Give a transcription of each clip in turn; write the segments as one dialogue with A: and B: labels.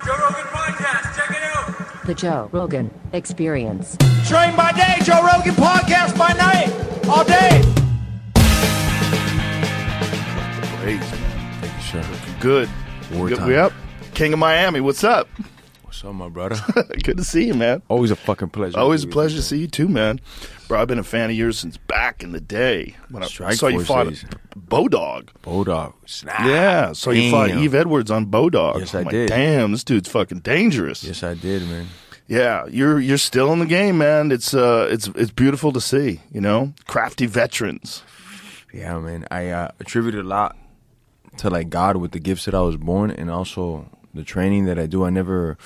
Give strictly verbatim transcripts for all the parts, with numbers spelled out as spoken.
A: Joe Rogan Podcast, check it out.
B: The Joe Rogan Experience.
C: Train by day, Joe Rogan Podcast by night, all day.
D: Great.
E: Thank you, sir.
D: Good.
E: Wartime.
D: Good. We up. King of Miami, what's up?
E: What's up, my brother?
D: Good to see you, man.
E: Always a fucking pleasure.
D: Always a pleasure to see you too, man. Bro, I've been a fan of yours since back in the day when I
E: Strike
D: saw you fought
E: days.
D: Bodog.
E: Bodog. Snap.
D: Yeah, so you fought
E: Damn.
D: Eve Edwards on Bodog.
E: Yes,
D: I'm
E: I
D: like,
E: did.
D: Damn, this dude's fucking dangerous.
E: Yes, I did, man.
D: Yeah, you're you're still in the game, man. It's uh, it's it's beautiful to see. You know, crafty veterans.
E: Yeah, man. I uh, attribute a lot to like God with the gifts that I was born, and also the training that I do. I never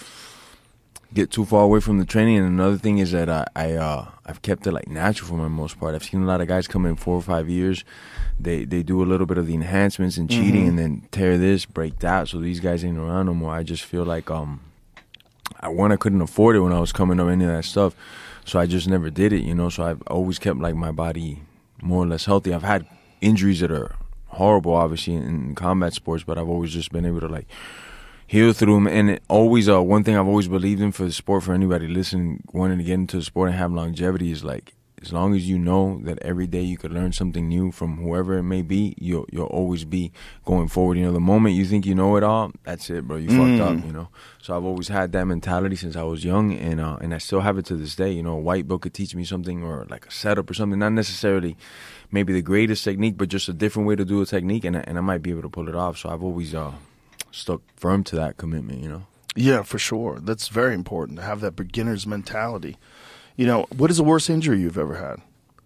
E: get too far away from the training. And another thing is that I, I uh, I've kept it like natural for my most part. I've seen a lot of guys come in four or five years. They they do a little bit of the enhancements and cheating,
D: Mm-hmm.
E: and then tear this, break that. So these guys ain't around no more. I just feel like um, I one I couldn't afford it when I was coming up, any of that stuff. So I just never did it, you know. So I've always kept like my body more or less healthy. I've had injuries that are horrible, obviously, in, in combat sports, but I've always just been able to like heal through them. And it always, uh, one thing I've always believed in for the sport, for anybody listening, wanting to get into the sport and have longevity, is like, as long as you know that every day you could learn something new from whoever it may be, you'll you'll always be going forward. You know, the moment you think you know it all, that's it, bro. You
D: Mm.
E: fucked up, you know. So I've always had that mentality since I was young, and uh, and I still have it to this day. You know, a white belt could teach me something, or like a setup or something, not necessarily maybe the greatest technique, but just a different way to do a technique, and I, and I might be able to pull it off. So I've always uh, stuck firm to that commitment, you know.
D: Yeah, for sure. That's very important to have that beginner's mentality. You know, what is the worst injury you've ever had?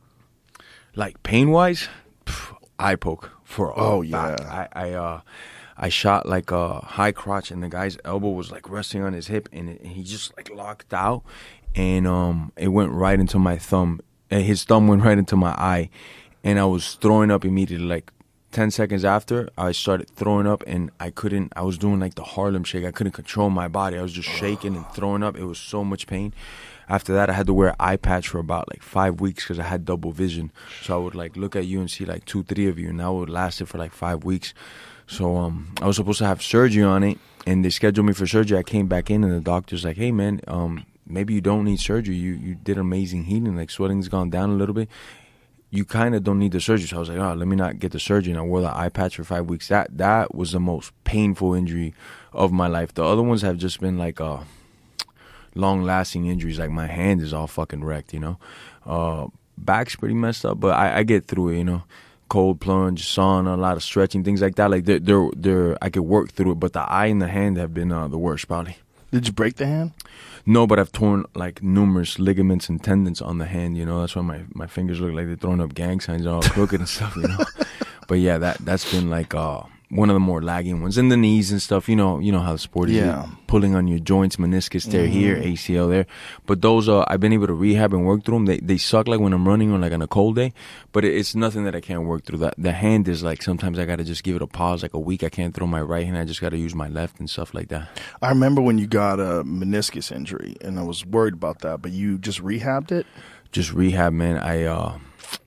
E: Like pain wise, eye poke for a
D: Oh,
E: back.
D: yeah.
E: I I uh I shot like a high crotch, and the guy's elbow was like resting on his hip, and, it, and he just like locked out, and um it went right into my thumb. And his thumb went right into my eye, and I was throwing up immediately. Like ten seconds after, I started throwing up, and I couldn't. I was doing like the Harlem Shake. I couldn't control my body. I was just shaking and throwing up. It was so much pain. After that, I had to wear an eye patch for about like five weeks because I had double vision. So I would like look at you and see like two, three of you, and that would last it for like five weeks. So um, I was supposed to have surgery on it, and they scheduled me for surgery. I came back in, and the doctor's like, "Hey, man, um, maybe you don't need surgery. You you did amazing healing. Like swelling's gone down a little bit. You kind of don't need the surgery." So I was like, "Oh, let me not get the surgery." And I wore the eye patch for five weeks. That that was the most painful injury of my life. The other ones have just been like uh. long-lasting injuries. Like my hand is all fucking wrecked, you know. Uh, back's pretty messed up, but I, I get through it, you know. Cold plunge, sauna, a lot of stretching, things like that. Like they're, they're, they're I could work through it, but the eye and the hand have been uh, the worst, probably.
D: Did you break the hand?
E: No, but I've torn like numerous ligaments and tendons on the hand, you know. That's why my, my fingers look like they're throwing up gang signs, all crooked and stuff, you know. But yeah, that that's been like uh, one of the more lagging ones. And the knees and stuff, you know, you know how the sport is.
D: Yeah.
E: Pulling on your joints, meniscus tear here, A C L there. But those, uh, I've been able to rehab and work through them. They they suck like when I'm running on like on a cold day, but it, it's nothing that I can't work through. That the hand is like sometimes I got to just give it a pause, like a week. I can't throw my right hand. I just got to use my left and stuff like that.
D: I remember when you got a meniscus injury, and I was worried about that, but you just rehabbed it?
E: Just rehab, man. I uh,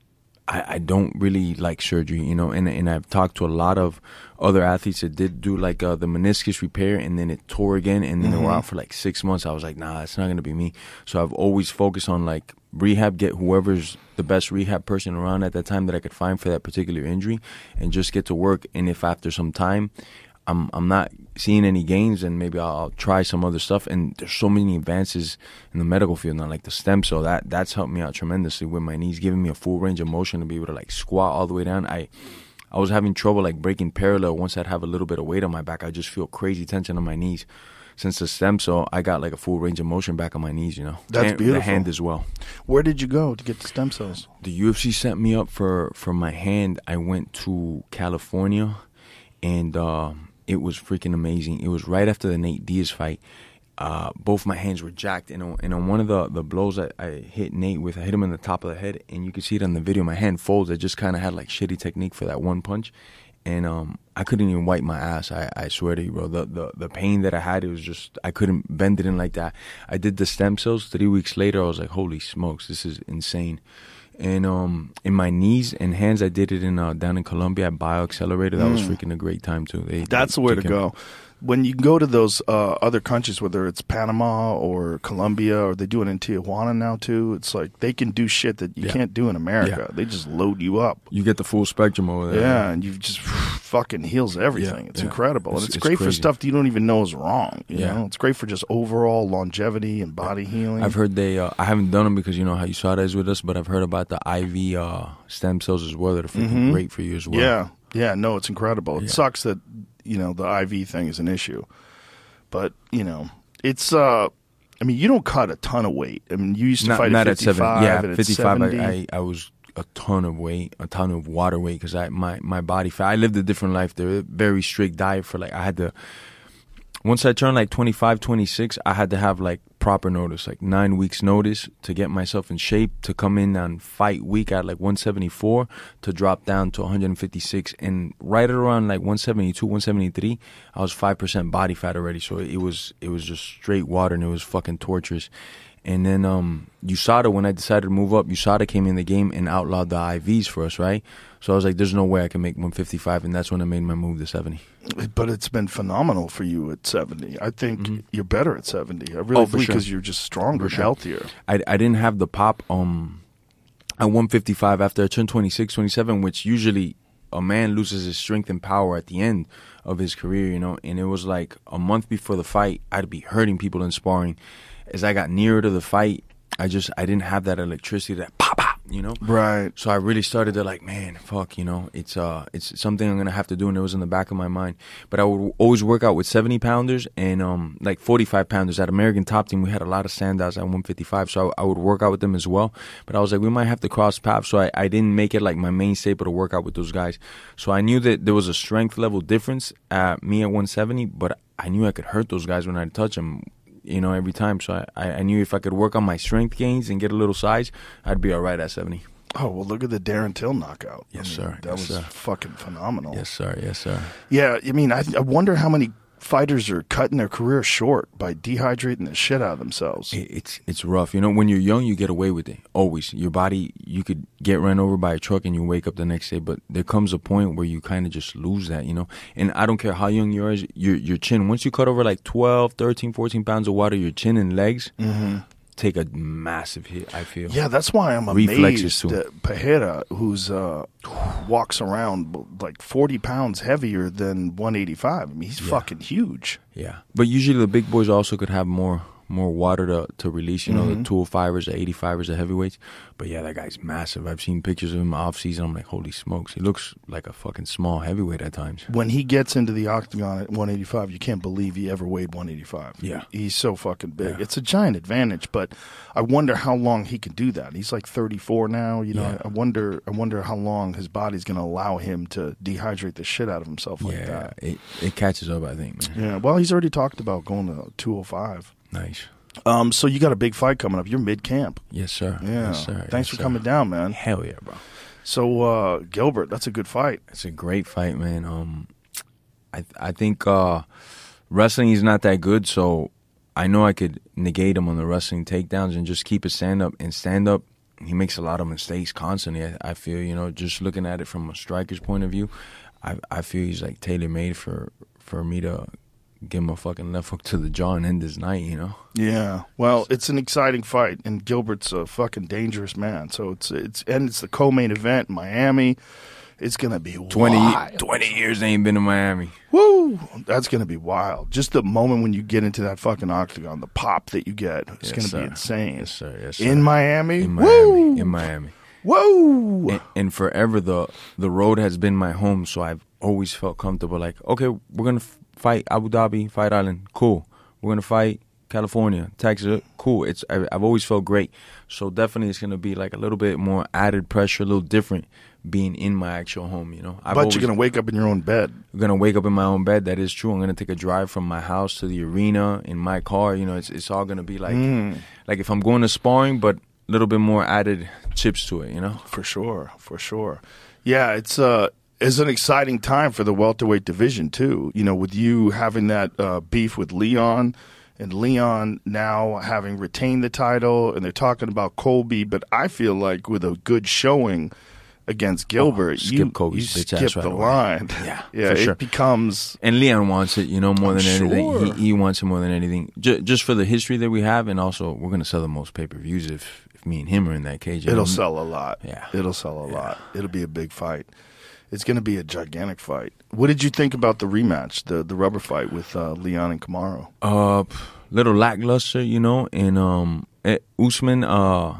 E: I, I don't really like surgery, you know, and and I've talked to a lot of other athletes that did do like uh, the meniscus repair, and then it tore again, and then
D: Mm-hmm.
E: they were out for like six months. I was like, nah, it's not going to be me. So I've always focused on like rehab, get whoever's the best rehab person around at that time that I could find for that particular injury, and just get to work. And if after some time I'm I'm not seeing any gains, and maybe I'll, I'll try some other stuff. And there's so many advances in the medical field now, like the stem cell. That that's helped me out tremendously with my knees, giving me a full range of motion to be able to like squat all the way down. I I was having trouble like breaking parallel. Once I'd have a little bit of weight on my back, I just feel crazy tension on my knees. Since the stem cell, I got like a full range of motion back on my knees. You know,
D: That's
E: and
D: beautiful.
E: The hand as well.
D: Where did you go to get the stem cells?
E: The U F C sent me up for for my hand. I went to California, and uh, it was freaking amazing. It was right after the Nate Diaz fight. Uh, both my hands were jacked, and on, and on one of the, the blows I, I hit Nate with, I hit him in the top of the head, and you can see it on the video. My hand folds. I just kind of had like shitty technique for that one punch, and um, I couldn't even wipe my ass. I, I swear to you, bro. The, the the pain that I had, it was just, I couldn't bend it in like that. I did the stem cells. Three weeks later, I was like, holy smokes, this is insane. And um, in my knees and hands, I did it in uh, down in Colombia at BioAccelerator. That was freaking a great time too. They,
D: That's
E: they
D: the way to
E: kick
D: go. When you go to those uh, other countries, whether it's Panama or Colombia, or they do it in Tijuana now too, it's like they can do shit that you
E: Yeah.
D: can't do in America.
E: Yeah.
D: They just load you up.
E: You get the full spectrum over there.
D: Yeah, and you just fucking heals everything.
E: Yeah,
D: it's
E: yeah.
D: incredible.
E: It's-
D: and it's,
E: it's
D: great for
E: crazy.
D: stuff that you don't even know is wrong. You
E: Yeah.
D: know? It's great for just overall longevity and body healing.
E: I've heard they. Uh, I haven't done them because you know how you saw that is with us, but I've heard about the I V uh, stem cells as well that are freaking great for you as well.
D: Yeah, yeah, no, it's incredible. It
E: Yeah.
D: sucks that you know the I V thing is an issue, but you know it's. uh I mean, you don't cut a ton of weight. I mean, you used to
E: Not,
D: fight
E: not
D: at
E: at seven.
D: fifty-five.
E: Yeah,
D: and at
E: fifty-five.
D: seventy.
E: I, I I was a ton of weight, a ton of water weight because I my my body fat. I lived a different life there. Very strict diet for like I had to. Once I turned like twenty-five, twenty-six, I had to have like proper notice, like nine weeks notice to get myself in shape to come in on fight week at like one seventy-four to drop down to one fifty-six. And right around like one seventy-two, one seventy-three, I was five percent body fat already. So it was, it was just straight water and it was fucking torturous. And then um, U S A D A, when I decided to move up, U S A D A came in the game and outlawed the I Vs for us, right? So I was like, there's no way I can make one fifty-five, and that's when I made my move to seventy.
D: But it's been phenomenal for you at seventy. I think you're better at seventy. I really
E: Mm-hmm. Oh, for
D: believe
E: sure.
D: because you're just stronger, and
E: For sure.
D: healthier.
E: I, I didn't have the pop um at one fifty-five after I turned twenty-six, twenty-seven, which usually a man loses his strength and power at the end of his career, you know. And it was like a month before the fight, I'd be hurting people in sparring. As I got nearer to the fight, I just I didn't have that electricity, that pop pop, you know.
D: Right.
E: So I really started to like, man, fuck, you know, it's uh, it's something I'm gonna have to do, and it was in the back of my mind. But I would always work out with seventy pounders and um, like forty-five pounders. At American Top Team, we had a lot of standouts at one fifty-five, so I, I would work out with them as well. But I was like, we might have to cross paths, so I, I didn't make it like my main staple to work out with those guys. So I knew that there was a strength level difference at me at one seventy, but I knew I could hurt those guys when I touch them. You know, every time. So I, I knew if I could work on my strength gains and get a little size, I'd be all right at seventy.
D: Oh, well, look at the Darren Till knockout.
E: Yes,
D: I mean,
E: sir.
D: That
E: Yes,
D: was
E: sir.
D: fucking phenomenal.
E: Yes, sir. Yes, sir.
D: Yeah, I mean, I, I wonder how many fighters are cutting their career short by dehydrating the shit out of themselves.
E: It- It's it's rough. You know, when you're young, you get away with it. Always. Your body, you could get run over by a truck and you wake up the next day. But there comes a point where you kind of just lose that, you know. And I don't care how young you are, your, your chin, once you cut over like twelve, thirteen, fourteen pounds of water, your chin and legs take a massive hit, I feel.
D: Yeah, that's why I'm
E: Reflexes,
D: amazed
E: too.
D: that Pereira, who's uh, walks around like forty pounds heavier than one eighty-five. I mean, he's
E: Yeah.
D: fucking huge.
E: Yeah. But usually the big boys also could have more more water to, to release, you know, the two oh fivers, the eighty-fivers, the heavyweights. But yeah, that guy's massive. I've seen pictures of him off season. I'm like, holy smokes. He looks like a fucking small heavyweight at times.
D: When he gets into the octagon at one eighty-five, you can't believe he ever weighed one eighty-five.
E: Yeah.
D: He's so fucking big.
E: Yeah.
D: It's a giant advantage, but I wonder how long he can do that. He's like thirty-four now. You know,
E: Yeah.
D: I wonder I wonder how long his body's going to allow him to dehydrate the shit out of himself like
E: yeah,
D: that.
E: it, it catches up, I think, man.
D: Yeah, well, he's already talked about going to two oh five.
E: Nice.
D: Um, so you got a big fight coming up. You're mid-camp.
E: Yes, sir.
D: Yeah.
E: Yes, sir.
D: Thanks
E: Yes,
D: for
E: sir.
D: coming down, man.
E: Hell yeah, bro.
D: So, uh, Gilbert, that's a good fight.
E: It's a great fight, man. Um, I I think uh, wrestling is not that good, so I know I could negate him on the wrestling takedowns and just keep it stand up. And stand up, he makes a lot of mistakes constantly. I, I feel, you know, just looking at it from a striker's point of view, I I feel he's like tailor made for for me to give him a fucking left hook to the jaw and end his night, you know.
D: Yeah. Well, it's an exciting fight, and Gilbert's a fucking dangerous man. So it's it's and it's the co-main event in Miami. It's gonna be
E: twenty,
D: wild.
E: twenty years they ain't been to Miami.
D: Woo! That's gonna be wild. Just the moment when you get into that fucking octagon, the pop that you get, it's
E: Yes,
D: gonna
E: sir.
D: be insane.
E: Yes, sir. Yes, sir.
D: In Miami.
E: In Miami.
D: Woo!
E: In Miami.
D: Woo!
E: And, and forever the the road has been my home, so I've always felt comfortable. Like, okay, we're gonna f- fight Abu Dhabi, fight Island, cool. We're gonna fight California, Texas, cool. It's I, I've always felt great. So definitely, it's gonna be like a little bit more added pressure, a little different being in my actual home. You know, I've
D: but
E: always,
D: you're gonna wake up in your own bed.
E: I'm gonna wake up in my own bed. That is true. I'm gonna take a drive from my house to the arena in my car. You know, it's it's all gonna be like like if I'm going to sparring, but a little bit more added chips to it. You know.
D: For sure, for sure. Yeah, it's uh it's an exciting time for the welterweight division too. You know, with you having that uh, beef with Leon, and Leon now having retained the title, and they're talking about Colby. But I feel like with a good showing against Gilbert,
E: Oh, skip
D: you,
E: Colby's
D: you
E: bitch
D: skip
E: ass
D: the
E: right away.
D: line.
E: Yeah,
D: yeah,
E: for
D: it
E: sure.
D: becomes.
E: And Leon wants it, you know, more
D: I'm
E: than anything.
D: sure.
E: He, he wants it more than anything, J- just for the history that we have, and also we're gonna sell the most pay per views if, if me and him are in that cage. you
D: It'll
E: know?
D: sell a lot.
E: Yeah.
D: It'll sell a lot. It'll be a big fight. It's going to be a gigantic fight. What did you think about the rematch, the the rubber fight with uh, Leon and Kamaru?
E: Uh, little lackluster, you know, and um, eh, Usman, uh,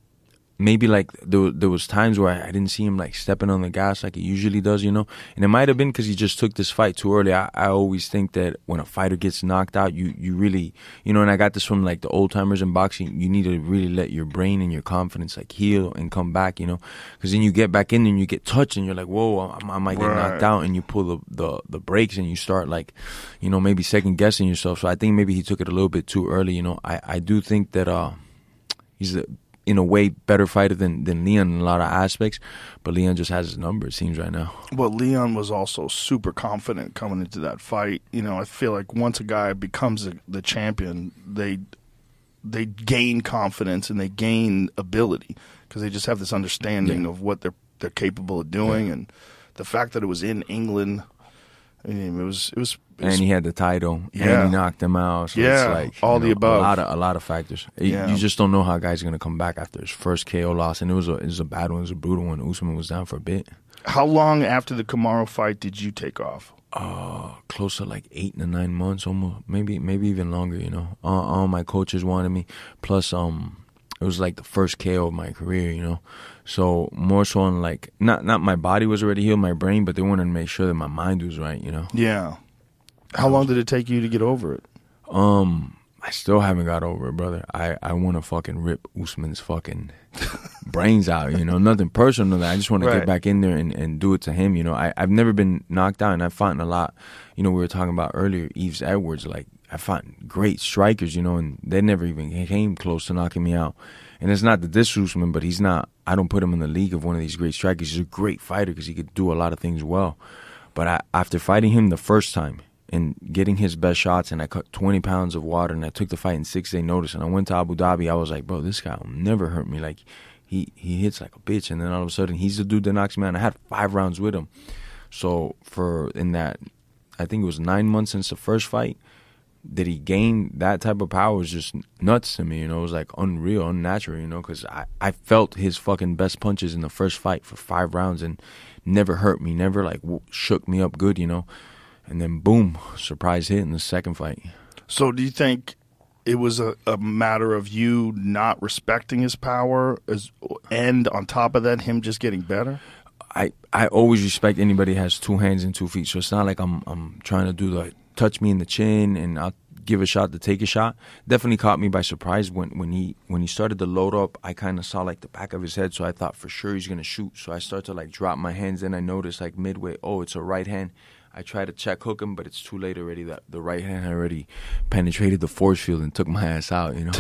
E: maybe like there there was times where I, I didn't see him like stepping on the gas like he usually does, you know, and it might have been because he just took this fight too early. I, I always think that when a fighter gets knocked out, you you really, you know, and I got this from like the old timers in boxing. You need to really let your brain and your confidence like heal and come back, you know, because then you get back in and you get touched and you're like, whoa, I, I might get
D: Right.
E: knocked out, and you pull the, the the brakes and you start like, you know, maybe second guessing yourself. So I think maybe he took it a little bit too early, you know. I I do think that uh he's a in a way better fighter than, than Leon in a lot of aspects, but Leon just has his number, it seems, right now.
D: Well, Leon was also super confident coming into that fight. You know, I feel like once a guy becomes a, the champion, they they gain confidence and they gain ability because they just have this understanding
E: Yeah.
D: of what they're they're capable of doing,
E: Yeah.
D: and the fact that it was in England. I mean, it was it was. It was
E: And he had the title,
D: Yeah.
E: and he knocked him out. So
D: Yeah,
E: it's like, you
D: all the
E: know,
D: above.
E: A lot of a lot of factors. You,
D: Yeah.
E: you just don't know how a guy's gonna come back after his first K O loss, and it was a it was a bad one, it was a brutal one. Usman was down for a bit.
D: How long after the Kamaru fight did you take off?
E: Uh, close to like eight to nine months, almost maybe maybe even longer. You know, all, all my coaches wanted me. Plus, um, it was like the first K O of my career. You know, so more so on like not not my body was already healed, my brain, but they wanted to make sure that my mind was right. You know.
D: Yeah. How long did it take you to get over it?
E: Um, I still haven't got over it, brother. I, I want to fucking rip Usman's fucking brains out, you know. Nothing personal. I just want to
D: Right.
E: get back in there and, and do it to him, you know. I, I've never been knocked out, and I've fought in a lot. You know, we were talking about earlier, Yves Edwards. Like, I fought great strikers, you know, and they never even came close to knocking me out. And it's not the diss Usman, but he's not, I don't put him in the league of one of these great strikers. He's a great fighter because he could do a lot of things well. But I, after fighting him the first time, and getting his best shots, and I cut twenty pounds of water, and I took the fight in six day notice, and I went to Abu Dhabi. I was like, bro, this guy will never hurt me. Like, he, he hits like a bitch, and then all of a sudden, he's the dude that knocks me out. And I had five rounds with him. So for in that, I think it was nine months since the first fight, that he gained that type of power was just nuts to me. You know, it was like unreal, unnatural. You know, because I I felt his fucking best punches in the first fight for five rounds, and never hurt me, never like w- shook me up good. You know. And then, boom, surprise hit in the second fight.
D: So do you think it was a, a matter of you not respecting his power, as, and on top of that, him just getting better?
E: I, I always respect anybody that has two hands and two feet. So it's not like I'm I'm trying to do the touch me in the chin and I'll give a shot to take a shot. Definitely caught me by surprise when, when he when he started to load up. I kind of saw like the back of his head, so I thought for sure he's gonna shoot. So I started to like drop my hands. Then I noticed like midway, oh, it's a right hand. I tried to check hook him, but it's too late already. That the right hand already penetrated the force field and took my ass out, you know.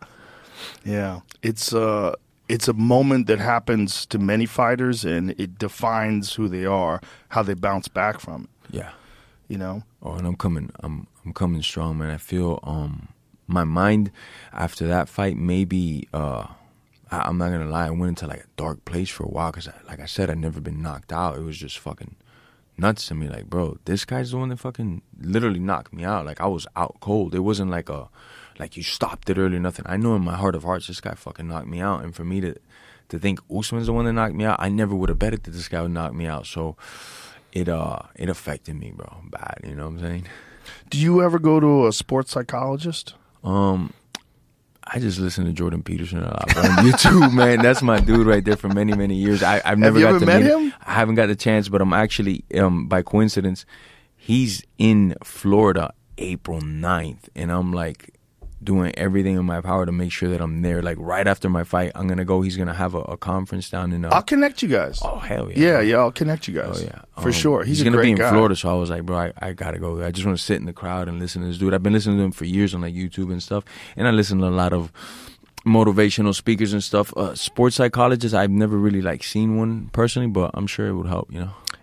D: Yeah, it's uh it's a moment that happens to many fighters, and it defines who they are, how they bounce back from it.
E: Yeah.
D: You know.
E: Oh, and I'm coming. I'm I'm coming strong, man. I feel um my mind after that fight maybe uh I, I'm not gonna lie. I went into like a dark place for a while because, like I said, I'd never been knocked out. It was just fucking nuts to me. Like, bro, this guy's the one that fucking literally knocked me out. Like, I was out cold. It wasn't like a, like you stopped it early or nothing. I know in my heart of hearts this guy fucking knocked me out. And for me to, to think Usman's the one that knocked me out, I never would have betted that this guy would knock me out. So it uh it affected me, bro, bad. You know what I'm saying?
D: Do you ever go to a sports psychologist?
E: Um. I just listen to Jordan Peterson a lot, bro. On YouTube, man. That's my dude right there for many, many years. I, I've never
D: you
E: got
D: ever
E: to
D: met
E: meet
D: him?
E: I haven't got the chance, but I'm actually, um, by coincidence, he's in Florida April ninth, and I'm like doing everything in my power to make sure that I'm there. Like right after my fight, I'm gonna go. He's gonna have a, a conference down in. Uh,
D: I'll connect you guys.
E: oh hell yeah!
D: Yeah, yeah, I'll connect you guys.
E: Oh yeah,
D: for
E: Um,
D: sure. He's, a
E: gonna
D: great
E: be in
D: guy.
E: Florida, so I was like, bro, I, I gotta go. I just want to sit in the crowd and listen to this dude. I've been listening to him for years on like YouTube and stuff, and I listen to a lot of motivational speakers and stuff. Uh, sports psychologists, I've never really like seen one personally, but I'm sure it would help. You know.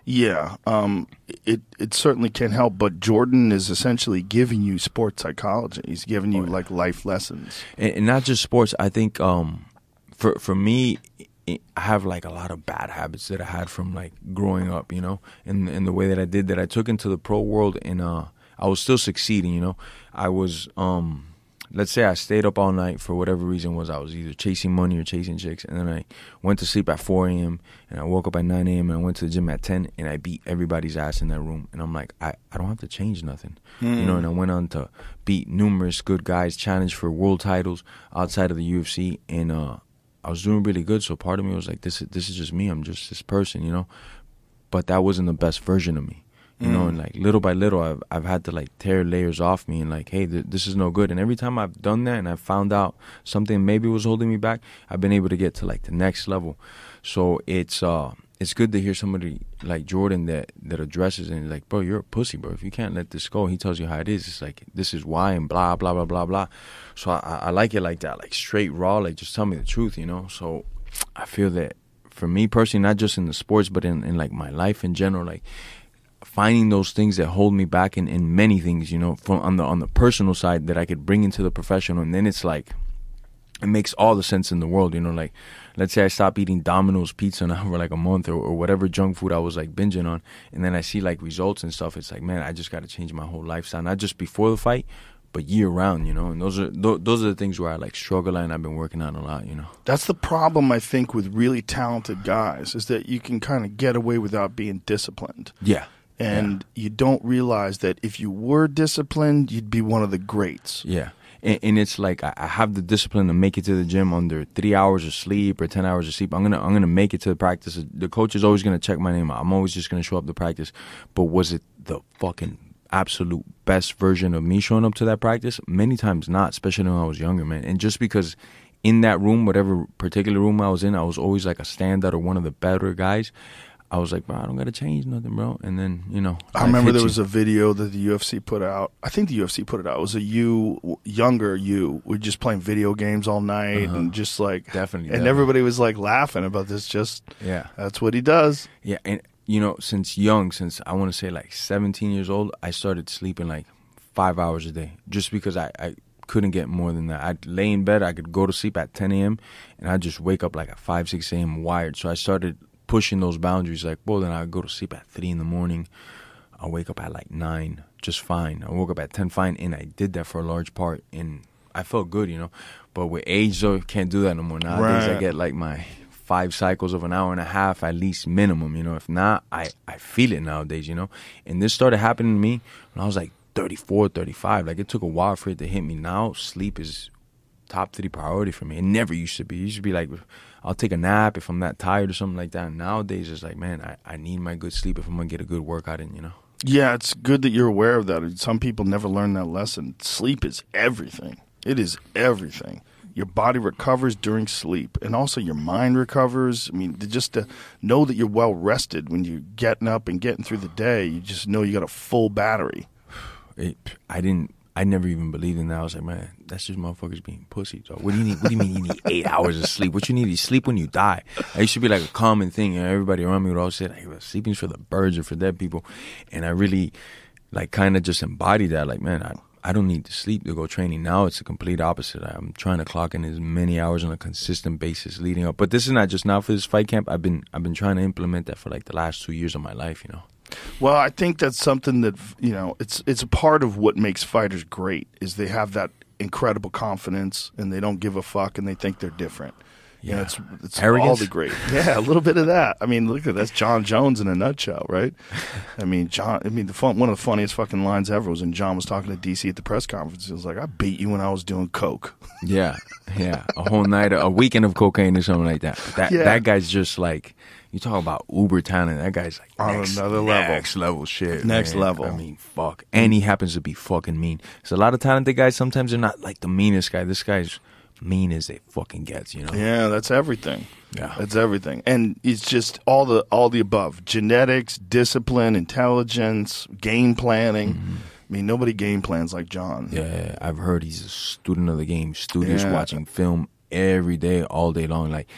D: Yeah, um, it it certainly can help, but Jordan is essentially giving you sports psychology. He's giving you like life lessons,
E: and, and not just sports. I think um, for for me, I have like a lot of bad habits that I had from like growing up, you know, and and the way that I did that I took into the pro world, and uh, I was still succeeding, you know. I was um. Let's say I stayed up all night for whatever reason was. I was either chasing money or chasing chicks, and then I went to sleep at four a.m. and I woke up at nine a.m. and I went to the gym at ten, and I beat everybody's ass in that room. And I'm like, I, I don't have to change nothing, mm. you know. And I went on to beat numerous good guys, challenge for world titles outside of the U F C, and uh, I was doing really good. So part of me was like, this is this is just me. I'm just this person, you know. But that wasn't the best version of me. You know, and like little by little, I've I've had to like tear layers off me and like, hey, th- this is no good. And every time I've done that and I've found out something maybe was holding me back, I've been able to get to like the next level. So it's uh it's good to hear somebody like Jordan that that addresses and like, bro, you're a pussy, bro. If you can't let this go, he tells you how it is. It's like, this is why, and blah blah blah blah blah. So I, I like it like that, like straight raw, like just tell me the truth, you know. So I feel that for me personally, not just in the sports, but in, in like my life in general, like finding those things that hold me back in, in many things, you know, from on the on the personal side that I could bring into the professional, and then it's like it makes all the sense in the world, you know. Like, let's say I stop eating Domino's pizza now for like a month or, or whatever junk food I was like binging on, and then I see like results and stuff. It's like, man, I just got to change my whole lifestyle, not just before the fight, but year round, you know. And those are th- those are the things where I like struggle, and I've been working on a lot, you know.
D: That's the problem, I think, with really talented guys, is that you can kind of get away without being disciplined.
E: Yeah.
D: And
E: yeah.
D: you don't realize that if you were disciplined, you'd be one of the greats.
E: Yeah. And, and it's like I have the discipline to make it to the gym under three hours of sleep or ten hours of sleep. I'm gonna I'm gonna make it to the practice. The coach is always gonna check my name out. I'm always just gonna show up to practice. But was it the fucking absolute best version of me showing up to that practice? Many times not, especially when I was younger, man. And just because in that room, whatever particular room I was in, I was always like a standout or one of the better guys, I was like, bro, I don't got to change nothing, bro. And then, you know.
D: I remember there was a video that the U F C put out. I think the U F C put it out. It was a you, younger you, we're just playing video games all night uh-huh. and just like.
E: Definitely.
D: And
E: definitely. Everybody
D: was like laughing about this. Just,
E: yeah.
D: That's what he does.
E: Yeah. And, you know, since young, since I want to say like seventeen years old, I started sleeping like five hours a day just because I, I couldn't get more than that. I'd lay in bed, I could go to sleep at ten a.m. and I'd just wake up like at five, six a.m. wired. So I started pushing those boundaries, like, well, then I go to sleep at three in the morning. I wake up at like nine, just fine. I woke up at ten, fine, and I did that for a large part, and I felt good, you know. But with age, though, can't do that no more. Nowadays,
D: right.
E: I get like my five cycles of an hour and a half at least minimum, you know. If not, I, I feel it nowadays, you know. And this started happening to me when I was like thirty-four, thirty-five. Like, it took a while for it to hit me. Now, sleep is top three priority for me. It never used to be. It used to be like, I'll take a nap if I'm that tired or something like that. And nowadays, it's like, man, I, I need my good sleep if I'm going to get a good workout in, you know?
D: Yeah, it's good that you're aware of that. Some people never learn that lesson. Sleep is everything. It is everything. Your body recovers during sleep, and also your mind recovers. I mean, just to know that you're well rested when you're getting up and getting through the day, you just know you got a full battery.
E: It, I didn't. I never even believed in that. I was like, man, that's just motherfuckers being pussy. So what do you need? What do you mean you need eight hours of sleep? What you need is sleep when you die. It used to be like a common thing. And everybody around me would always say, like, well, sleeping's for the birds or for dead people. And I really, like, kind of just embodied that. Like, man, I, I don't need to sleep to go training. Now it's the complete opposite. I'm trying to clock in as many hours on a consistent basis leading up. But this is not just now for this fight camp. I've been I've been trying to implement that for like the last two years of my life, you know.
D: Well, I think that's something that, you know, it's it's a part of what makes fighters great is they have that incredible confidence and they don't give a fuck and they think they're different.
E: Yeah,
D: you know, it's it's
E: arrogance.
D: all the great. Yeah, a little bit of that. I mean, look at that's John Jones in a nutshell, right? I mean, John. I mean, the fun, one of the funniest fucking lines ever was when John was talking to D C at the press conference. He was like, "I beat you when I was doing coke."
E: Yeah, yeah, a whole night, a weekend of cocaine or something like that. That
D: yeah.
E: that guy's just like. You talk about uber talent. That guy's like
D: on
E: next,
D: another level,
E: next level shit,
D: next
E: man.
D: level.
E: I mean, fuck. And he happens to be fucking mean. So a lot of talented guys, sometimes they're not like the meanest guy. This guy's mean as it fucking gets, you know.
D: Yeah, that's everything.
E: Yeah,
D: that's everything, and it's just all the all the above: genetics, discipline, intelligence, game planning. Mm-hmm. I mean, nobody game plans like John.
E: Yeah, I've heard he's a student of the game. Studious,
D: yeah.
E: watching film every day, all day long. Like.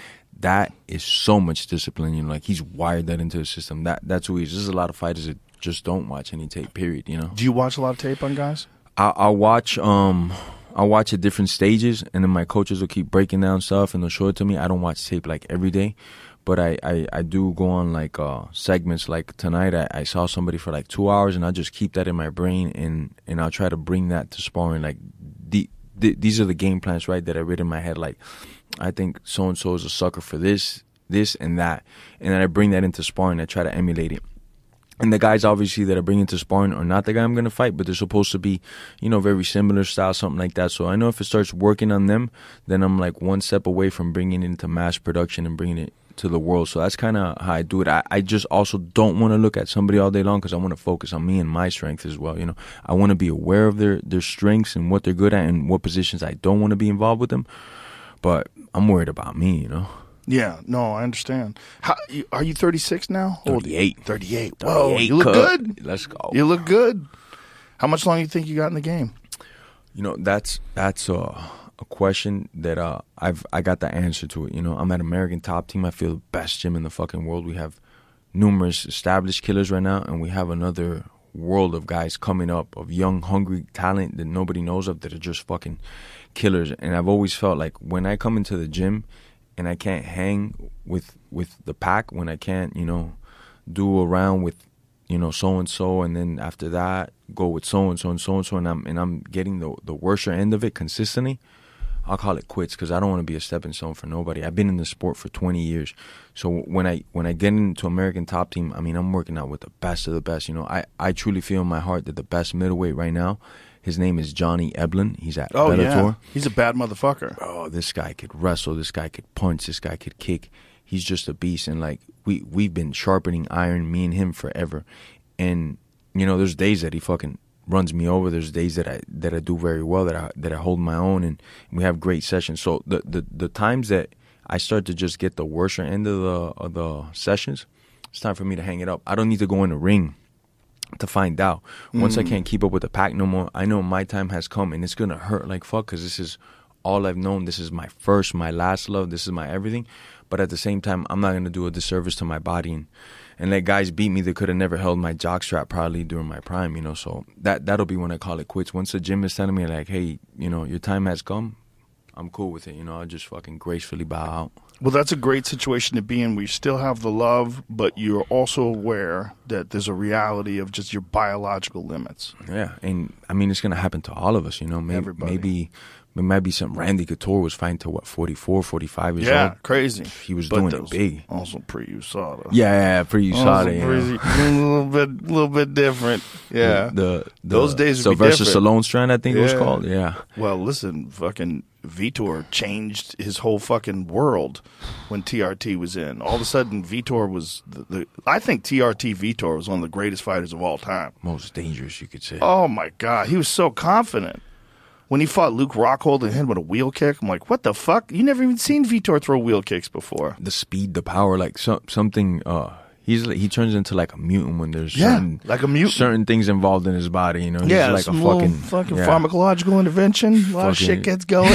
E: that is so much discipline. You know, like he's wired that into the system. That that's who he is. There's a lot of fighters that just don't watch any tape. Period. You know.
D: Do you watch a lot of tape on guys?
E: I, I watch. Um, I watch at different stages, and then my coaches will keep breaking down stuff and they'll show it to me. I don't watch tape like every day, but I, I, I do go on like uh, segments. Like tonight, I, I saw somebody for like two hours, and I just keep that in my brain, and, and I'll try to bring that to sparring. Like the, the, these are the game plans, right, that I read in my head. Like I think so and so is a sucker for this, this, and that, and then I bring that into sparring. I try to emulate it. And the guys, obviously, that I bring into sparring are not the guy I'm going to fight, but they're supposed to be, you know, very similar style, something like that. So I know if it starts working on them, then I'm like one step away from bringing it into mass production and bringing it to the world. So that's kind of how I do it. I, I just also don't want to look at somebody all day long because I want to focus on me and my strengths as well. You know, I want to be aware of their, their strengths and what they're good at and what positions I don't want to be involved with them. But I'm worried about me, you know.
D: Yeah, no, I understand. How, you, are you thirty-six now?
E: thirty-eight.
D: thirty-eight. Whoa,
E: thirty-eight,
D: you look
E: cut.
D: good.
E: Let's go.
D: You look good. How much longer do you think you got in the game?
E: You know, that's that's a, a question that uh, I've I got the answer to it. You know, I'm at American Top Team. I feel the best gym in the fucking world. We have numerous established killers right now, and we have another world of guys coming up, of young, hungry talent that nobody knows of that are just fucking killers. And I've always felt like when I come into the gym and I can't hang with with the pack, when I can't, you know, do a round with, you know, so and so, and then after that go with so and so and so and so, and I'm and I'm getting the the worser end of it consistently, I'll call it quits because I don't want to be a stepping stone for nobody. I've been in the sport for twenty years, so when I when I get into American Top Team, I mean, I'm working out with the best of the best. You know, I I truly feel in my heart that the best middleweight right now, his name is Johnny Eblen. He's at
D: oh,
E: Bellator.
D: Yeah. He's a bad motherfucker.
E: Oh, this guy could wrestle. This guy could punch. This guy could kick. He's just a beast. And, like, we, we've been sharpening iron, me and him, forever. And, you know, there's days that he fucking runs me over. There's days that I that I do very well, that I that I hold my own, and we have great sessions. So the the, the times that I start to just get the worser end of the, of the sessions, it's time for me to hang it up. I don't need to go in the ring to find out. Once mm. I can't keep up with the pack no more, I know my time has come, and it's gonna hurt like fuck because this is all I've known. This is my first, my last love. This is my everything. But at the same time, I'm not gonna do a disservice to my body and, and let guys beat me that could have never held my jockstrap probably during my prime. You know, so that that'll be when I call it quits. Once the gym is telling me like, hey, you know, your time has come, I'm cool with it. You know, I just fucking gracefully bow out.
D: Well, that's a great situation to be in. We still have the love, but you're also aware that there's a reality of just your biological limits.
E: Yeah, and I mean, it's going to happen to all of us, you know. Maybe,
D: Everybody.
E: Maybe it might be some Randy Couture was fighting to, what, forty-four, forty-five years
D: yeah,
E: old?
D: crazy.
E: He was
D: but
E: doing it big.
D: Also pre-U S A D A.
E: Yeah, yeah, pre-U S A D A.
D: Also
E: you
D: pre- a little bit, little bit different. Yeah.
E: The, the, the
D: Those days would
E: Sylvester
D: be different.
E: Stallone strand, I think
D: yeah.
E: it was called. Yeah.
D: Well, listen, fucking Vitor changed his whole fucking world when T R T was in. All of a sudden, Vitor was the, the I think T R T Vitor was one of the greatest fighters of all time.
E: Most dangerous, you could say.
D: Oh my God, he was so confident. When he fought Luke Rockhold and hit him with a wheel kick, I'm like, what the fuck? You never even seen Vitor throw wheel kicks before.
E: The speed, the power, like so, something. Uh, he's he turns into like a mutant when there's
D: yeah,
E: certain,
D: like a mutant.
E: certain things involved in his body. You know, he's
D: yeah,
E: like
D: some
E: a fucking
D: fucking
E: yeah.
D: pharmacological intervention. A lot of
E: Fucking-
D: shit gets going.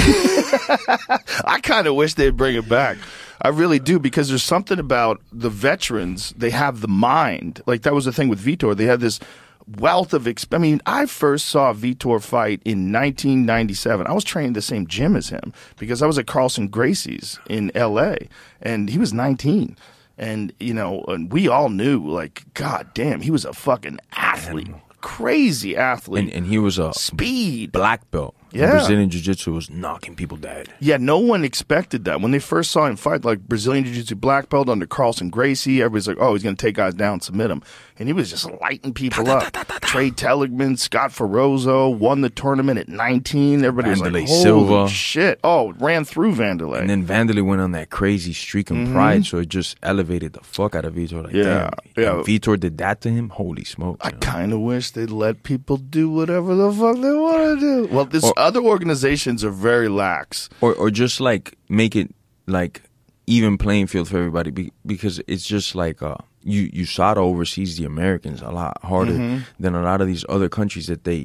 D: I kind of wish they'd bring it back. I really do, because there's something about the veterans. They have the mind. Like that was the thing with Vitor. They had this wealth of exp- I mean, I first saw Vitor fight in nineteen ninety-seven. I was training the same gym as him because I was at Carlson Gracie's in L A, and he was nineteen. And, you know, and we all knew, like, God damn, he was a fucking athlete. Crazy athlete.
E: and, and he was a
D: Speed.
E: black belt.
D: Yeah.
E: Brazilian Jiu-Jitsu was knocking people dead.
D: Yeah, no one expected that. When they first saw him fight, like Brazilian Jiu-Jitsu black belt under Carlson Gracie, everybody's like, oh, he's going to take guys down and submit them. And he was just lighting people up. Trey Telligman, Scott Ferozzo won the tournament at nineteen. Everybody was
E: Vanderlei
D: like, holy
E: Silva.
D: shit. Oh, ran through Vanderlei.
E: And then Vanderlei went on that crazy streak in pride, so it just elevated the fuck out of Vitor. Like,
D: Yeah,
E: damn,
D: yeah.
E: and Vitor did that to him. Holy smoke!
D: I
E: you know?
D: kind of wish they'd let people do whatever the fuck they want to do. Well, this
E: Or-
D: other organizations are very lax.
E: Or or just like make it like even playing field for everybody, be, because it's just like uh, you you S A D A oversees the Americans a lot harder
D: Mm-hmm.
E: than a lot of these other countries that they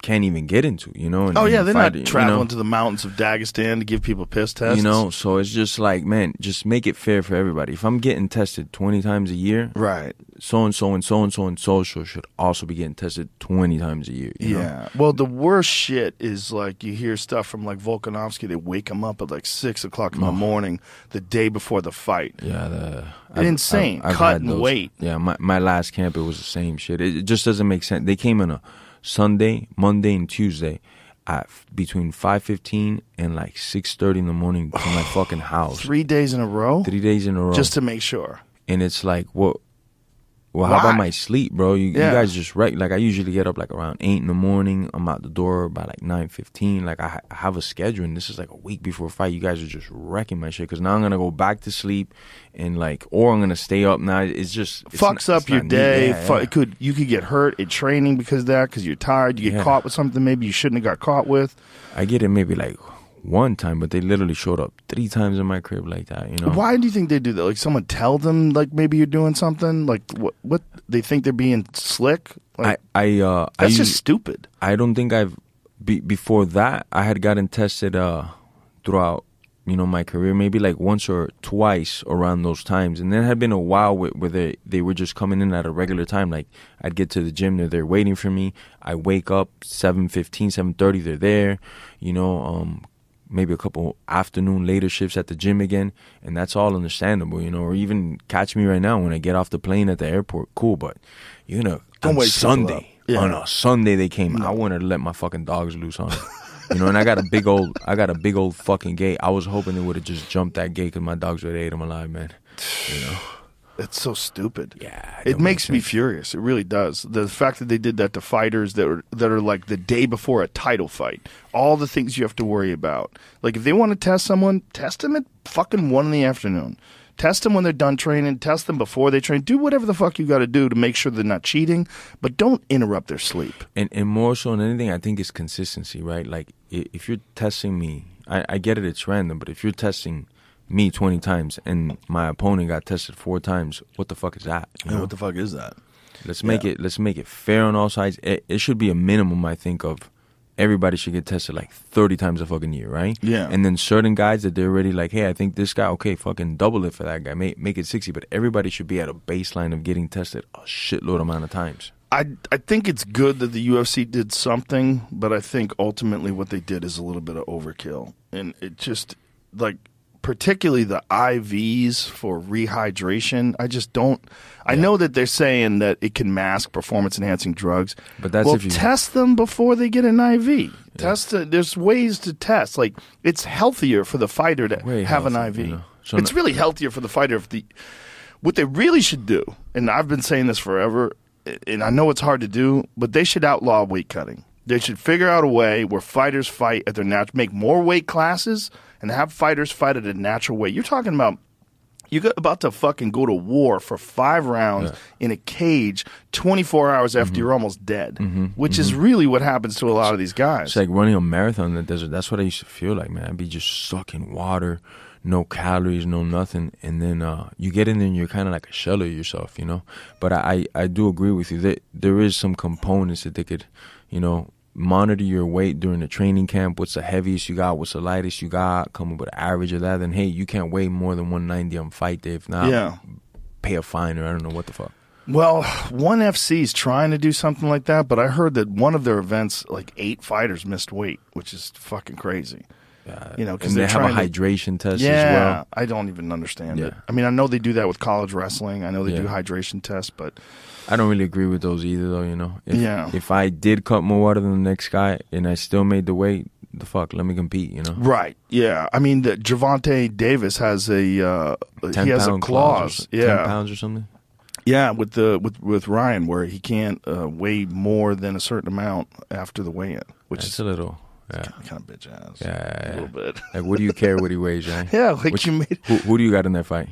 E: can't even get into, you know. And,
D: Oh yeah,
E: and
D: they're
E: fight,
D: not
E: you
D: traveling
E: know?
D: to the mountains of Dagestan to give people piss tests.
E: You know, so it's just like, man, just make it fair for everybody. If I'm getting tested twenty times a year,
D: right?
E: So and so and so and so and so should also be getting tested twenty times a year. You know?
D: Yeah. Well, the worst shit is like you hear stuff from like Volkanovski. They wake him up at like six o'clock in the morning the day before the fight.
E: Yeah, the I've-
D: insane.
E: I've- I've
D: Cut
E: had
D: and
E: those.
D: wait.
E: Yeah, my my last camp it was the same shit. It, it just doesn't make sense. They came on a Sunday, Monday, and Tuesday at f- between five fifteen and like six thirty in the morning to my fucking house.
D: Three days in a row,
E: Three days in a row,
D: just to make sure.
E: and it's like, what? Well, how
D: Why?
E: about my sleep, bro? You,
D: Yeah.
E: you guys just wreck. Like I usually get up like around eight in the morning. I'm out the door by like nine fifteen. Like I, ha- I have a schedule, and this is like a week before a fight. You guys are just wrecking my shit because now I'm gonna go back to sleep, and like, or I'm gonna stay up. Now it's just it's
D: Fucks
E: not-
D: up
E: it's
D: your
E: not neat.
D: day.
E: Yeah,
D: Fu-
E: yeah.
D: It could you could get hurt at training because of that because you're tired. You get
E: Yeah.
D: caught with something maybe you shouldn't have got caught with.
E: I get it maybe like one time, but they literally showed up three times in my crib like that. You know?
D: Why do you think they do that? Like someone tell them like maybe you're doing something. Like what? What they think they're being slick. Like,
E: I I uh I
D: that's
E: usu-
D: just stupid.
E: I don't think I've be, before that I had gotten tested uh throughout you know my career maybe like once or twice around those times, and then it had been a while where, where they they were just coming in at a regular time. Like I'd get to the gym, they're there waiting for me. I wake up seven fifteen, seven thirty, they're there. You know, um, maybe a couple afternoon later shifts at the gym again, and that's all understandable. You know, or even catch me right now when I get off the plane at the airport. Cool, but you know,
D: Don't
E: on
D: wake people
E: Sunday.
D: up. Yeah.
E: On a Sunday they came. I wanted to let my fucking dogs loose on it. You know, and I got a big old, I got a big old fucking gate. I was hoping they would have just jumped that gate because my dogs would have ate them alive, man. You know,
D: It's so stupid.
E: Yeah,
D: it
E: don't
D: makes
E: make
D: me
E: sense.
D: furious. It really does. The fact that they did that to fighters that are that are like the day before a title fight. All the things you have to worry about. Like if they want to test someone, test them at fucking one in the afternoon. Test them when they're done training. Test them before they train. Do whatever the fuck you got to do to make sure they're not cheating, but don't interrupt their sleep.
E: and and more so than anything, I think it's consistency, right? Like i- if you're testing me, I, I get it, it's random, but if you're testing me twenty times and my opponent got tested four times, what the fuck is that? You know?
D: What the fuck is that?
E: Let's make
D: Yeah.
E: it let's make it fair on all sides. It, it should be a minimum, I think, of everybody should get tested like thirty times a fucking year, right?
D: Yeah.
E: And then certain guys that they're already like, hey, I think this guy, okay, fucking double it for that guy, make make it sixty. But everybody should be at a baseline of getting tested a shitload amount of times.
D: I, I think it's good that the U F C did something, but I think ultimately what they did is a little bit of overkill. And it just, like, particularly the I Vs for rehydration, I just don't. I know that they're saying that it can mask performance-enhancing drugs.
E: But that's
D: well,
E: if you-
D: test them before they get an I V. Test. The, there's ways to test. Like, it's healthier for the fighter to
E: Way
D: have an
E: healthier,
D: I V.
E: you know. So
D: it's
E: no-
D: really healthier for the fighter if the. What they really should do, and I've been saying this forever, and I know it's hard to do, but they should outlaw weight cutting. They should figure out a way where fighters fight at their natural, make more weight classes, and have fighters fight at a natural weight. You're talking about you're about to fucking go to war for five rounds in a cage, twenty-four hours after
E: Mm-hmm.
D: you're almost dead, which is really what happens to a lot of these guys.
E: It's like running a marathon in the desert. That's what I used to feel like, man. I'd be just sucking water, no calories, no nothing. And then uh, you get in there and you're kind of like a shell of yourself, you know. But I, I, I do agree with you that there is some components that they could, you know, monitor your weight during the training camp. What's the heaviest you got? What's the lightest you got? Come up with an average of that. Then, hey, you can't weigh more than one ninety on fight day. If not,
D: Yeah.
E: pay a fine or I don't know what the fuck.
D: Well, one F C is trying to do something like that, but I heard that one of their events, like eight fighters missed weight, which is fucking crazy.
E: Uh,
D: You know,
E: and
D: because
E: they
D: they're
E: have a
D: trying to-
E: hydration test
D: yeah,
E: as well.
D: I don't even understand it.
E: Yeah.
D: I mean, I know they do that with college wrestling. I know they do
E: Yeah.
D: hydration tests, but
E: I don't really agree with those either, though. You know, if,
D: Yeah.
E: If I did cut more water than the next guy and I still made the weight, the fuck, let me compete. You know,
D: right, yeah. I mean, the Gervonta Davis has a uh,
E: ten
D: he has a
E: pound
D: clause,
E: or,
D: yeah,
E: ten pounds or something.
D: yeah, with the with with Ryan, where he can't uh, weigh more than a certain amount after the weigh-in, which
E: It's
D: is
E: a little, yeah,
D: kind of bitch ass,
E: yeah, yeah,
D: a
E: yeah.
D: little bit.
E: Like, what do you care what he weighs, right?
D: Yeah, like
E: Which-
D: you made.
E: Who, who do you got in that fight?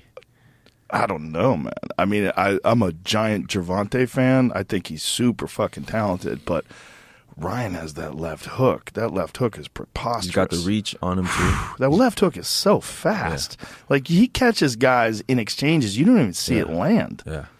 D: I don't know, man. I mean, I, I'm a giant Gervonta fan. I think he's super fucking talented, but Ryan has that left hook. That left hook is preposterous.
E: He's got the reach on him too.
D: That left hook is so fast. Like, he catches guys in exchanges. You don't even see
E: Yeah.
D: it land.
E: Yeah.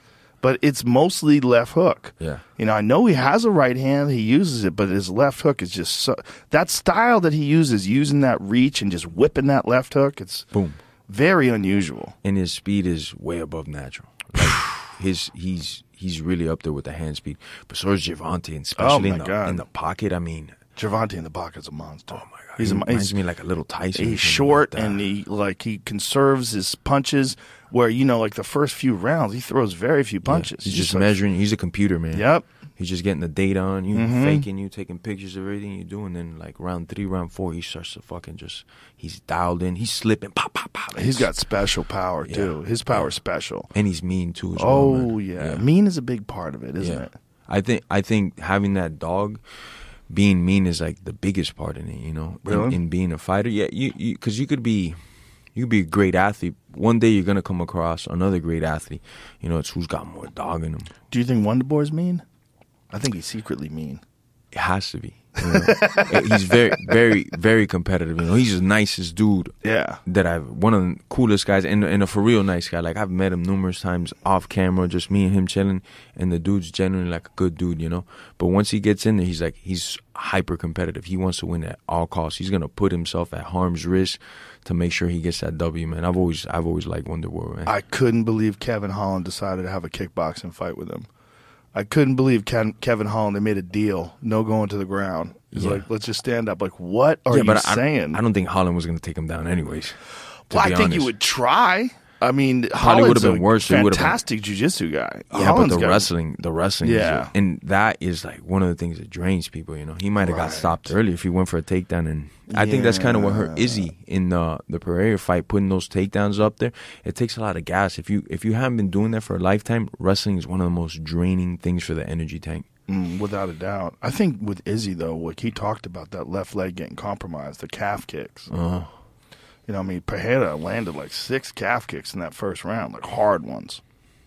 D: but it's mostly left hook.
E: Yeah.
D: You know, I know he has a right hand, he uses it, but his left hook is just so, that style that he uses, using that reach and just whipping that left hook, it's
E: Boom.
D: very unusual.
E: And his speed is way above natural. Like his he's he's really up there with the hand speed. But so is Gervonta, and especially
D: Oh,
E: in
D: my
E: the
D: God.
E: in the pocket. I mean,
D: Gervonta in the pocket is a monster.
E: oh my god,
D: He's
E: he
D: a,
E: reminds
D: he's,
E: me like a little Tyson. or
D: he's
E: something
D: short
E: like that.
D: and he like he conserves his punches. Where you know, like the first few rounds, he throws very few
E: Yeah.
D: punches.
E: He's just
D: like-
E: measuring. He's a computer, man.
D: Yep.
E: He's just getting the data on you,
D: Mhm.
E: faking you, taking pictures of everything you do, and then like round three, round four, he starts to fucking just he's dialed in. He's slipping, pop, pop, pop.
D: He's
E: It's-
D: got special power
E: Yeah.
D: too. His power
E: Yeah.
D: is special.
E: and he's mean too as well.
D: Oh
E: man.
D: yeah. mean is a big part of it, isn't
E: Yeah.
D: it?
E: I think I think having that dog, being mean is like the biggest part in it. You know, in,
D: Really?
E: in being a fighter. Yeah, you because you, could be, you could be a great athlete. One day you're gonna come across another great athlete. You know, it's who's got more dog in him.
D: Do you think Wonder Boy's mean? I think he's secretly mean.
E: It has to be. You know? He's very, very, very competitive. You know, he's the nicest dude
D: Yeah.
E: that I've one of the coolest guys and, and a for real nice guy. Like I've met him numerous times off camera, just me and him chilling, and the dude's genuinely like a good dude, you know. But once he gets in there, he's like he's hyper competitive. He wants to win at all costs. He's gonna put himself at harm's risk to make sure he gets that W, man. I've always I've always liked Wonder Boy, man.
D: I couldn't believe Kevin Holland decided to have a kickboxing fight with him. I couldn't believe Ken, Kevin Holland. They made a deal, no going to the ground. He's
E: Yeah.
D: like, let's just stand up. Like, what are
E: yeah,
D: you
E: but I,
D: saying?
E: I don't think Holland was gonna take him down anyways. to
D: well, I
E: be
D: think you
E: honest.
D: would try. I mean,
E: Probably
D: Holland's
E: would've been
D: a
E: worse. It would've been-
D: fantastic jiu-jitsu guy.
E: Yeah,
D: Holland's
E: but the
D: got-
E: wrestling, the wrestling, is-
D: Yeah.
E: and that is like one of the things that drains people. You know, he might have
D: Right.
E: got stopped early if he went for a takedown, and I think that's kind of what hurt
D: Yeah.
E: Izzy in the the Pereira fight, putting those takedowns up there. It takes a lot of gas. If you if you haven't been doing that for a lifetime, wrestling is one of the most draining things for the energy tank.
D: Mm, without a doubt. I think with Izzy, though, like he talked about that left leg getting compromised, the calf kicks.
E: Uh,
D: You know, I mean, Pereira landed like six calf kicks in that first round, like hard ones.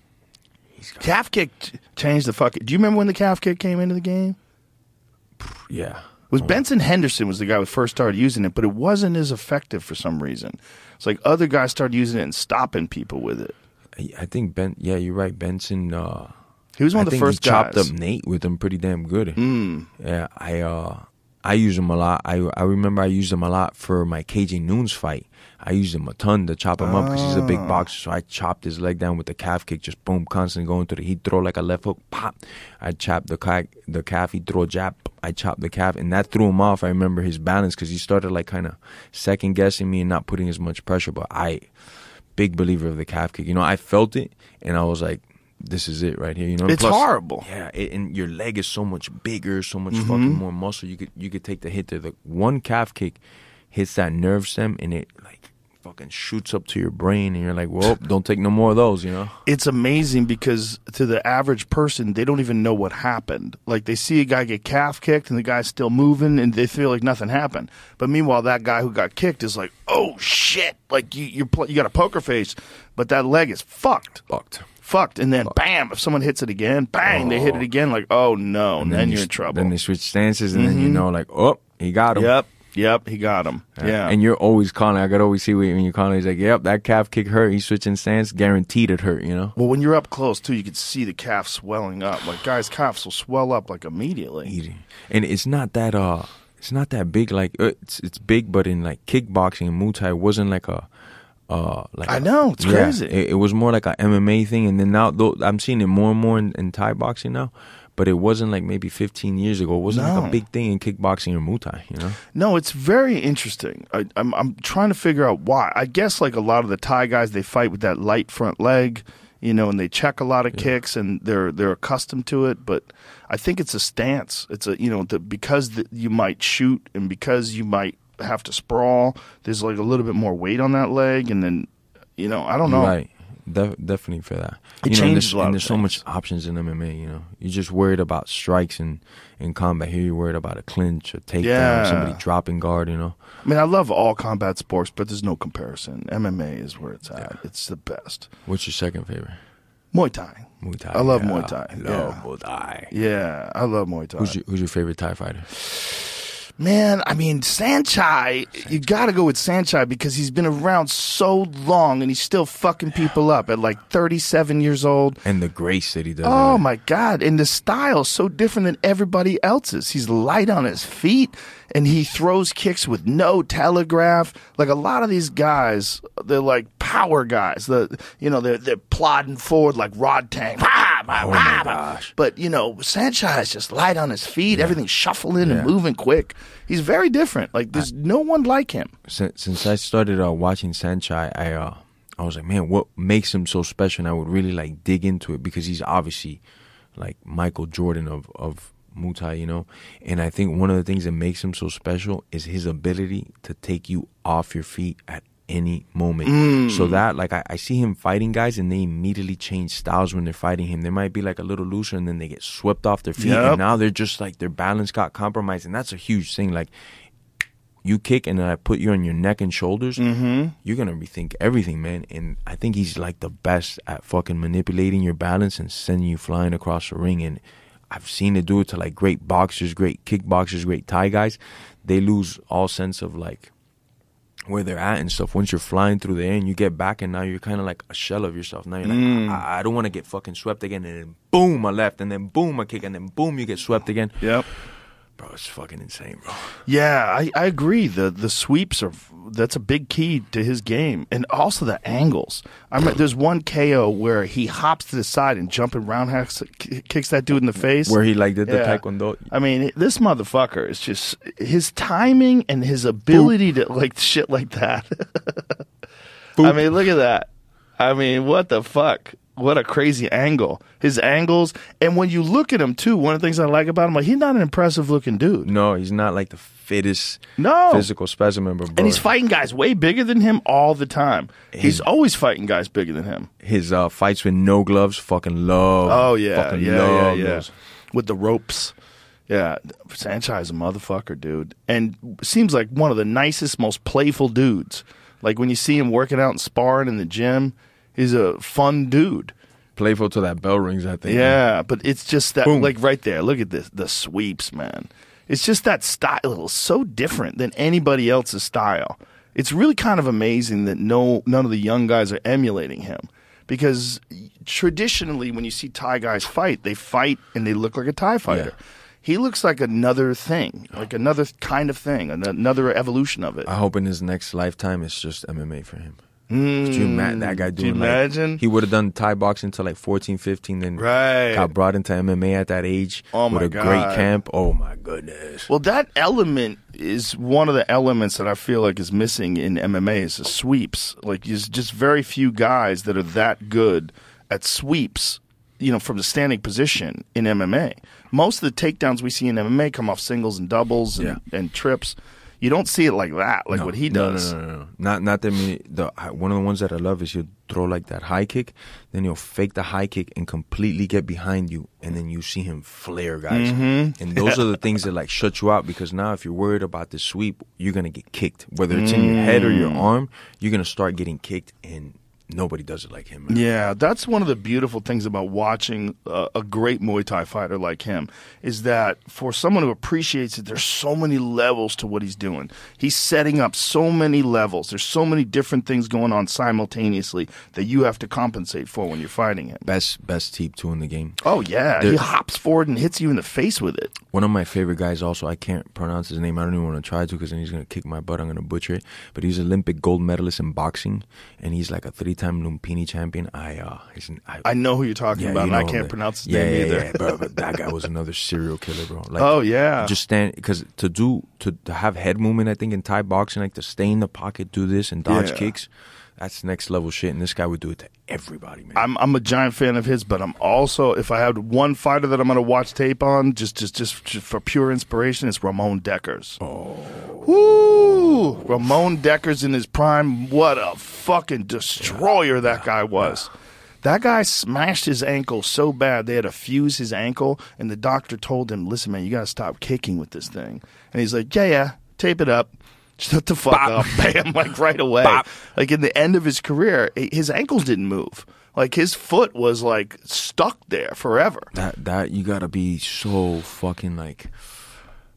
E: he's got,
D: Calf kick ch- changed the fucking. Do you remember when the calf kick came into the game?
E: yeah.
D: It was Benson Henderson was the guy who first started using it, but it wasn't as effective for some reason. It's like other guys started using it and stopping people with it.
E: I- I think Ben. Yeah, you're right. Benson. Uh,
D: He was one
E: I
D: of the
E: think
D: first
E: he chopped
D: guys.
E: up Nate with him pretty damn good.
D: Mm.
E: Yeah, I uh, I use him a lot. I I remember I used him a lot for my K J Noons fight. I used him a ton to chop him up because he's a big
D: Ah.
E: boxer. So I chopped his leg down with the calf kick, just boom, constantly going through the. He'd throw like a left hook, pop. I chopped the calf, the calf. He'd throw a jab. I chopped the calf, and that threw him off. I remember his balance because he started like kind of second guessing me and not putting as much pressure. But I, big believer of the calf kick. You know, I felt it, and I was like, this is it right here. You know,
D: It's
E: Plus-
D: horrible.
E: Yeah, it, and your leg is so much bigger, so much
D: Mm-hmm.
E: fucking more muscle. You could you could take the hit there. The one calf kick hits that nerve stem, and it like fucking shoots up to your brain, and you're like, well, don't take no more of those. You know.
D: It's amazing because to the average person, they don't even know what happened. Like they see a guy get calf kicked and the guy's still moving and they feel like nothing happened. But meanwhile, that guy who got kicked is like, oh shit! Like you you're pl- you got a poker face, but that leg is fucked.
E: Fucked.
D: Fucked. And then bam, if someone hits it again, bang, they hit it again. Like, oh no, and then,
E: you
D: you're
E: s-
D: in trouble.
E: Then they switch stances, and then you know, like, oh, he got him.
D: Yep, yep, he got him. Yeah,
E: And you're always calling. I could always see when you're calling. He's like, yep, that calf kick hurt. He's switching stance. Guaranteed it hurt. You know.
D: well, when you're up close too, you can see the calf swelling up. Like guys' calves will swell up like immediately.
E: Easy. And it's not that uh it's not that big like uh, it's it's big, but in like kickboxing and Muay Thai, it wasn't like a uh like
D: I
E: a-
D: know, it's
E: yeah,
D: crazy.
E: It, it was more like a M M A thing, and then now though, I'm seeing it more and more in, in Thai boxing now. But it wasn't like maybe fifteen years ago. It wasn't like
D: No.
E: a big thing in kickboxing or Muay Thai, you know?
D: No, it's very interesting. I, I'm I'm trying to figure out why. I guess like a lot of the Thai guys, they fight with that light front leg, you know, and they check a lot of kicks, and they're they're accustomed to it. But I think it's a stance. It's a you know the, because the, you might shoot and because you might have to sprawl. There's like a little bit more weight on that leg, and then you know I don't know.
E: Right. Def- definitely for that.
D: It
E: you know, and
D: changes
E: there's,
D: a lot
E: and
D: of
E: there's so
D: things.
E: much options in M M A, you know. You're just worried about strikes in, in combat. Here you're worried about a clinch, a takedown,
D: Yeah.
E: somebody dropping guard, you know.
D: I mean, I love all combat sports, but there's no comparison. M M A is where it's at. It's the best.
E: What's your second favorite?
D: Muay Thai.
E: Muay Thai.
D: I love
E: yeah.
D: Muay Thai.
E: I love
D: Yeah.
E: Muay Thai.
D: Yeah, I love Muay Thai.
E: Who's your, who's your favorite Thai fighter?
D: Man, I mean, Saenchai, you got to go with Saenchai because he's been around so long and he's still fucking people up at like thirty-seven years old.
E: And the grace that he does.
D: Oh, my God. And the style is so different than everybody else's. He's light on his feet and he throws kicks with no telegraph. Like a lot of these guys, they're like power guys. The, you know, they're, they're plodding forward like Rod Tang. Oh,
E: my gosh.
D: But, you know, Saenchai is just light on his feet.
E: Yeah.
D: Everything's shuffling
E: Yeah.
D: and moving quick. He's very different. Like, there's no one like him.
E: Since, since I started uh, watching Saenchai, I uh, I was like, man, what makes him so special? And I would really like dig into it because he's obviously like Michael Jordan of of Muay Thai, you know. And I think one of the things that makes him so special is his ability to take you off your feet at any moment.
D: Mm.
E: So that, like, I, I see him fighting guys and they immediately change styles when they're fighting him. They might be like a little looser and then they get swept off their feet.
D: Yep.
E: And now they're just like, their balance got compromised. And that's a huge thing. Like, you kick and then I put you on your neck and shoulders,
D: Mm-hmm.
E: you're going to rethink everything, man. And I think he's like the best at fucking manipulating your balance and sending you flying across the ring. And I've seen it do it to like great boxers, great kickboxers, great Thai guys. They lose all sense of like where they're at and stuff. Once you're flying through the air and you get back and now you're kind of like a shell of yourself. Now you're like,
D: Mm.
E: I, I don't want to get fucking swept again. And then boom, a left. And then boom, a kick. And then boom, you get swept again.
D: Yep.
E: Bro, it's fucking insane, bro.
D: Yeah, I, I agree. The the sweeps are that's a big key to his game, and also the angles. I mean, there's one K O where he hops to the side and jumping roundhouse kicks that dude in the face.
E: Where he like did the
D: Yeah.
E: taekwondo.
D: I mean, this motherfucker is just his timing and his ability to like shit like that. I mean, look at that. I mean, what the fuck? What a crazy angle. His angles. And when you look at him, too, one of the things I like about him, like, he's not an impressive looking dude.
E: No, he's not like the fittest
D: No.
E: physical specimen, but bro,
D: And he's fighting guys way bigger than him all the time. He's
E: His-
D: always fighting guys bigger than him.
E: his uh, fights with no gloves, fucking love.
D: Oh, yeah.
E: fucking
D: Yeah, yeah,
E: love
D: yeah.
E: those.
D: With the ropes. Yeah. Saenchai is a motherfucker, dude. And seems like one of the nicest, most playful dudes. Like, when you see him working out and sparring in the gym, he's a fun dude.
E: Playful till that bell rings, I think.
D: Yeah, but it's just that,
E: Boom.
D: like right there. Look at this, the sweeps, man. It's just that style is so different than anybody else's style. It's really kind of amazing that no none of the young guys are emulating him, because traditionally when you see Thai guys fight, they fight and they look like a Thai fighter.
E: Yeah.
D: He looks like another thing, like another kind of thing, an- another evolution of it.
E: I hope in his next lifetime it's just M M A for him. Could you imagine that guy
D: Mm. Do you
E: doing like,
D: imagine?
E: he would have done Thai boxing until like fourteen, fifteen, then
D: Right.
E: got brought into M M A at that age
D: Oh,
E: with
D: my
E: a
D: God.
E: great camp. Oh my goodness.
D: Well, that element is one of the elements that I feel like is missing in M M A is the sweeps. Like, there's just very few guys that are that good at sweeps, you know, from the standing position in M M A. Most of the takedowns we see in M M A come off singles and doubles and,
E: Yeah.
D: and trips. You don't see it like that, like
E: No,
D: what he
E: no,
D: does.
E: No, no, no, no. Not, not that many. The, one of the ones that I love is he'll throw like that high kick, then he'll fake the high kick and completely get behind you, and then you see him flare, guys.
D: Mm-hmm.
E: And those are the things that like shut you out, because now if you're worried about the sweep, you're gonna get kicked. Whether it's in your head or
D: Mm.
E: your arm, you're gonna start getting kicked, and nobody does it like him, man.
D: Yeah, that's one of the beautiful things about watching uh, a great Muay Thai fighter like him, is that for someone who appreciates it, there's so many levels to what he's doing. He's setting up so many levels. There's so many different things going on simultaneously that you have to compensate for when you're fighting him.
E: Best best teep too in the game.
D: Oh, yeah.
E: There-
D: he hops forward and hits you in the face with it.
E: One of my favorite guys also, I can't pronounce his name. I don't even want to try to because then he's going to kick my butt. I'm going to butcher it. But he's Olympic gold medalist in boxing, and he's like a three-time Lumpini champion. I, uh, he's, I,
D: I know who you're talking
E: yeah,
D: about,
E: you
D: and I
E: know
D: can't
E: him.
D: pronounce his
E: yeah,
D: name
E: yeah,
D: either.
E: Yeah, bro, but that guy was another serial killer, bro. Like,
D: Oh, yeah.
E: Just stand, because to do, to, to have head movement, I think, in Thai boxing, like to stay in the pocket, do this, and dodge
D: Yeah.
E: kicks, that's next level shit. And this guy would do it to everybody, man.
D: I'm I'm a giant fan of his, but I'm also, if I had one fighter that I'm going to watch tape on, just, just just just for pure inspiration, it's Ramon Deckers. Oh, woo! Ramon Deckers in his prime. What a fucking destroyer that guy was. That guy smashed his ankle so bad they had to fuse his ankle, and the doctor told him, "Listen, man, you got to stop kicking with this thing." And he's like, "Yeah, yeah, tape it up." Shut the fuck
E: Bop.
D: up, bam, like right away.
E: Bop.
D: Like in the end of his career, his ankles didn't move. Like his foot was like stuck there forever.
E: That that you gotta be so fucking like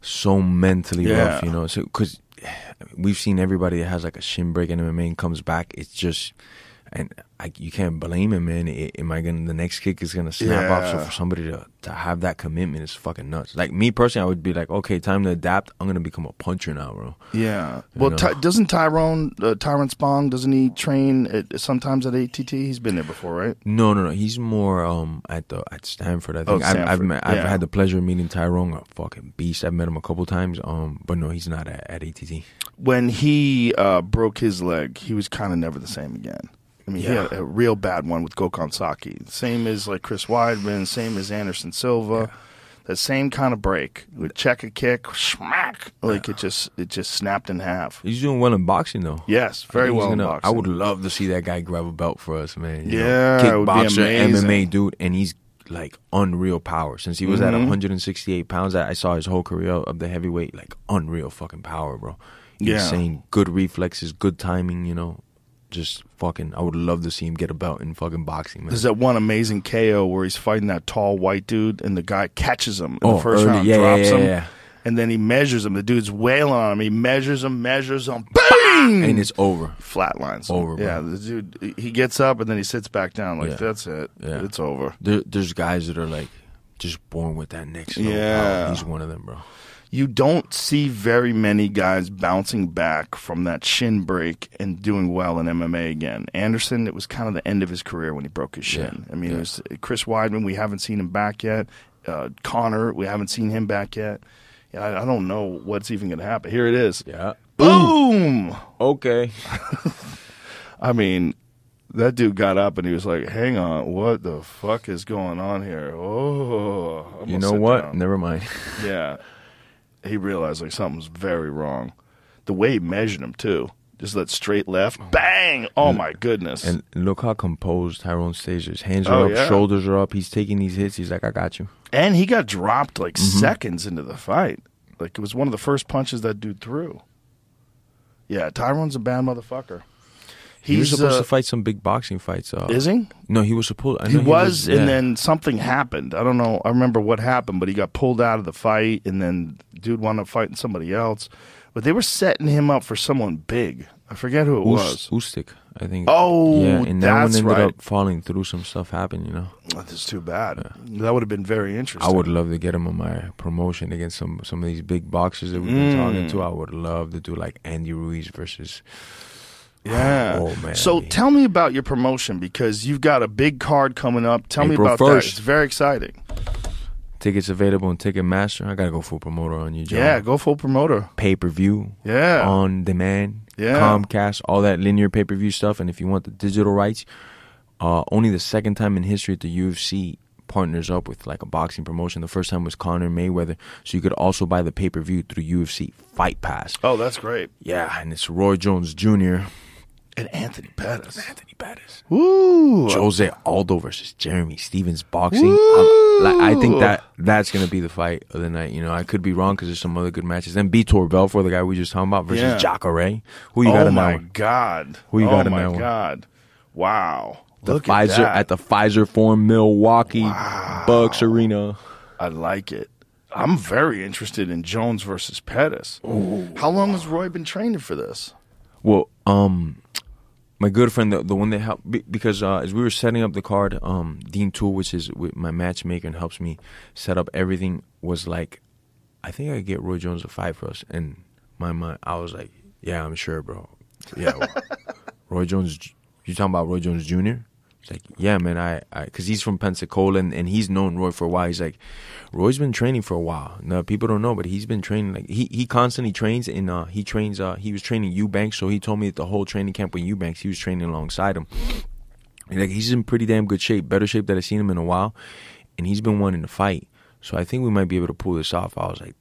E: so mentally
D: Yeah.
E: rough, you know. So because we've seen everybody that has like a shin break in M M A and comes back, it's just, and I, you can't blame him, man. It, am I gonna the next kick is gonna snap
D: Yeah.
E: off? So for somebody to to have that commitment is fucking nuts. Like me personally, I would be like, okay, time to adapt. I'm gonna become a puncher now, bro.
D: Yeah. Well,
E: know?
D: Ty- doesn't Tyrone, uh, Tyrone Spong, doesn't he train at, sometimes at A T T? He's been there before, right?
E: No, no, no. He's more um at the at Stanford. I
D: Oh,
E: think I've I've,
D: Stanford.
E: met, I've
D: Yeah.
E: had the pleasure of meeting Tyrone, a fucking beast. I've met him a couple times. Um, but no, he's not at, at A T T.
D: When he uh, broke his leg, he was kind of never the same again. I mean, he
E: Yeah.
D: had a real bad one with Gokhan Saki. Same as like Chris Weidman, same as Anderson Silva. That same kind of break. Would check a kick, smack, like it just it just snapped in half.
E: He's doing well in boxing though.
D: Yes,
E: I
D: very
E: think he's
D: well in
E: gonna-
D: boxing.
E: I would love to see that guy grab a belt for us, man. You
D: Yeah,
E: know,
D: it would be
E: kickboxer, M M A
D: amazing.
E: dude, and he's like unreal power. Since he was
D: Mhm.
E: at one hundred sixty-eight pounds, I I saw his whole career of the heavyweight, like unreal fucking power, bro.
D: Yeah.
E: Insane, good reflexes, good timing. You know, just fucking. I would love to see him get a belt in fucking boxing, man.
D: There's that one amazing K O where he's fighting that tall white dude, and the guy catches him in
E: Oh,
D: the first
E: early-
D: round,
E: yeah,
D: drops
E: yeah,
D: him,
E: yeah.
D: and then he measures him. The dude's wailing on him. He measures him, measures him, bang,
E: And it's over.
D: flatlines him.
E: Over, bro.
D: Yeah, the dude, he gets up and then he sits back down like
E: Yeah.
D: that's it.
E: Yeah.
D: It's over.
E: There, there's guys that are like just born with that next level
D: Yeah.
E: power. He's one of them, bro.
D: You don't see very many guys bouncing back from that shin break and doing well in M M A again. Anderson, it was kind of the end of his career when he broke his shin.
E: Yeah,
D: I mean,
E: yeah.
D: it was Chris Weidman, we haven't seen him back yet. Uh, Connor, we haven't seen him back yet. Yeah, I, I don't know what's even going to happen. Here it is.
E: Yeah.
D: Boom!
E: Okay.
D: I mean, that dude got up and he was like, hang on, what the fuck is going on here? Oh, I'm
E: You
D: gonna
E: know
D: sit
E: what?
D: down.
E: Never mind.
D: Yeah. He realized like something's very wrong. The way he measured him too. Just that straight left. Bang! Oh my goodness.
E: And look how composed Tyrone stays. His hands are
D: Oh,
E: up,
D: yeah.
E: shoulders are up. He's taking these hits. He's like, I got you.
D: And he got dropped like
E: Mm-hmm.
D: seconds into the fight. Like it was one of the first punches that dude threw. Yeah, Tyrone's a bad motherfucker.
E: He was
D: He's
E: supposed
D: uh,
E: to fight some big boxing fights. Uh,
D: Is he?
E: No, he was supposed. I
D: He
E: know
D: was,
E: yeah.
D: and then something happened. I don't know. I remember what happened, but he got pulled out of the fight, and then dude wound up fighting somebody else. But they were setting him up for someone big. I forget who it was.
E: Us- Ustik, I think.
D: Oh,
E: yeah, and that one
D: that's
E: ended
D: right.
E: up falling through. Some stuff happened, you know.
D: Oh, that's too bad. That would have been very interesting.
E: I would love to get him on my promotion against some some of these big boxers that we've been
D: Mm.
E: talking to. I would love to do like Andy Ruiz versus.
D: Yeah.
E: Oh man.
D: So
E: that'd be-
D: tell me about your promotion because you've got a big card coming up. Tell me
E: April
D: about that.
E: first.
D: It's very exciting.
E: tickets available on Ticketmaster. I gotta go full promoter on you, John.
D: Yeah, go full promoter.
E: Pay per view.
D: Yeah.
E: On demand.
D: Yeah.
E: Comcast, all that linear pay per view stuff. And if you want the digital rights, uh, only the second time in history that the U F C partners up with like a boxing promotion. The first time was Conor Mayweather. So you could also buy the pay per view through U F C Fight Pass.
D: Oh, that's great.
E: Yeah, and it's Roy Jones Junior
D: And Anthony Pettis.
E: Anthony Pettis.
D: Woo.
E: Jose Aldo versus Jeremy Stevens boxing.
D: Woo!
E: I'm- like, I think that that's gonna be the fight of the night. You know, I could be wrong because there's some other good matches. Then Vitor Belfort, the guy we just talking about, versus
D: Yeah.
E: Jacare. Who you got
D: Oh
E: in that
D: my
E: one?
D: God.
E: Who you
D: oh
E: got in
D: my
E: that one?
D: God. Wow.
E: The
D: Look
E: Pfizer
D: at that.
E: at the Pfizer Forum, Milwaukee Bucks Arena.
D: I like it. I'm very interested in Jones versus Pettis. How long has Roy been training for this?
E: Well, um, my good friend, the the one that helped be- because uh, as we were setting up the card, um, Dean Toole, which is with my matchmaker and helps me set up everything, was like, I think I could get Roy Jones to fight for us. And my mind, I was like, yeah, I'm sure, bro. Yeah, well, Roy Jones. You talking about Roy Jones Junior? It's like, yeah, man, I, I, cause he's from Pensacola and, and he's known Roy for a while. He's like, Roy's been training for a while. No, people don't know, but he's been training. Like he, he constantly trains and uh, he trains. Uh, he was training Eubanks, so he told me that the whole training camp with Eubanks, he was training alongside him. And like he's in pretty damn good shape, better shape that I've seen him in a while, and he's been wanting to fight. So I think we might be able to pull this off. I was like,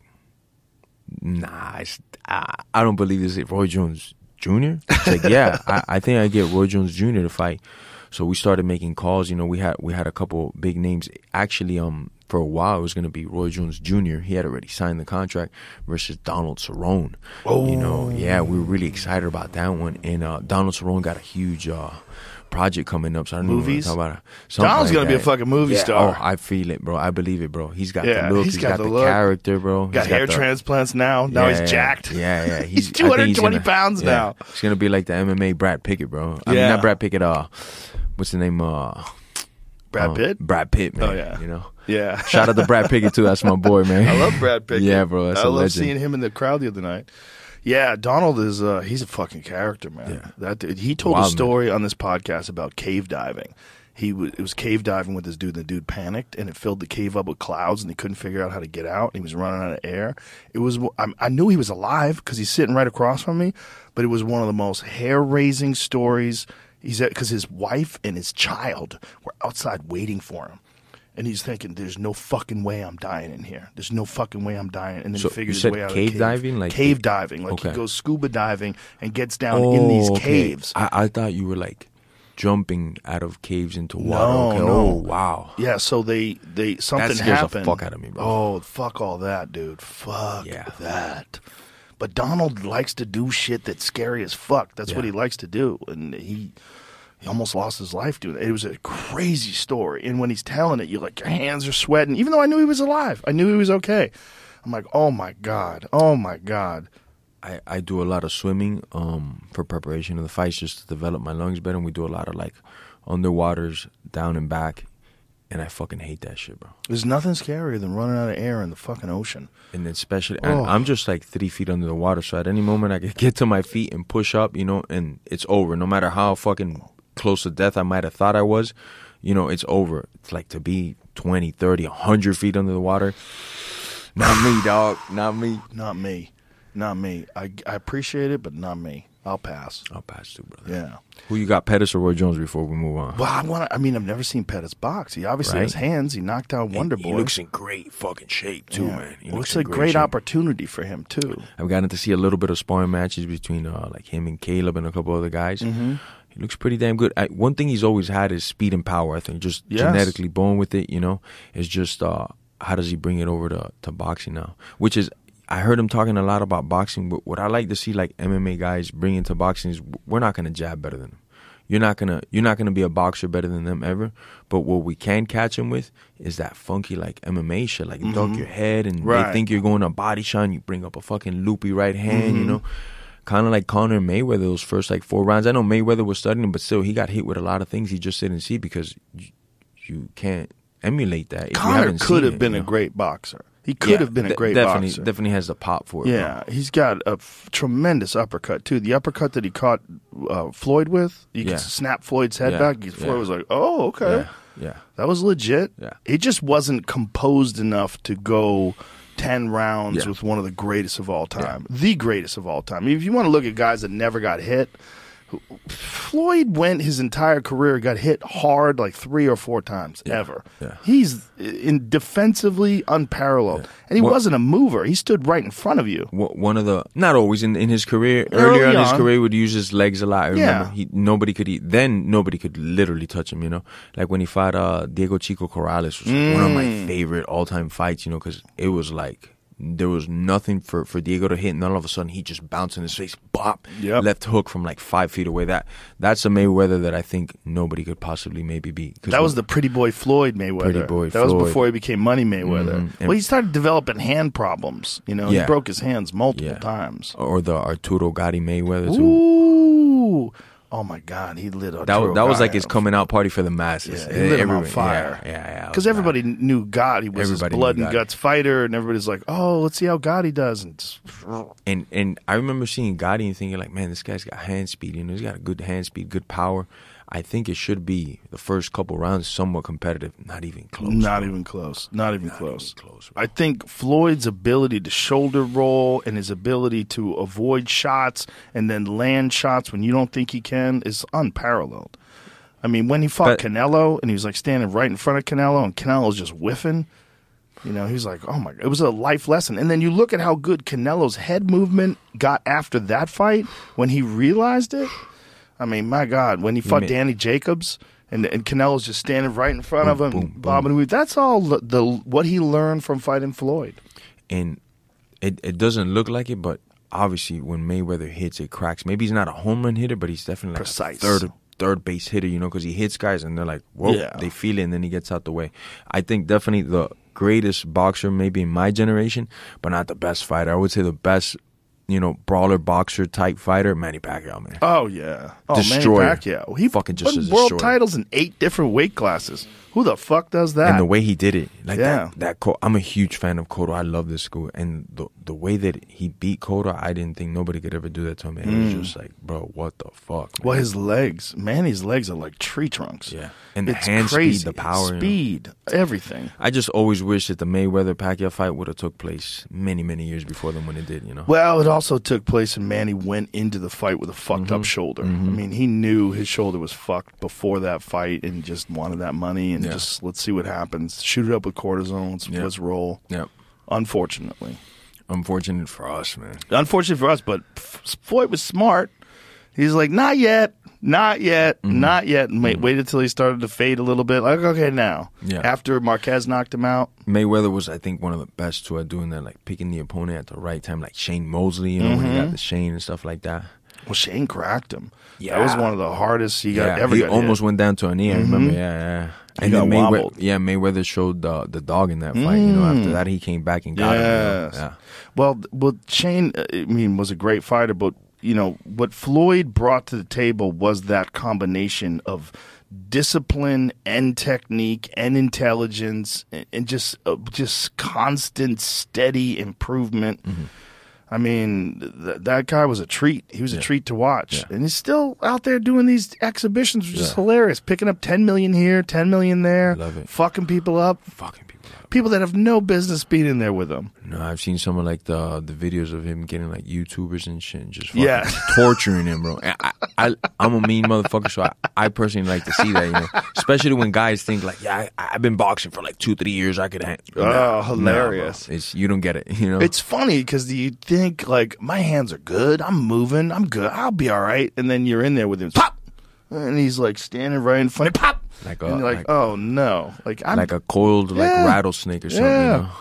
E: nah, it's, I, I don't believe this is Roy Jones Junior It's like, yeah, I, I think I get Roy Jones Junior to fight. So we started making calls. You know, we had we had a couple big names. Actually, um, for a while it was going to be Roy Jones Junior He had already signed the contract versus Donald Cerrone. Oh, you know, yeah, we were really excited about that one. And uh, Donald Cerrone got a huge uh, project coming up. So I don't
D: Movies?
E: Know about something
D: Donald's
E: like
D: gonna be a
E: that.
D: fucking movie
E: yeah,
D: star.
E: Oh, I feel it, bro. I believe it, bro. He's got
D: Yeah,
E: the look.
D: he's
E: he's
D: got
E: got,
D: the
E: the,
D: look.
E: character, bro.
D: Got
E: He's
D: hair
E: the,
D: transplants now. Now
E: yeah,
D: he's jacked.
E: Yeah, yeah.
D: He's
E: I
D: two
E: think
D: hundred
E: he's
D: twenty
E: gonna-
D: pounds
E: yeah.
D: now.
E: He's gonna be like the M M A Brad Pickett, bro. I
D: Yeah.
E: mean, not Brad Pickett. Uh, what's the name? Uh,
D: Brad
E: uh,
D: Pitt?
E: Brad Pitt, man.
D: Oh, yeah.
E: You know.
D: Yeah.
E: Shout out to Brad Pickett too. That's my boy, man.
D: I love Brad Pickett.
E: Yeah, bro. That's
D: I
E: a
D: love
E: legend.
D: seeing him in the crowd the other night. Yeah, Donald is uh he's a fucking character, man.
E: Yeah.
D: That dude, he told
E: Wild,
D: a story on this podcast about cave diving. He was it was cave diving with this dude, and the dude panicked, and it filled the cave up with clouds, and he couldn't figure out how to get out. And he was running out of air. It was I, I knew he was alive because he's sitting right across from me, but it was one of the most hair raising stories. He's because his wife and his child were outside waiting for him. And he's thinking, "There's no fucking way I'm dying in here. There's no fucking way I'm dying." And then
E: So
D: he figures
E: you
D: his
E: said
D: way out.
E: cave
D: of the cave.
E: diving? Like-
D: cave diving, like he
E: Okay.
D: goes scuba diving and gets down
E: Oh,
D: in these
E: okay.
D: caves.
E: I, I thought you were like jumping out of caves into water.
D: No,
E: okay.
D: no.
E: Oh, wow.
D: Yeah, so they they something
E: scares the
D: happened.
E: fuck out of me, bro.
D: Oh, fuck all that, dude. Fuck
E: Yeah.
D: that. But Donald likes to do shit that's scary as fuck. That's what
E: Yeah.
D: he likes to do, and he. He almost lost his life doing it. It was a crazy story. And when he's telling it, you're like, your hands are sweating. Even though I knew he was alive. I knew he was okay. I'm like, oh, my God. Oh, my God.
E: I, I do a lot of swimming um, for preparation of the fights just to develop my lungs better. And we do a lot of like underwaters, down and back. And I fucking hate that shit, bro.
D: There's nothing scarier than running out of air in the fucking ocean.
E: And especially,
D: Oh.
E: and I'm just like three feet under the water. So at any moment I could get to my feet and push up, you know, and it's over. No matter how fucking close to death I might have thought I was, you know, it's over. It's like to be twenty, thirty, one hundred feet under the water. Not me, dog. Not me.
D: Not me. Not me. I, I appreciate it, but not me. I'll pass.
E: I'll pass too, brother.
D: Yeah.
E: Who you got, Pettis or Roy Jones, before we move on?
D: Well, I want. I mean, I've never seen Pettis box. He obviously
E: Right.
D: has hands. He knocked out Wonder
E: He
D: Boy.
E: looks in great fucking shape too,
D: Yeah.
E: man. He
D: Well,
E: looks
D: it's
E: in
D: a great
E: shape.
D: opportunity for him too.
E: I've gotten to see a little bit of sparring matches between uh, like him and Caleb and a couple other guys. Mm-hmm. He looks pretty damn good. I, one thing he's always had is speed and power. I think just
D: Yes.
E: genetically born with it. You know, it's just uh, how does he bring it over to to boxing now? Which is, I heard him talking a lot about boxing, but what I like to see like M M A guys bring into boxing is we're not gonna jab better than them. You're not gonna you're not gonna be a boxer better than them ever. But what we can catch them with is that funky like M M A shit, like you duck your head and
D: Right.
E: they think you're going to body shot. And you bring up a fucking loopy right hand, you know. Kind of like Conor and Mayweather, those first like four rounds. I know Mayweather was studying him, but still he got hit with a lot of things he just didn't see because you, you can't emulate that. If you
D: Connor
E: haven't
D: could
E: seen
D: have
E: it,
D: been
E: you
D: a
E: know?
D: great boxer. He could
E: Yeah,
D: have been a
E: de-
D: great
E: definitely,
D: boxer.
E: Definitely has the pop for it. bro.
D: Yeah, he's got a f- tremendous uppercut too. The uppercut that he caught uh, Floyd with, you
E: Yeah.
D: could snap Floyd's head
E: Yeah,
D: back. Floyd
E: yeah.
D: was like, "Oh, okay,
E: Yeah, yeah.
D: that was legit."
E: Yeah.
D: He just wasn't composed enough to go ten rounds
E: Yeah.
D: with one of the greatest of all time, the greatest of all time. If you want to look at guys that never got hit, Floyd went his entire career, got hit hard like three or four times ever.
E: yeah.
D: He's in defensively unparalleled, and he
E: What-
D: wasn't a mover. He stood right in front of you.
E: Wh- One of the not always in, in his career
D: Early
E: earlier in his
D: on.
E: career he would use his legs a lot. I remember
D: Yeah.
E: he nobody could eat then nobody could literally touch him. You know, like when he fought uh, Diego Chico Corrales was one of
D: Mm.
E: my favorite all time fights. You know, because it was like there was nothing for, for Diego to hit, and then all of a sudden he just bounced in his face, bop,
D: Yep.
E: left hook from like five feet away. That that's a Mayweather that I think nobody could possibly maybe beat. 'Cause
D: That was
E: when-
D: the Pretty Boy Floyd Mayweather.
E: Pretty Boy
D: that was
E: Floyd.
D: before he became Money Mayweather.
E: Mhm. And-
D: Well, he started developing hand problems. You know, he
E: Yeah.
D: broke his hands multiple
E: Yeah.
D: times.
E: or the Arturo Gotti Mayweather too.
D: Ooh, oh my God, he lit up.
E: That was, that was like his coming out party for the masses.
D: Yeah, he lit him on
E: Everybody-
D: fire.
E: Yeah, yeah. yeah.
D: Because everybody knew God. He was
E: Everybody
D: his blood
E: knew
D: and
E: Gotti.
D: guts fighter, and everybody's like, "Oh, let's see how Gotti does." And just-
E: And and I remember seeing Gotti and thinking like, man, this guy's got hand speed. You know, he's got a good hand speed, good power. I think it should be the first couple rounds somewhat competitive. Not even close.
D: Not
E: bro.
D: even close. Not even
E: Not
D: close.
E: even close, bro.
D: I think Floyd's ability to shoulder roll and his ability to avoid shots and then land shots when you don't think he can is unparalleled. I mean, when he fought
E: But-
D: Canelo and he was like standing right in front of Canelo and Canelo's just whiffing, you know, he's like, oh my God, it was a life lesson. And then you look at how good Canelo's head movement got after that fight when he realized it. I mean, my God, when he fought
E: mean-
D: Danny Jacobs and, and Canelo's just standing right in front of him,
E: boom, boom.
D: bobbing and weaving. That's all the, the what he learned from fighting Floyd.
E: And it it doesn't look like it, but obviously when Mayweather hits, it cracks. Maybe he's not a home run hitter, but he's definitely like
D: Precise.
E: a third third base hitter, you know, because he hits guys and they're like, whoa,
D: Yeah.
E: they feel it, and then he gets out the way. I think definitely the greatest boxer maybe in my generation, but not the best fighter. I would say the best, you know, brawler, boxer type fighter, Manny Pacquiao, man.
D: Oh yeah, oh
E: Destroyer.
D: Manny Pacquiao. He
E: Fucking just
D: won
E: a
D: world
E: destroyer.
D: titles in eight different weight classes. Who the fuck does that?
E: And the way he did it, like
D: Yeah.
E: that, that Co- I'm a huge fan of Cotto. I love this school, and the the way that he beat Cotto, I didn't think nobody could ever do that to him. It was just like, bro, what the fuck? Man?
D: Well, his legs, Manny's legs are like tree trunks.
E: Yeah. And the
D: It's
E: hand
D: crazy.
E: speed, the power, you know.
D: speed, everything.
E: I just always wish that the Mayweather Pacquiao fight would have took place many, many years before than when it did. You know.
D: Well, it also took place, and Manny went into the fight with a fucked
E: Mm-hmm.
D: up shoulder. I mean, he knew his shoulder was fucked before that fight, and just wanted that money, and
E: Yeah.
D: just let's see what happens. Shoot it up with cortisone. Let's,
E: Yeah.
D: let's roll.
E: Yeah.
D: Unfortunately,
E: Unfortunate for us, man.
D: unfortunate for us, but F- Floyd was smart. He's like, not yet, not yet,
E: Mm-hmm.
D: not yet. And wait, waited till he started to fade a little bit. Like, okay, now.
E: Yeah.
D: After Marquez knocked him out.
E: Mayweather was, I think, one of the best too at doing that, like picking the opponent at the right time, like Shane Mosley, you know, when he
D: Mm-hmm.
E: got the Shane and stuff like that.
D: Well, Shane cracked him.
E: Yeah.
D: That was one of the hardest he got
E: Yeah,
D: ever
E: he
D: got
E: almost
D: hit.
E: went down to a knee. I remember, yeah, yeah.
D: He
E: And
D: got
E: then Mayweather,
D: wobbled.
E: yeah, Mayweather showed the the dog in that fight. You know, after that he came back and got him. You know?
D: Yes.
E: Yeah,
D: Well, well, Shane, uh, I mean, was a great fighter, but you know what Floyd brought to the table was that combination of discipline and technique and intelligence, and, and just uh, just constant, steady improvement.
E: Mm-hmm.
D: I mean, th- that guy was a treat. He was a
E: Yeah.
D: treat to watch,
E: Yeah.
D: and he's still out there doing these exhibitions, which is
E: Yeah.
D: hilarious. Picking up ten million here, ten million there,
E: Love it.
D: fucking people up,
E: fucking people up.
D: people that have no business being in there with him.
E: No, I've seen some of like the the videos of him getting like YouTubers and shit, and just fucking
D: Yeah.
E: torturing him, bro. And I, I I'm a mean motherfucker, so I, I personally like to see that, you know, especially when guys think like, yeah, I, I've been boxing for like two, three years, I could. Hang.
D: Oh,
E: Nah, nah, bro.
D: hilarious.
E: It's you don't get it, you know.
D: It's funny because you think like my hands are good, I'm moving, I'm good, I'll be all right, and then you're in there with him, pop, and he's like standing right in front of pop,
E: Like a-
D: and you're like,
E: like-
D: oh no, like I'm
E: like a coiled like
D: Yeah.
E: rattlesnake or something.
D: yeah.
E: You know?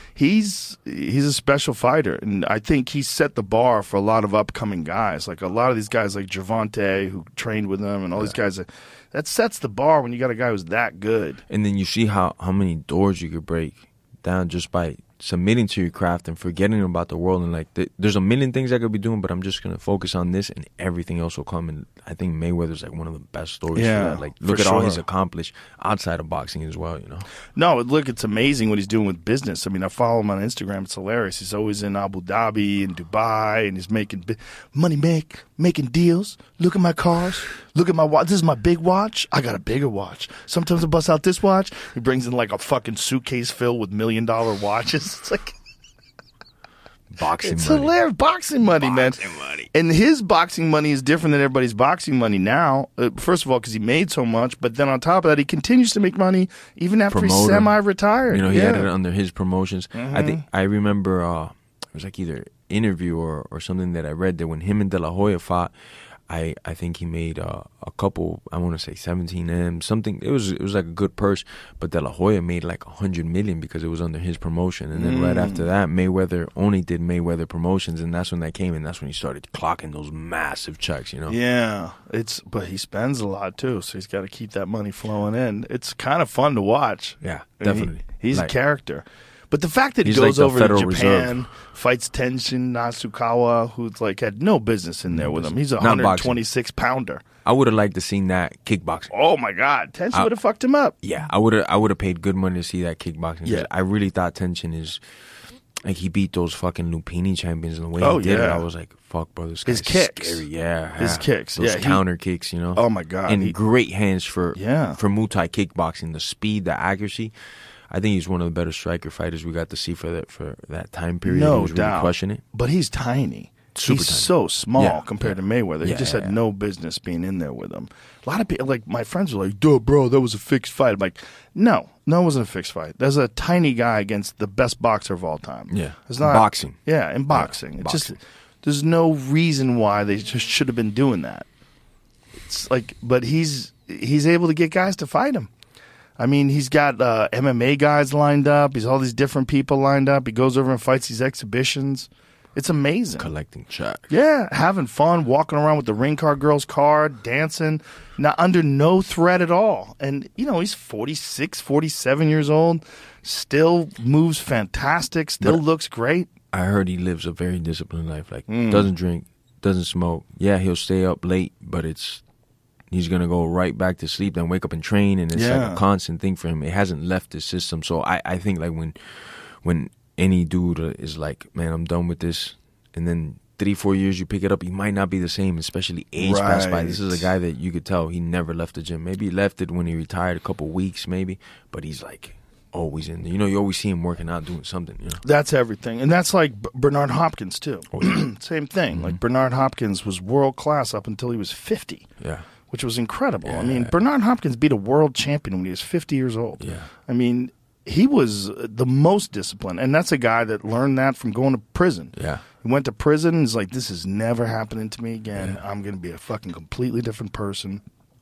D: He's he's a special fighter, and I think he set the bar for a lot of upcoming guys. Like a lot of these guys, like Gervonta, who trained with him, and all these guys. That, that sets the bar when you got a guy who's that good.
E: And then you see how, how many doors you could break down just by submitting to your craft and forgetting about the world. And like, th- there's a million things I could be doing, but I'm just going to focus on this and everything else will come. And I think Mayweather's like one of the best stories
D: Yeah,
E: for that. Like, look
D: for
E: at all he's
D: sure.
E: accomplished outside of boxing as well, you know?
D: No, look, it's amazing what he's doing with business. I mean, I follow him on Instagram. It's hilarious. He's always in Abu Dhabi and Dubai, and he's making bi- money, make making deals. Look at my cars. Look at my watch. This is my big watch. I got a bigger watch. Sometimes I bust out this watch. He brings in like a fucking suitcase filled with million dollar watches. It's like
E: Boxing
D: it's
E: money.
D: hilarious. Boxing money, man.
E: Boxing money.
D: And his boxing money is different than everybody's boxing money now. Uh, first of all, because he made so much, but then on top of that, he continues to make money even after he's
E: Promoter.
D: semi-retired.
E: You know, he
D: yeah.
E: had it under his promotions. I think I remember uh, it was like either interview or, or something that I read that when him and De La Hoya fought, I, I think he made uh, a couple. I want to say seventeen M something. It was it was like a good purse, but De La Hoya made like a hundred million because it was under his promotion. And then right after that, Mayweather only did Mayweather promotions, and that's when that came, and that's when he started clocking those massive checks. You know,
D: Yeah, it's but he spends a lot too, so he's got to keep that money flowing in. It's kind of fun to watch.
E: Yeah,
D: I mean,
E: definitely.
D: he- he's
E: Like-
D: a character. But the fact that he
E: He's like
D: goes
E: the
D: over to
E: Federal
D: Japan,
E: Reserve.
D: fights Tenshin Nasukawa, who's like had no business in there with him. He's a
E: Not
D: one
E: boxing.
D: twenty-six pounder.
E: I would have liked to seen that kickboxing.
D: Oh my God, Tenshin
E: I-
D: would have fucked him up.
E: Yeah, I would have. I would have paid good money to see that kickboxing. 'cause
D: Yeah.
E: I really thought Tension is like he beat those fucking Lupini champions, and the way
D: Oh,
E: he did it,
D: yeah.
E: I was like, "Fuck, bro, this
D: His
E: guy's
D: kicks.
E: scary." Yeah,
D: His
E: yeah.
D: kicks,
E: those
D: yeah, he-
E: counter kicks, you know.
D: Oh my God,
E: and
D: he-
E: great hands for
D: Yeah.
E: for Muay Thai kickboxing. The speed, the accuracy. I think he's one of the better striker fighters we got to see for that for that time period.
D: No
E: he was
D: doubt.
E: really crushing it.
D: But he's tiny.
E: Super
D: he's
E: tiny.
D: so small
E: Yeah,
D: compared
E: yeah.
D: to Mayweather. He
E: Yeah,
D: just
E: yeah,
D: had
E: yeah.
D: no business being in there with him. A lot of people, like my friends, were like, "Duh, bro, that was a fixed fight." I'm like, no, no, it wasn't a fixed fight. There's a tiny guy against the best boxer of all time.
E: Yeah.
D: it's not
E: Boxing.
D: Yeah, in boxing, it's just
E: boxing.
D: there's no reason why they just should have been doing that. It's like, but he's he's able to get guys to fight him. I mean, he's got uh, M M A guys lined up. He's all these different people lined up. He goes over and fights these exhibitions. It's amazing.
E: Collecting checks.
D: Yeah, having fun, walking around with the ring car girl's card, dancing, not under no threat at all. And, you know, he's forty-six, forty-seven years old, still moves fantastic, still
E: But
D: looks great.
E: I heard he lives a very disciplined life. Like,
D: Mm.
E: doesn't drink, doesn't smoke. Yeah, he'll stay up late, but it's he's going to go right back to sleep, then wake up and train, and it's
D: Yeah.
E: like a constant thing for him. It hasn't left his system. So I, I think, like, when when any dude is like, man, I'm done with this, and then three, four years you pick it up, he might not be the same, especially age pass by. This is a guy that you could tell he never left the gym. Maybe he left it when he retired, a couple weeks maybe, but he's like always in there. You know, you always see him working out, doing something, you know.
D: That's everything. And that's like B- Bernard Hopkins, too.
E: Oh, yeah.
D: Same thing.
E: Mm-hmm.
D: Like, Bernard Hopkins was world class up until he was fifty.
E: Yeah.
D: Which was incredible.
E: Yeah.
D: I mean, Bernard Hopkins beat a world champion when he was fifty years old.
E: Yeah.
D: I mean, he was the most disciplined. And that's a guy that learned that from going to prison.
E: Yeah.
D: He went to prison and is like, this is never happening to me again. I'm going to be a fucking completely different person.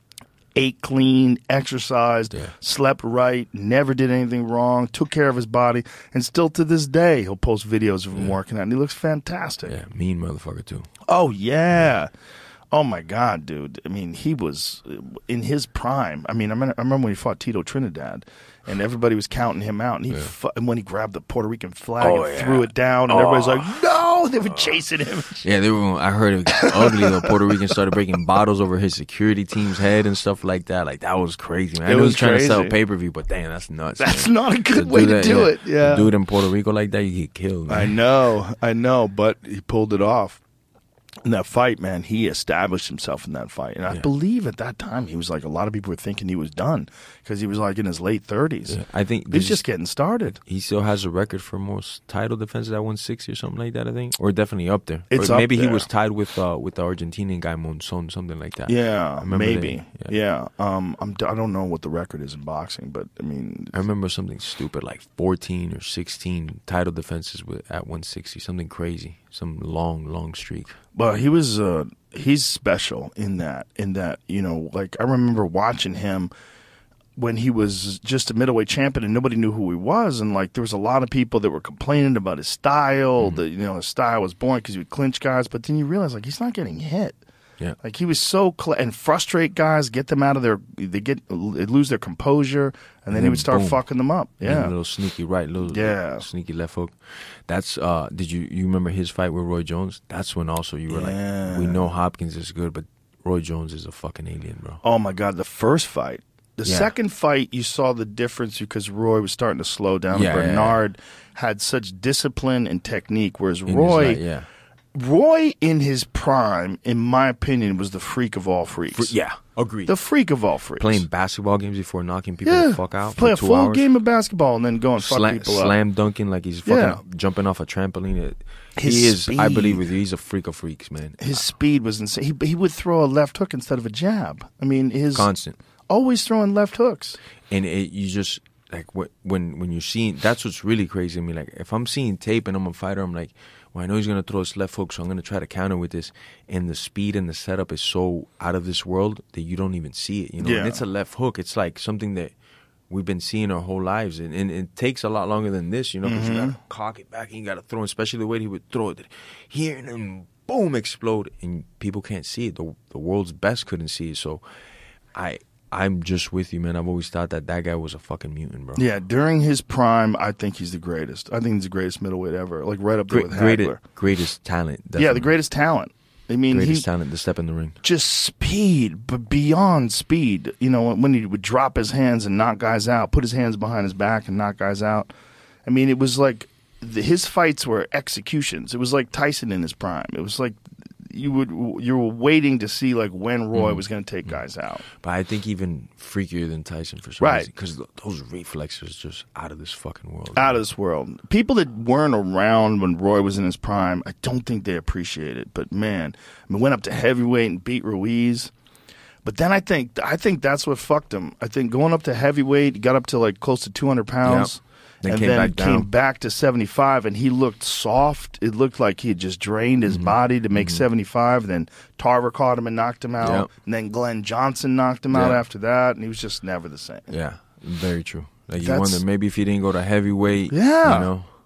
D: Ate clean, exercised,
E: Yeah.
D: slept right, never did anything wrong, took care of his body. And still to this day, he'll post videos of him working out. And he looks fantastic.
E: Yeah, mean motherfucker too.
D: Oh, yeah. Oh, my God, dude. I mean, he was in his prime. I mean, I remember, I remember when he fought Tito Trinidad, and everybody was counting him out. And, he
E: Yeah.
D: fu- and when he grabbed the Puerto Rican flag
E: Oh,
D: and
E: yeah.
D: threw it down, and
E: Oh.
D: everybody's like, no! They were chasing him.
E: Yeah, they were. I heard it was ugly though. Puerto Ricans started breaking bottles over his security team's head and stuff like that. Like that was crazy, man. I
D: It
E: know
D: was
E: he's trying
D: crazy.
E: to sell pay per view, but damn, that's nuts.
D: That's
E: man.
D: not a good
E: To
D: way to
E: that,
D: do
E: yeah.
D: it. Yeah.
E: To do it in Puerto Rico like that, you get killed. Man.
D: I know. I know. But he pulled it off. In that fight, man, he established himself in that fight. And I
E: Yeah.
D: believe at that time, he was like, a lot of people were thinking he was done because he was like in his late thirties.
E: Yeah, I think
D: He was
E: this-
D: just getting started.
E: He still has a record for most title defenses at one sixty or something like that, I think, or definitely up there.
D: It's
E: or
D: up
E: maybe he
D: there.
E: was tied with uh, with the Argentinian guy Monzon, something like that.
D: Yeah,
E: I remember
D: maybe.
E: they-
D: yeah. Um, I'm, I don't know what the record is in boxing, but I mean,
E: I remember something stupid like fourteen or sixteen title defenses with, at one sixty, something crazy, some long, long streak.
D: but he was uh, he's special in that in that you know, like I remember watching him when he was just a middleweight champion and nobody knew who he was, and like there was a lot of people that were complaining about his style.
E: Mm-hmm.
D: That you know his style was boring because he would clinch guys, but then you realize like he's not getting hit.
E: Yeah.
D: Like he was so cl- and frustrate guys, get them out of their they get they lose their composure, and then he
E: then
D: would start
E: boom.
D: fucking them up.
E: And
D: Yeah,
E: a little sneaky right, little
D: Yeah.
E: sneaky left hook. That's uh did you you remember his fight with Roy Jones? That's when also you were
D: Yeah.
E: like, we know Hopkins is good, but Roy Jones is a fucking alien, bro.
D: Oh my God, the first fight. The
E: Yeah.
D: second fight, you saw the difference because Roy was starting to slow down.
E: Yeah,
D: and
E: yeah,
D: Bernard had such discipline and technique, whereas
E: In his
D: Roy,
E: light, yeah.
D: Roy in his prime, in my opinion, was the freak of all freaks.
E: Yeah, agreed.
D: The freak of all freaks.
E: Playing basketball games before knocking people
D: yeah,
E: the fuck out.
D: play
E: for
D: a
E: two
D: full
E: hours.
D: game of basketball and then go and fuck
E: Sla-
D: people up.
E: slam dunking like he's fucking
D: Yeah.
E: jumping off a trampoline. It-
D: His
E: he is, I
D: speed.
E: believe with you, he's a freak of freaks, man.
D: His speed was insane. He, he would throw a left hook instead of a jab. I mean, his
E: Constant.
D: always throwing left hooks.
E: And it, you just like wh- when when you're seeing, that's what's really crazy to me. Like if I'm seeing tape and I'm a fighter, I'm like, well, I know he's gonna throw his left hook, so I'm gonna try to counter with this. And the speed and the setup is so out of this world that you don't even see it. You know,
D: Yeah.
E: and it's a left hook. It's like something that we've been seeing our whole lives, and, and it takes a lot longer than this. You know, because you gotta cock it back and you gotta throw, especially the way he would throw it here and then boom, explode, and people can't see it. The the world's best couldn't see it, so I. I'm just with you, man. I've always thought that that guy was a fucking mutant, bro.
D: Yeah, during his prime, I think he's the greatest. I think he's the greatest middleweight ever. Like right up there
E: Great,
D: with
E: greatest,
D: Hagler.
E: greatest talent.
D: Yeah, the
E: definitely.
D: greatest talent. I mean,
E: greatest
D: he
E: talent to step in the ring.
D: just speed, but beyond speed. You know, when he would drop his hands and knock guys out, put his hands behind his back and knock guys out. I mean, it was like the, his fights were executions. It was like Tyson in his prime. It was like you would you were waiting to see like when Roy
E: Mm.
D: was going to take guys out.
E: But I think even freakier than Tyson for some
D: Right.
E: reason. Because those reflexes just out of this fucking world.
D: Out of this world. People that weren't around when Roy was in his prime, I don't think they appreciate it. But man, I mean, went up to heavyweight and beat Ruiz. But then I think I think that's what fucked him. I think going up to heavyweight, he got up to like close to two hundred pounds.
E: Yep. Then
D: and
E: came
D: then
E: back
D: came
E: down.
D: back to seventy-five, and he looked soft. It looked like he had just drained his
E: Mm-hmm.
D: body to make seventy-five. Then Tarver caught him and knocked him out.
E: Yep.
D: And then Glenn Johnson knocked him out
E: Yeah.
D: after that, and he was just never the same.
E: Yeah, very true. Like you
D: That's-
E: wonder maybe if he didn't go to heavyweight.
D: Yeah.
E: You know.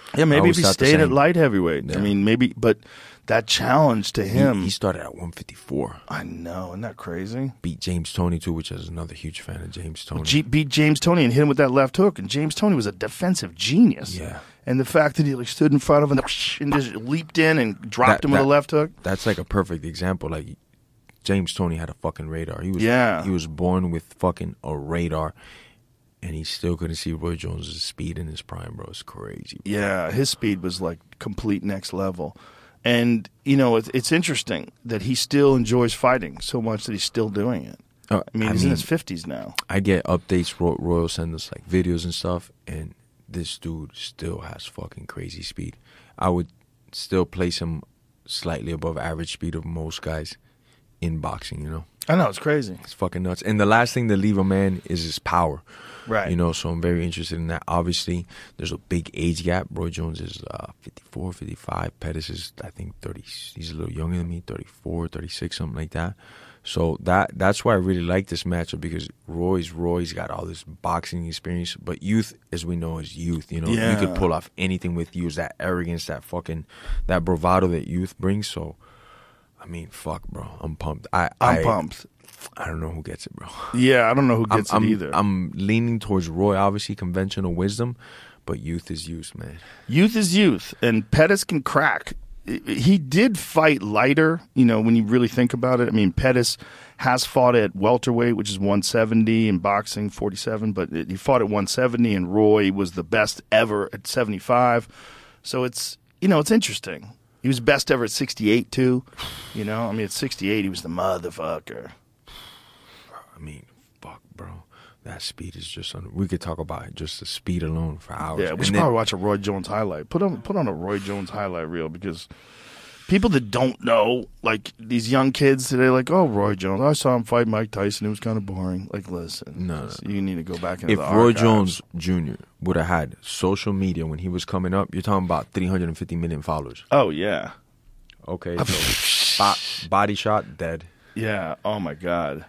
D: Yeah,
E: I
D: maybe
E: always
D: if he
E: thought the
D: stayed at
E: same.
D: light heavyweight.
E: Yeah.
D: I mean, maybe, but that challenge to
E: He,
D: him.
E: he started at one fifty-four.
D: I know, isn't that crazy?
E: Beat James Toney too, which is another huge fan of James Toney.
D: G- beat James Toney and hit him with that left hook, and James Toney was a defensive genius.
E: Yeah.
D: And the fact that he like stood in front of him and just leaped in and dropped
E: That-
D: him with
E: that-
D: a left hook.
E: That's like a perfect example. Like James Toney had a fucking radar. He was
D: Yeah.
E: he was born with fucking a radar, and he still couldn't see Roy Jones' speed in his prime, bro. It's crazy.
D: Yeah, his speed was like complete next level. And, you know, it's, it's interesting that he still enjoys fighting so much that he's still doing it.
E: Uh,
D: I mean, he's in his fifties now.
E: I get updates. Roy, Roy will send us like videos and stuff, and this dude still has fucking crazy speed. I would still place him slightly above average speed of most guys in boxing, you know?
D: I know, it's crazy.
E: It's fucking nuts. And the last thing to leave a man is his power.
D: Right.
E: You know, so I'm very interested in that. Obviously, there's a big age gap. Roy Jones is uh, fifty-four, fifty-five. Pettis is, I think, thirty. He's a little younger than me, thirty-four, thirty-six, something like that. So that that's why I really like this matchup, because Roy's Roy's got all this boxing experience, but youth, as we know, is youth. You know,
D: Yeah.
E: you could pull off anything with youth. That arrogance, that fucking, that bravado that youth brings. So, I mean, fuck, bro, I'm pumped. I
D: I'm
E: I,
D: pumped.
E: I don't know who gets it, bro.
D: Yeah, I don't know who
E: I'm,
D: gets
E: I'm,
D: it either.
E: I'm leaning towards Roy, obviously conventional wisdom, but youth is youth, man.
D: Youth is youth, and Pettis can crack. He did fight lighter, you know, when you really think about it. I mean, Pettis has fought at welterweight, which is one seventy, in boxing, forty-seven, but he fought at one seventy, and Roy was the best ever at seventy-five. So it's, you know, it's interesting. He was best ever at sixty-eight, too. You know, I mean, at sixty-eight, he was the motherfucker.
E: I mean, fuck, bro. That speed is just un- we could talk about just the speed alone for hours.
D: Yeah, we
E: And
D: should
E: then-
D: probably watch a Roy Jones highlight. Put on put on a Roy Jones highlight reel, because people that don't know, like these young kids today, like, oh, Roy Jones, I saw him fight Mike Tyson. It was kind of boring. Like, listen,
E: No, no.
D: you need to go back into
E: if
D: the
E: Roy
D: archives.
E: Jones Junior would have had social media when he was coming up, you're talking about three hundred fifty million followers.
D: Oh yeah,
E: Okay, so bo- body shot, dead.
D: yeah. Oh my God,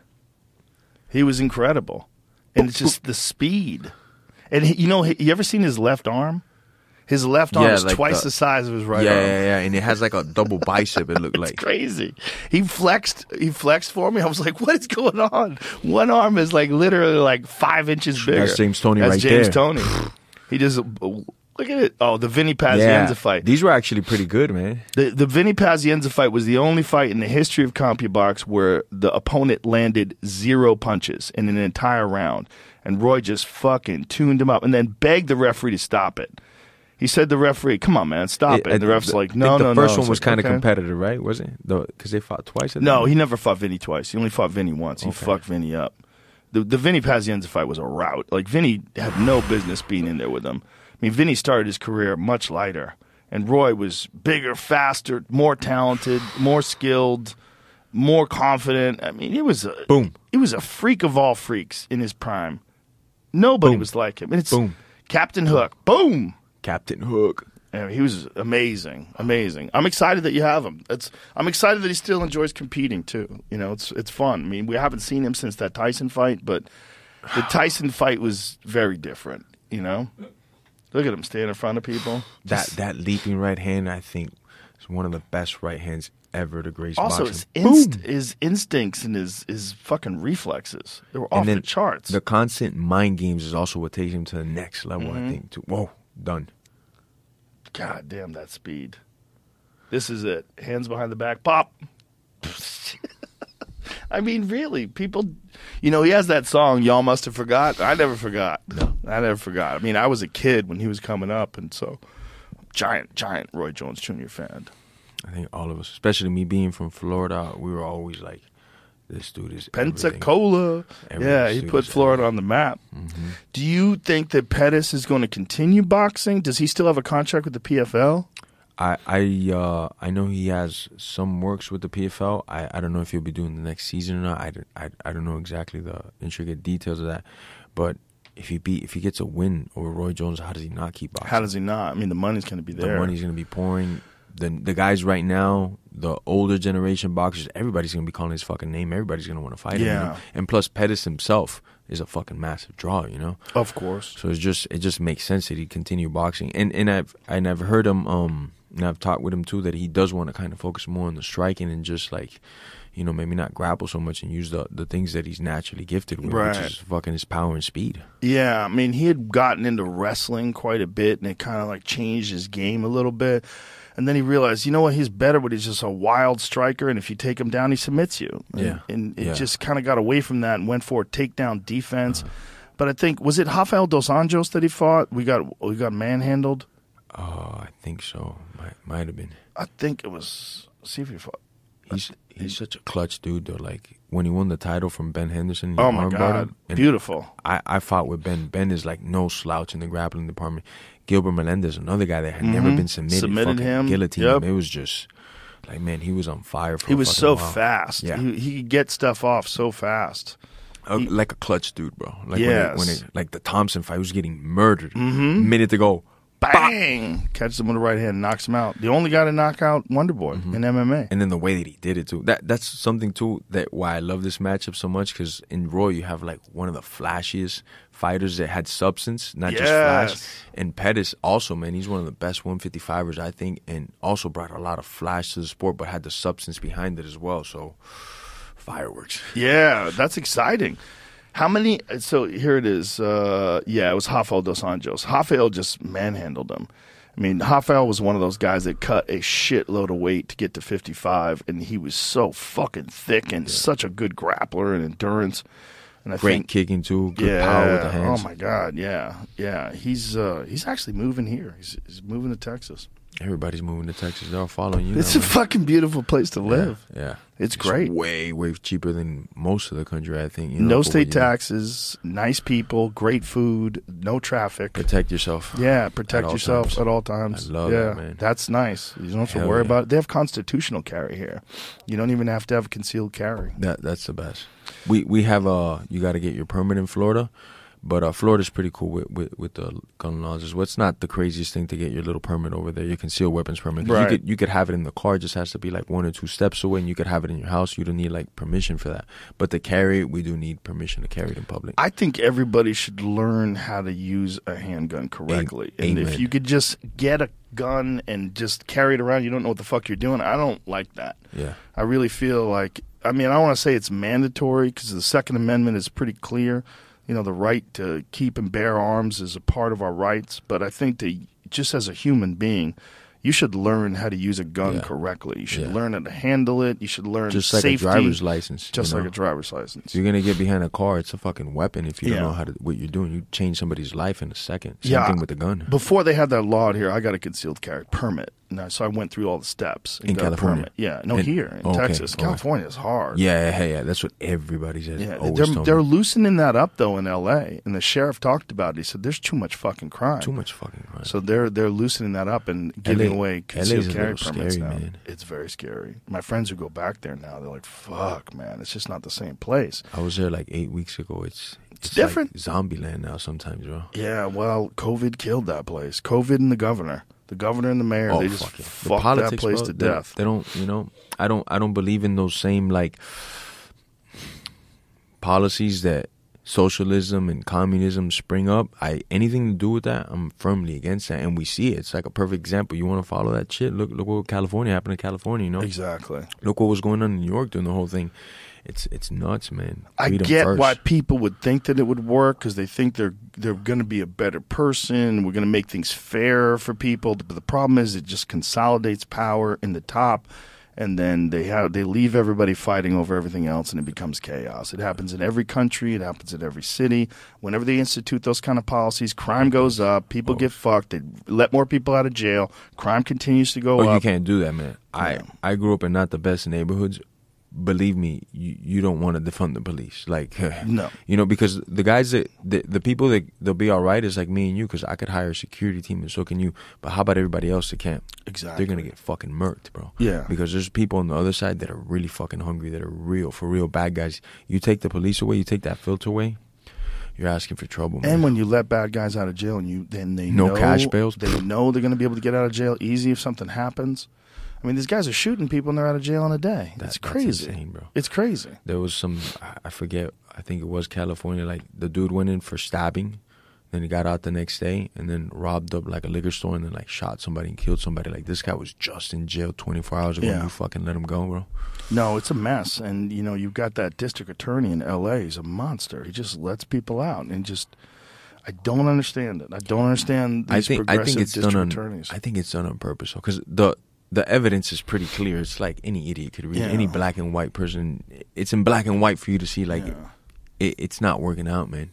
D: he was incredible, and it's just the speed. And he, you know, he, you ever seen his left arm? His left arm
E: Yeah,
D: is
E: like
D: twice
E: the-
D: the size of his right
E: yeah,
D: arm.
E: yeah, yeah, and it has like a double bicep. It looked
D: It's
E: like.
D: crazy. He flexed. He flexed for me. I was like, "What is going on?" One arm is like literally like five inches bigger.
E: That's James Toney
D: That's
E: right
D: James
E: there.
D: Toney. He just look at it. Oh, the Vinny Pazienza
E: Yeah,
D: fight.
E: these were actually pretty good, man.
D: The the Vinny Pazienza fight was the only fight in the history of CompuBox where the opponent landed zero punches in an entire round, and Roy just fucking tuned him up, and then begged the referee to stop it. He said to the referee, "Come on, man, stop it." And the ref's like, "No,
E: I think
D: no,
E: the
D: no."
E: first one
D: It's
E: was
D: like,
E: kind of
D: okay.
E: competitive, right? Was it? Because they fought twice. At the
D: No,
E: end?
D: he never fought Vinny twice. He only fought Vinny once. He
E: Okay.
D: fucked Vinny up. The the Vinny Pazienza fight was a rout. Like, Vinny had no business being in there with him. I mean, Vinny started his career much lighter, and Roy was bigger, faster, more talented, more skilled, more confident. I mean, he was a
E: Boom.
D: He was a freak of all freaks in his prime. Nobody
E: Boom.
D: was like him. And it's
E: Boom.
D: Captain Hook. Boom.
E: Captain Hook.
D: Yeah, he was amazing, amazing. I'm excited that you have him. It's I'm excited that he still enjoys competing too. You know, it's it's fun. I mean, we haven't seen him since that Tyson fight, but the Tyson fight was very different. You know, look at him stand in front of people.
E: That
D: Just-
E: that leaping right hand, I think, is one of the best right hands ever to grace
D: also
E: boxing.
D: his inst- his instincts and his his fucking reflexes, they were off
E: and then
D: the charts.
E: The constant mind games is also what takes him to the next level.
D: Mm-hmm.
E: I think. To, whoa, done.
D: God damn that speed. This is it. Hands behind the back. Pop. I mean, really, people, you know, he has that song, Y'all Must Have Forgot. I never forgot. No. I never forgot. I mean, I was a kid when he was coming up, and so, giant, giant Roy Jones Junior fan.
E: I think all of us, especially me being from Florida, we were always like, "This dude is everything."
D: Pensacola.
E: Everything.
D: Yeah, he
E: Dude
D: put
E: is
D: Florida on the map.
E: Mm-hmm.
D: Do you think that Pettis is going to continue boxing? Does he still have a contract with the P F L?
E: I I uh, I know he has some works with the P F L. I, I don't know if he'll be doing the next season or not. I, I, I don't know exactly the intricate details of that. But if he beat if he gets a win over Roy Jones, how does he not keep boxing?
D: How does he not? I mean, the money's going to be
E: the
D: there.
E: money's going to be pouring. The the guys right now the older generation boxers, everybody's gonna be calling his fucking name. Everybody's gonna want to fight him.
D: Yeah.
E: You know? And plus, Pettis himself is a fucking massive draw. You know.
D: Of course.
E: So it's just it just makes sense that he continue boxing. And and I've and I've heard him. Um, and I've talked with him too that he does want to kind of focus more on the striking and just like, you know, maybe not grapple so much and use the the things that he's naturally gifted with,
D: Right.
E: which is fucking his power and speed.
D: Yeah, I mean, he had gotten into wrestling quite a bit, and it kind of like changed his game a little bit. And then he realized, you know what, he's better, but he's just a wild striker, and if you take him down, he submits you. And,
E: Yeah.
D: and it
E: Yeah.
D: just kind of got away from that and went for a takedown defense. Uh-huh. But I think, was it Rafael Dos Anjos that he fought? We got we got manhandled.
E: Oh, I think so. Might might have been.
D: I think it was. See if he fought.
E: He's he's such a clutch dude though. Like when he won the title from Ben Henderson. he
D: Oh my
E: armbarred
D: God,
E: him, and
D: beautiful.
E: I, I fought with Ben. Ben is like no slouch in the grappling department. Gilbert Melendez, another guy that had never been submitted,
D: Submitted
E: fucking
D: him.
E: guillotined
D: Yep.
E: him. It was just like, man, he was on fire. For
D: He
E: a
D: was
E: fucking
D: so
E: while.
D: fast.
E: Yeah.
D: He, he could get stuff off so fast.
E: Uh, like a clutch dude, bro. Like
D: Yes.
E: when, it, when it, like the Thompson fight was getting murdered. Mm-hmm. Minute to go.
D: Bang! Catches him with the right hand, knocks him out. The only guy to knock out Wonder Boy
E: Mm-hmm.
D: in M M A.
E: And then the way that he did it too. That that's something too that why I love this matchup so much, because in Raw you have like one of the flashiest fighters that had substance, not just
D: Yes.
E: flash. And Pettis also, man, he's one of the best one fifty-fivers I think, and also brought a lot of flash to the sport, but had the substance behind it as well. So fireworks.
D: Yeah, that's exciting. How many? So here it is. Uh, yeah, it was Rafael Dos Anjos. Rafael just manhandled him. I mean, Rafael was one of those guys that cut a shitload of weight to get to fifty-five, and he was so fucking thick and such a good grappler and endurance. And I
E: Great
D: think,
E: kicking too, good
D: yeah,
E: power with the hands.
D: Oh my God, yeah, yeah. He's uh, he's actually moving here. He's, he's moving to Texas.
E: Everybody's moving to Texas. They're all following you.
D: It's
E: now,
D: a
E: man.
D: fucking beautiful place to live.
E: Yeah, yeah.
D: It's great.
E: Way, way cheaper than most of the country, I think. You know,
D: No
E: for what
D: state
E: you do.
D: taxes, nice people, great food, no traffic.
E: Protect yourself.
D: Yeah, protect
E: At all
D: yourself
E: times.
D: at all times.
E: I love
D: yeah,
E: that, man.
D: That's nice. You don't have to
E: Hell
D: worry
E: yeah.
D: about it. They have constitutional carry here. You don't even have to have concealed carry.
E: That that's the best. We we have uh you got to get your permit in Florida, but uh Florida's pretty cool with, with, with the gun laws as well. It's not the craziest thing to get your little permit over there, your concealed weapons permit. 'Cause
D: Right.
E: You could you could have it in the car. It just has to be like one or two steps away, and you could have it in your house. You don't need like permission for that. But to carry, we do need permission to carry it in public.
D: I think everybody should learn how to use a handgun correctly.
E: A-
D: and if
E: amen.
D: you could just get a gun and just carry it around, you don't know what the fuck you're doing. I don't like that.
E: Yeah.
D: I really feel like, I mean, I don't want to say it's mandatory because the Second Amendment is pretty clear. You know, the right to keep and bear arms is a part of our rights. But I think that just as a human being, you should learn how to use a gun
E: Yeah.
D: correctly. You should
E: Yeah.
D: learn how to handle it. You should learn
E: Just like
D: safety.
E: a driver's license.
D: Just
E: you
D: like
E: know?
D: a driver's license.
E: If you're gonna get behind a car, it's a fucking weapon. If you
D: Yeah.
E: don't know how to what you're doing, you change somebody's life in a second. Same
D: Yeah.
E: thing with the gun.
D: Before they had that law out here, I got a concealed carry permit. No, so I went through all the steps. and
E: In
D: got a
E: California?
D: permit. Yeah. No,
E: In-
D: here in
E: okay,
D: Texas.
E: okay.
D: California is hard.
E: Yeah, yeah, yeah. That's what everybody says.
D: Yeah,
E: Always
D: they're,
E: told
D: they're
E: me.
D: loosening that up though in L A, and the sheriff talked about it. He said there's too much fucking crime.
E: Too much fucking crime.
D: So they're they're loosening that up and giving
E: L A
D: away
E: L A's
D: concealed
E: a
D: carry
E: little
D: permits
E: scary,
D: now.
E: man.
D: It's very scary. My friends who go back there now, they're like, "Fuck, man, it's just not the same place."
E: I was there like eight weeks ago. It's
D: It's different.
E: Like zombie land now sometimes, bro.
D: Yeah, well, COVID killed that place. COVID and the governor, the governor and the mayor, they just
E: fuck yeah. The
D: fucked that
E: politics,
D: place
E: bro,
D: to
E: they,
D: death.
E: They don't, you know, I don't, I don't believe in those same like policies that socialism and communism spring up. I anything to do with that, I'm firmly against that, and we see it. It's like a perfect example. You want to follow that shit? Look, look what California happened to California. You know,
D: Exactly.
E: look what was going on in New York during the whole thing. It's it's nuts, man.
D: I
E: Freedom
D: get
E: first.
D: why people would think that it would work because they think they're they're going to be a better person. We're going to make things fair for people. But the problem is, it just consolidates power in the top, and then they have they leave everybody fighting over everything else, and it becomes chaos. It happens in every country. It happens in every city. Whenever they institute those kind of policies, crime goes up. People get fucked. They let more people out of jail. Crime continues to go
E: Oh,
D: up.
E: you can't do that, man. I
D: Yeah.
E: I grew up in not the best neighborhoods. Believe me, you, you don't want to defund the police. Like,
D: No.
E: you know, because the guys that, the, the people that they'll be all right is like me and you, because I could hire a security team and so can you. But how about everybody else that can't?
D: Exactly.
E: They're going to get fucking murked, bro.
D: Yeah.
E: Because there's people on the other side that are really fucking hungry, that are real, for real bad guys. You take the police away, you take that filter away, you're asking for trouble, man.
D: And when you let bad guys out of jail, and you then they
E: No
D: know,
E: cash bails?
D: they know they're going to be able to get out of jail easy if something happens. I mean, these guys are shooting people and they're out of jail in a day.
E: That-
D: It's
E: that's
D: crazy.
E: insane, bro.
D: It's crazy.
E: There was some, I- I forget, I think it was California, like the dude went in for stabbing, then he got out the next day and then robbed up like a liquor store and then like shot somebody and killed somebody. Like this guy was just in jail twenty-four hours ago
D: Yeah.
E: and you fucking let him go, bro.
D: No, it's a mess. And, you know, you've got that district attorney in L A. He's a monster. He just lets people out and just, I don't understand it. I don't understand these
E: I think I
D: progressive
E: think it's
D: district
E: done on
D: attorneys.
E: I think it's done on purpose because the the evidence is pretty clear. It's like any idiot could read
D: Yeah.
E: any black and white person. It's in black and white for you to see. Like
D: Yeah.
E: it, it's not working out, man.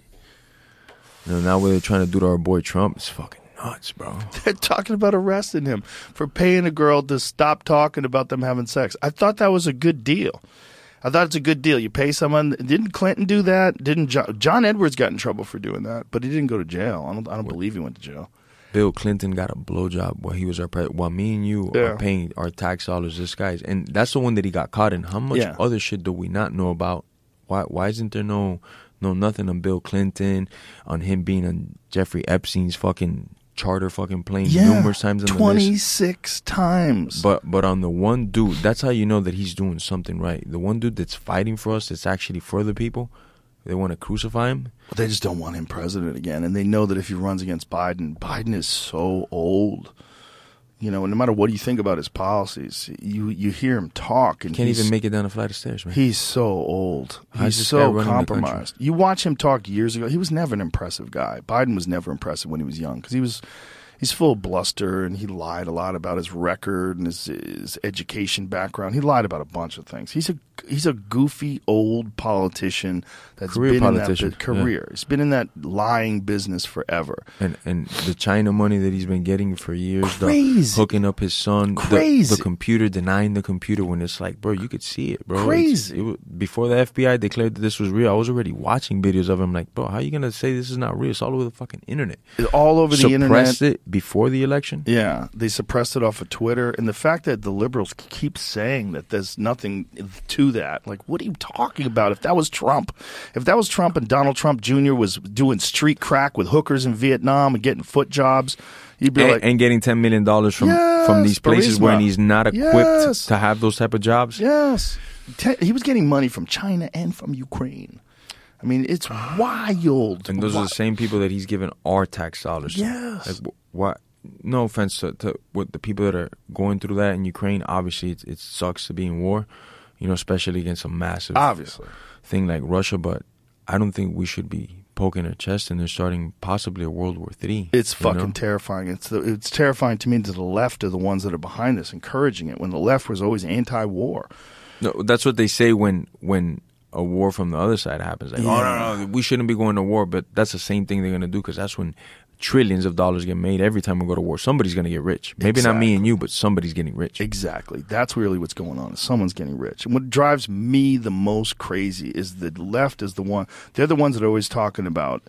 E: You know, now what they're trying to do to our boy Trump, it's fucking nuts, bro.
D: They're talking about arresting him for paying a girl to stop talking about them having sex. I thought that was a good deal. I thought it's a good deal. You pay someone. Didn't Clinton do that? Didn't John, John Edwards got in trouble for doing that? But he didn't go to jail. I don't. I don't believe he went to jail.
E: Bill Clinton got a blowjob while he was our president. While me and you
D: Yeah.
E: are paying our tax dollars, this guy's, and that's the one that he got caught in. How much
D: Yeah.
E: other shit do we not know about? Why? Why isn't there no, no nothing on Bill Clinton, on him being on Jeffrey Epstein's fucking charter fucking plane numerous times on the list?
D: twenty-six times.
E: But but on the one dude, that's how you know that he's doing something right. The one dude that's fighting for us, that's actually for the people. They want to crucify him.
D: But they just don't want him president again, and they know that if he runs against Biden, Biden is so old. You know, no matter what you think about his policies, you you hear him talk, and
E: Can't
D: he's,
E: even make it down a flight of stairs, man.
D: he's so old.
E: How's
D: He's
E: this guy
D: so
E: running the country?
D: compromised. You watch him talk years ago. He was never an impressive guy. Biden was never impressive when he was young because he was. He's full of bluster, and he lied a lot about his record and his, his education background. He lied about a bunch of things. He's a he's a goofy old politician that's
E: Career
D: been
E: politician,
D: in that career. He's been in that lying business forever.
E: And and the China money that he's been getting for years,
D: Crazy.
E: the hooking up his son, the,
D: Crazy.
E: the computer, denying the computer when it's like, bro, you could see it, bro. It's-
D: Crazy.
E: It was, before the F B I declared that this was real, I was already watching videos of him. Like, bro, how are you gonna say this is not real? It's all over the fucking internet.
D: All over the internet.
E: Suppressed it before the election.
D: Yeah, they suppressed it off of Twitter. And the fact that the liberals keep saying that there's nothing to that. Like, what are you talking about? If that was Trump, if that was Trump and Donald Trump Junior was doing street crack with hookers in Vietnam and getting foot jobs, you'd be
E: And,
D: like,
E: and getting ten million dollars from
D: Yes,
E: from these places
D: Burisma.
E: where he's not equipped
D: Yes.
E: to have those type of jobs.
D: yes. Te- he was getting money from China and from Ukraine. I mean, it's wild.
E: And those are
D: Wi-
E: the same people that he's giving our tax dollars to.
D: Yes.
E: Like, wh- what? No offense to, to what the people that are going through that in Ukraine. Obviously, it, it sucks to be in war, you know, especially against a massive
D: Obviously.
E: thing like Russia. But I don't think we should be poking our chest and they're starting possibly a World War Three.
D: It's
E: you know?
D: fucking terrifying. It's the, it's terrifying to me that the left are the ones that are behind this, encouraging it, when the left was always anti-war.
E: No, that's what they say when when a war from the other side happens. Like,
D: Yeah.
E: oh no, no, we shouldn't be going to war. But that's the same thing they're gonna do because that's when trillions of dollars get made every time we go to war. Somebody's gonna get rich. Maybe not me and you, but somebody's getting rich.
D: Exactly. That's really what's going on. Is someone's getting rich. And what drives me the most crazy is the left is the one. They're the ones that are always talking about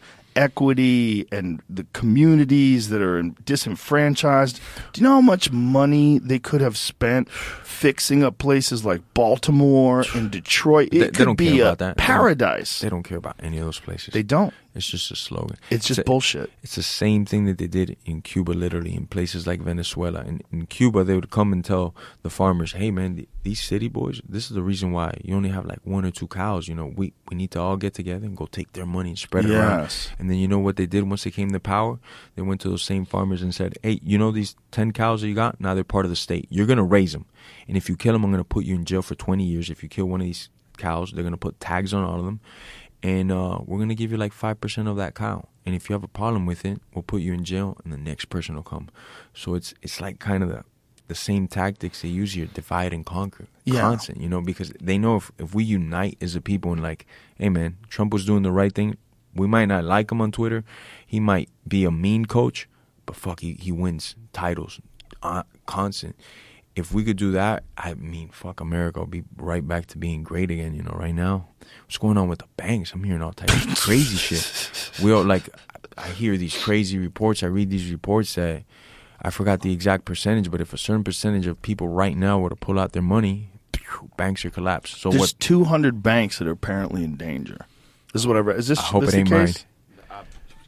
D: equity and the communities that are disenfranchised. Do you know how much money they could have spent fixing up places like Baltimore and Detroit? It
E: They- they
D: could
E: don't
D: be
E: care
D: a
E: about that. They don't-
D: paradise.
E: They don't care about any of those places.
D: They don't.
E: It's just a slogan.
D: It's just
E: a-
D: bullshit.
E: It's the same thing that they did in Cuba, literally, in places like Venezuela. In, in Cuba, they would come and tell the farmers, hey, man, th- these city boys, this is the reason why you only have like one or two cows. You know, we, we need to all get together and go take their money and spread it around.
D: Yes.
E: And then you know what they did once they came to power? They went to those same farmers and said, hey, you know these ten cows that you got? Now they're part of the state. You're going to raise them. And if you kill them, I'm going to put you in jail for twenty years. If you kill one of these cows, they're going to put tags on all of them. And uh, we're going to give you like five percent of that cow. And if you have a problem with it, we'll put you in jail and the next person will come. So it's it's like kind of the, the same tactics they use here, divide and conquer.
D: Yeah.
E: Constant, you know, because they know if, if we unite as a people and like, hey, man, Trump was doing the right thing. We might not like him on Twitter. He might be a mean coach, but fuck, he, he wins titles uh, constant. If we could do that, I mean, fuck, America will be right back to being great again, you know, right now. What's going on with the banks? I'm hearing all types of crazy shit. We all, like, I hear these crazy reports. I read these reports that, I forgot the exact percentage, but if a certain percentage of people right now were to pull out their money, phew, banks are collapsed. So
D: There's
E: what?
D: two hundred banks that are apparently in danger. This is what I read. Is this,
E: I hope
D: this
E: it ain't
D: the case?
E: mine.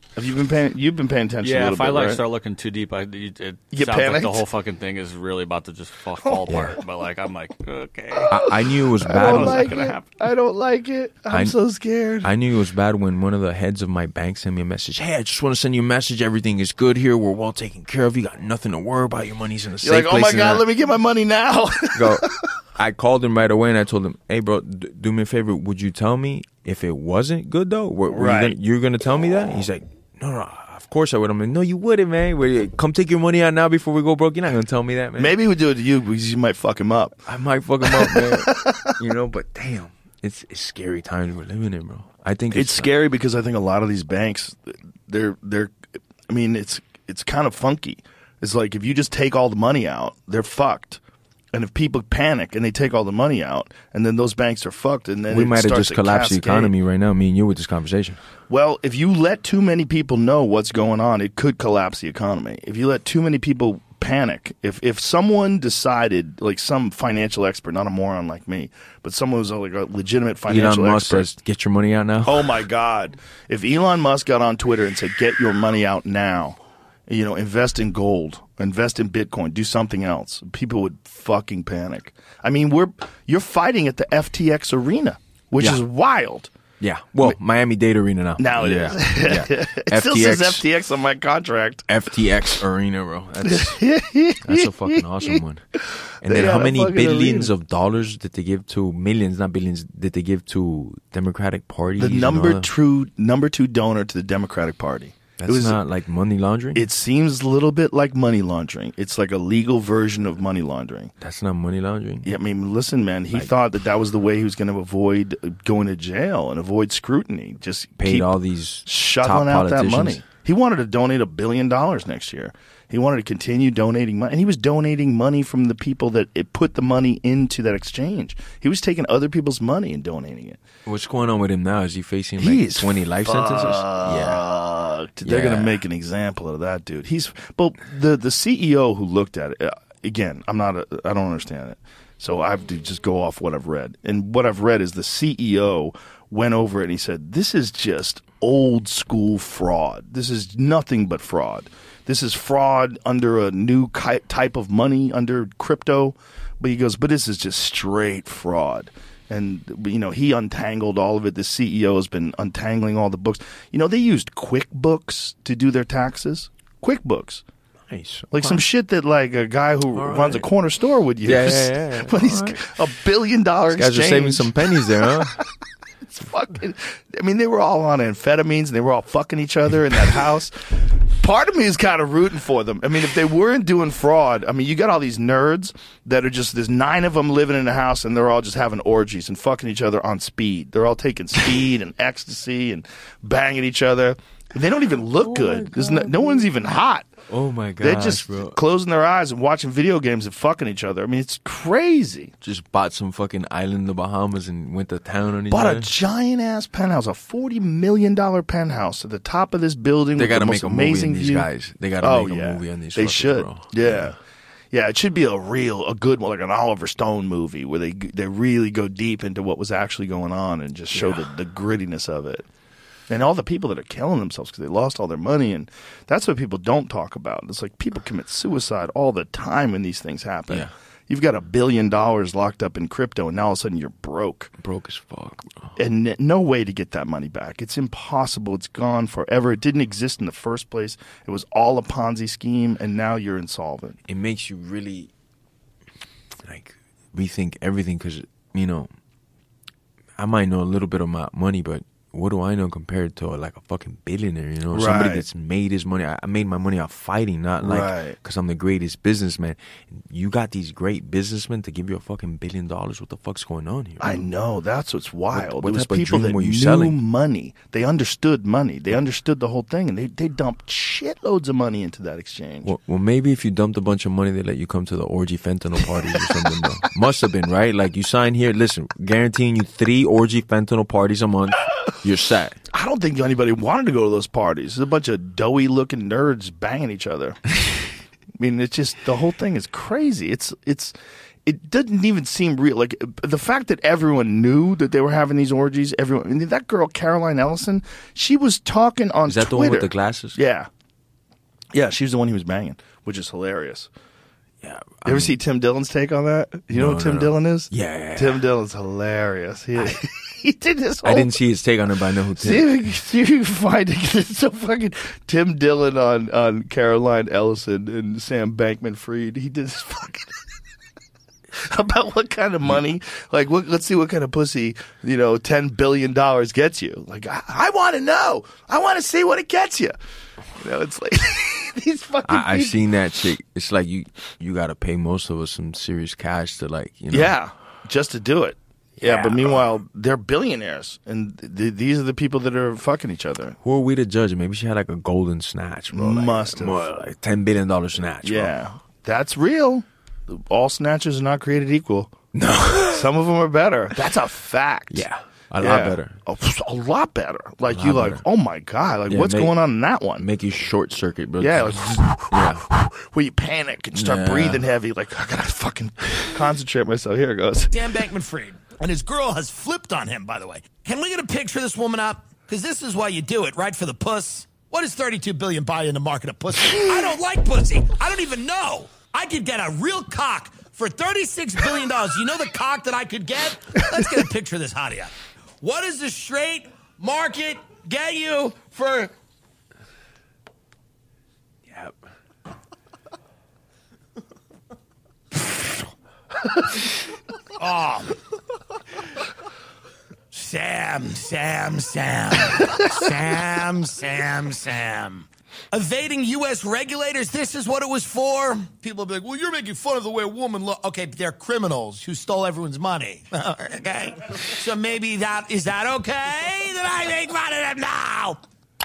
D: Have you been paying? You've been paying attention. a
F: Yeah,
D: little
F: if I
D: bit,
F: like
D: right?
F: start looking too deep, I it, it
D: You
F: sounds like
D: panicked?
F: the whole fucking thing is really about to just fall, fall apart. But like, I'm like, okay,
E: I, I knew it was
D: I
E: bad.
D: don't
F: How's that
D: like
F: gonna
D: it.
F: happen?
D: I don't like it. I'm
E: I-
D: so scared.
E: I knew it was bad when one of the heads of my bank sent me a message. Hey, I just want to send you a message. Everything is good here. We're well taken care of. You got nothing to worry about. Your money's in a
D: You're
E: safe
D: like, oh
E: place.
D: my
E: and
D: god,
E: that."
D: let me get my money now.
E: Go. I called him right away and I told him, "Hey, bro, d- do me a favor. Would you tell me if it wasn't good though? Were, were
D: Right.
E: you gonna, you're gonna tell me that?" He's like, "No, no, of course I would." I'm like, "No, you wouldn't, man. Wait, come take your money out now before we go broke. You're not gonna tell me that, man.
D: Maybe he would do it to you because you might fuck him up.
E: I might fuck him up, man. You know, but damn, it's it's scary times we're living in, bro. I think
D: It's
E: it's,
D: scary because I think a lot of these banks, they're they're. I mean, it's it's kind of funky. It's like if you just take all the money out, they're fucked. And if people panic and they take all the money out, and then those banks are fucked, and then
E: we
D: it
E: might have
D: starts
E: just
D: to
E: collapsed the
D: cascade.
E: economy right now. Me and you with this conversation.
D: Well, if you let too many people know what's going on, it could collapse the economy. If you let too many people panic, if if someone decided, like some financial expert, not a moron like me, but someone who's like a legitimate financial
E: Elon Musk
D: expert.
E: says, "Get your money out now."
D: Oh my God! If Elon Musk got on Twitter and said, "Get your money out now," you know, invest in gold, invest in Bitcoin, do something else, people would fucking panic. I mean, we're you're fighting at the F T X arena, which
E: Yeah.
D: is wild.
E: Yeah. Well, Miami Dade Arena now.
D: Now it
E: yeah.
D: is.
E: Yeah.
D: It still says F T X on my contract.
E: F T X Arena, bro. That's that's a fucking awesome one. And
D: They
E: then how
D: got a
E: many
D: fucking
E: billions
D: arena.
E: of dollars did they give to millions, not billions, did they give to Democratic parties?
D: The
E: and
D: number
E: all that?
D: two number two donor to the Democratic Party.
E: That's
D: it was,
E: not like money laundering.
D: It seems a little bit like money laundering. It's like a legal version of money laundering.
E: That's not money laundering.
D: Yeah, I mean, listen, man. He
E: Like-
D: thought that that was the way he was going to avoid uh, going to jail and avoid scrutiny. Just
E: Paid
D: keep
E: all these top
D: shoveling out that
E: politicians.
D: money. He wanted to donate a billion dollars next year. He wanted to continue donating money, and he was donating money from the people that it put the money into that exchange. He was taking other people's money and donating it.
E: What's going on with him now? Is he facing like
D: He's
E: twenty life sentences? Yeah.
D: fucked. They're going
E: Yeah.
D: to make an example of that dude. He's but the the C E O who looked at it uh, again. I'm not. A, I don't understand it. So I have to just go off what I've read. And what I've read is the C E O went over it and he said, "This is just old school fraud. This is nothing but fraud. This is fraud under a new ki- type of money under crypto." But he goes, "But this is just straight fraud." And, you know, he untangled all of it. The C E O has been untangling all the books. You know, they used QuickBooks to do their taxes. QuickBooks.
E: Nice.
D: Like some shit that like a guy who
E: All
D: runs a
E: right.
D: corner store would use.
E: Yeah, yeah, yeah.
D: But he's
E: All right.
D: a billion dollar
E: Guys
D: exchange.
E: are saving some pennies there, huh?
D: It's fucking. I mean, they were all on amphetamines and they were all fucking each other in that house. Part of me is kind of rooting for them. I mean, if they weren't doing fraud, I mean, you got all these nerds that are just, there's nine of them living in a house and they're all just having orgies and fucking each other on speed. They're all taking speed and ecstasy and banging each other. They don't even look good. There's no, no one's even hot.
E: Oh my god.
D: They're just
E: bro.
D: closing their eyes and watching video games and fucking each other. I mean, it's crazy.
E: Just bought some fucking island in the Bahamas and went to town on each
D: Bought
E: other.
D: a giant ass penthouse, a forty million dollar penthouse at the top of this building.
E: They
D: with
E: got to
D: the
E: make
D: most
E: a movie
D: amazing
E: on these
D: view.
E: guys. They got to
D: Oh
E: make a
D: yeah,
E: movie on these.
D: they
E: fuckers,
D: should.
E: Bro.
D: Yeah. Yeah, it should be a real, a good one, like an Oliver Stone movie where they they really go deep into what was actually going on and just show
E: Yeah.
D: the, the grittiness of it. And all the people that are killing themselves because they lost all their money, and that's what people don't talk about. It's like people commit suicide all the time when these things happen.
E: Yeah.
D: You've got a billion dollars locked up in crypto, and now all of a sudden you're broke.
E: Broke as fuck, bro.
D: And n- no way to get that money back. It's impossible. It's gone forever. It didn't exist in the first place. It was all a Ponzi scheme, and now you're insolvent.
E: It makes you really like rethink everything because you know I might know a little bit about money, but what do I know compared to like a fucking billionaire? You know, somebody
D: Right.
E: that's made his money. I I made my money off fighting, not like
D: Right.
E: because I'm the greatest businessman. You got these great businessmen to give you a fucking billion dollars. What the fuck's going on here?
D: I
E: bro?
D: know. That's what's wild.
E: what
D: it was
E: type of
D: people
E: dream
D: that
E: were you
D: knew
E: selling?
D: money. They understood money. They understood the whole thing, and they, they dumped shitloads of money into that exchange.
E: Well, well, maybe if you dumped a bunch of money, they let you come to the orgy fentanyl parties or something. Though. Must have been, right? Like you sign here. Listen, guaranteeing you three orgy fentanyl parties a month. You're set.
D: I don't think anybody wanted to go to those parties. There's a bunch of doughy-looking nerds banging each other. I mean, it's just the whole thing is crazy. It's it's it didn't even seem real. Like the fact that everyone knew that they were having these orgies. Everyone, I mean, that girl Caroline Ellison, she was talking on
E: Is that
D: Twitter.
E: the one with the glasses?
D: Yeah, yeah, she was the one he was banging, which is hilarious.
E: Yeah.
D: You
E: I
D: ever
E: mean,
D: see Tim Dillon's take on that? You know
E: No,
D: what Tim
E: no, no.
D: Dillon is?
E: Yeah, yeah, yeah.
D: Tim Dillon's hilarious. He, he did this whole
E: I didn't see his take on it, but I know who
D: See
E: Tim.
D: if, you- see if you can find it. It's so fucking Tim Dillon on, on Caroline Ellison and Sam Bankman-Fried. He did this fucking about what kind of money, like what, let's see what kind of pussy, you know, ten billion dollars gets you. Like I, I want to know. I want to see what it gets you. You know, it's like these fucking.
E: I, I've
D: people-
E: seen that chick. It's like you you got to pay most of us some serious cash to like you know.
D: Yeah, just to do it. Yeah,
E: Yeah.
D: but meanwhile, they're billionaires, and th- these are the people that are fucking each other.
E: Who are we to judge? Maybe she had like a golden snatch, bro. Like,
D: Must have.
E: more like ten billion dollar snatch. bro.
D: Yeah, that's real. All snatchers are not created equal. No, some of them are better. That's a fact.
E: Yeah, a
D: Yeah.
E: lot better.
D: A, a lot better. Like
E: lot
D: you, like,
E: better.
D: oh my god, like
E: Yeah,
D: what's
E: make-
D: going on in that one?
E: Make you short circuit, bro.
D: Yeah, like,
E: yeah.
D: where you panic and start
E: Yeah.
D: breathing heavy. Like I gotta fucking concentrate myself. Here it goes.
C: Dan Bankman-Fried. And his girl has flipped on him, by the way. Can we get a picture of this woman up? Because this is why you do it, right? For the puss. What does thirty-two billion dollars buy in the market of pussy? I don't like pussy. I don't even know. I could get a real cock for thirty-six billion dollars. You know the cock that I could get? Let's get a picture of this hottie up. What does the straight market get you for...
E: Yep.
C: Oh. Sam, Sam, Sam. Sam, Sam, Sam. Evading U S regulators, this is what it was for? People will be like, well, you're making fun of the way a woman look. Okay, they're criminals who stole everyone's money. Okay? So maybe that, is that okay that I make fun of them now?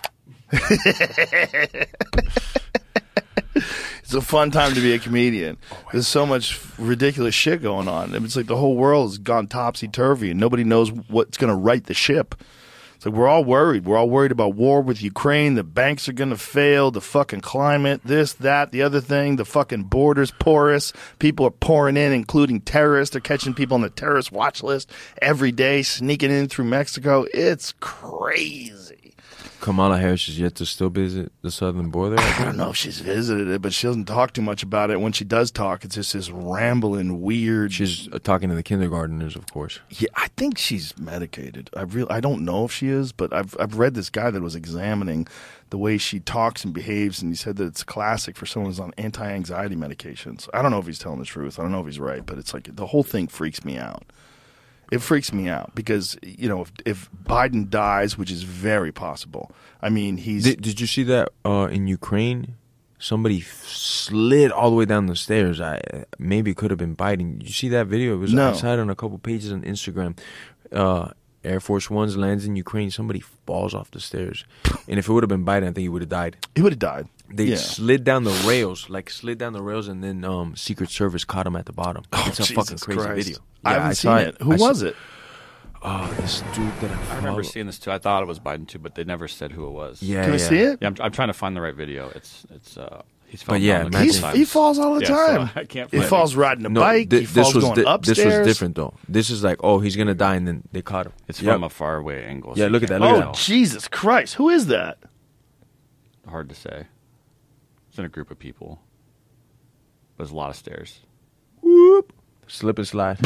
D: It's a fun time to be a comedian. There's so much ridiculous shit going on. I mean, it's like the whole world has gone topsy-turvy and nobody knows what's going to right the ship. It's like we're all worried. We're all worried about war with Ukraine. The banks are going to fail. The fucking climate, this, that, the other thing. The fucking borders porous. People are pouring in, including terrorists. They're catching people on the terrorist watch list every day, sneaking in through Mexico. It's crazy.
E: Kamala Harris is yet to still visit the southern border.
D: I don't know if she's visited it, but she doesn't talk too much about it. When she does talk, it's just this rambling, weird.
E: She's uh, talking to the kindergartners, of course.
D: Yeah, I think she's medicated. I really, I don't know if she is, but I've I've read this guy that was examining the way she talks and behaves, and he said that it's classic for someone who's on anti-anxiety medications. I don't know if he's telling the truth. I don't know if he's right, but it's like the whole thing freaks me out. It freaks me out because, you know, if, if Biden dies, which is very possible, I mean, he's...
E: Did, did you see that uh, in Ukraine? Somebody f- slid all the way down the stairs. I maybe it could have been Biden. Did you see that video? It was
D: No.
E: I saw it on a couple pages on Instagram. Uh, Air Force Ones lands in Ukraine. Somebody falls off the stairs, and if it would have been Biden, I think he would have died.
D: He would have died.
E: They
D: yeah.
E: slid down the rails, like slid down the rails, and then um, Secret Service caught him at the bottom.
D: Oh,
E: it's a
D: Jesus
E: fucking crazy
D: Christ.
E: video.
D: I
E: Yeah,
D: haven't
E: saw
D: seen it. Who
E: I saw-
D: was it?
E: Oh, this dude that I,
F: I remember
E: follow.
F: seeing this too. I thought it was Biden too, but they never said who it was.
E: Yeah,
D: Can I
E: yeah.
D: see it?
F: yeah. I'm, I'm trying to find the right video. It's it's uh he's
E: But
F: fallen
E: yeah,
F: down a
E: imagine-
F: couple
D: He's,
F: times.
D: he falls all the
F: Yeah, so
D: time.
F: I can't
D: he
F: find
D: falls
F: it.
D: riding a
E: No,
D: bike.
E: thi-
D: he falls
E: this was
D: going
E: di-
D: upstairs.
E: This was different though. This is like, oh, he's gonna die, and then they caught him.
F: It's
E: Yep.
F: from a far away angle. so
E: Yeah,
F: you
E: look at
F: can't
E: that, look at
D: Oh,
F: tell.
D: Jesus Christ. Who is that?
F: Hard to say. It's in a group of people. There's a lot of stairs.
E: Whoop. Slip and slide.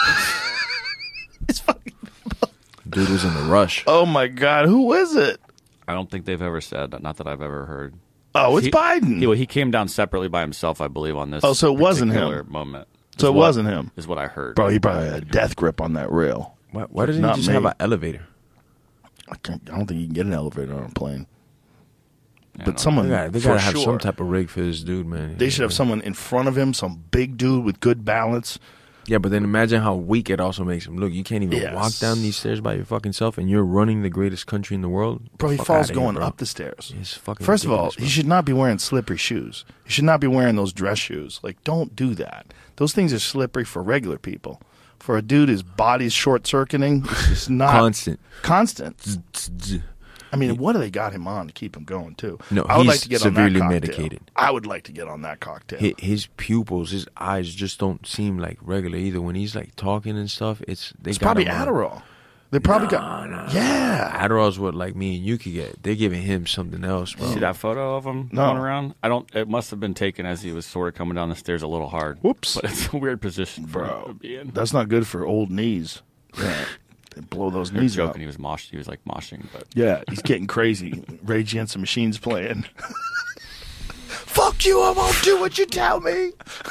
D: It's fucking...
E: Dude was in a rush.
D: Oh, my God. Who is it?
F: I don't think they've ever said. Not that I've ever heard.
D: Oh, it's
F: He-
D: Biden.
F: He, well, he came down separately by himself, I believe, on this.
D: Oh, so it wasn't him.
F: particular Moment.
D: So
F: Is
D: it
F: what-
D: wasn't him.
F: Is what I heard.
D: Bro, he probably had a death grip on that rail.
E: Why, why doesn't
D: Not
E: he just
D: me.
E: have an elevator?
D: I, can't, I don't think you can get an elevator on a plane.
F: Yeah,
D: But
F: no.
D: someone,
E: They gotta, they
D: for
E: gotta have
D: sure,
E: some type of rig for this dude, man.
D: they should have someone in front of him, some big dude with good balance.
E: Yeah, but then imagine how weak it also makes him look. You can't even
D: Yes.
E: walk down these stairs by your fucking self, and you're running the greatest country in the world.
D: Bro, he
E: Fuck
D: falls
E: outta here,
D: going
E: bro.
D: up the stairs.
E: It's fucking
D: First of all,
E: ridiculous,
D: he
E: bro.
D: should not be wearing slippery shoes. He should not be wearing those dress shoes. Like, don't do that. Those things are slippery for regular people. For a dude, his body's short circuiting. It's just not
E: Constant.
D: constant. I mean, what do they got him on to keep him going too?
E: No,
D: I would
E: he's
D: like to get
E: severely
D: on that cocktail.
E: medicated.
D: I would like to get on that cocktail.
E: His, his pupils, his eyes just don't seem like regular either. When he's like talking and stuff, it's they
D: it's
E: got
D: probably
E: him on-
D: Adderall. They probably
E: Nah,
D: got
E: nah.
D: yeah.
E: Adderall's what like me and you could get. They're giving him something else, bro.
F: See that photo of him
D: No.
F: going around? I don't. It must have been taken as he was sort of coming down the stairs a little hard.
D: Whoops.
F: But it's a weird position for him
D: Bro,
F: to be in.
D: that's not good for old knees. Yeah. They blow those
F: You're
D: knees
F: joking.
D: out.
F: He was mosh. He was like moshing, but
D: Yeah, he's getting crazy. Rage Against the Machine's playing. Fuck you! I won't do what you tell me.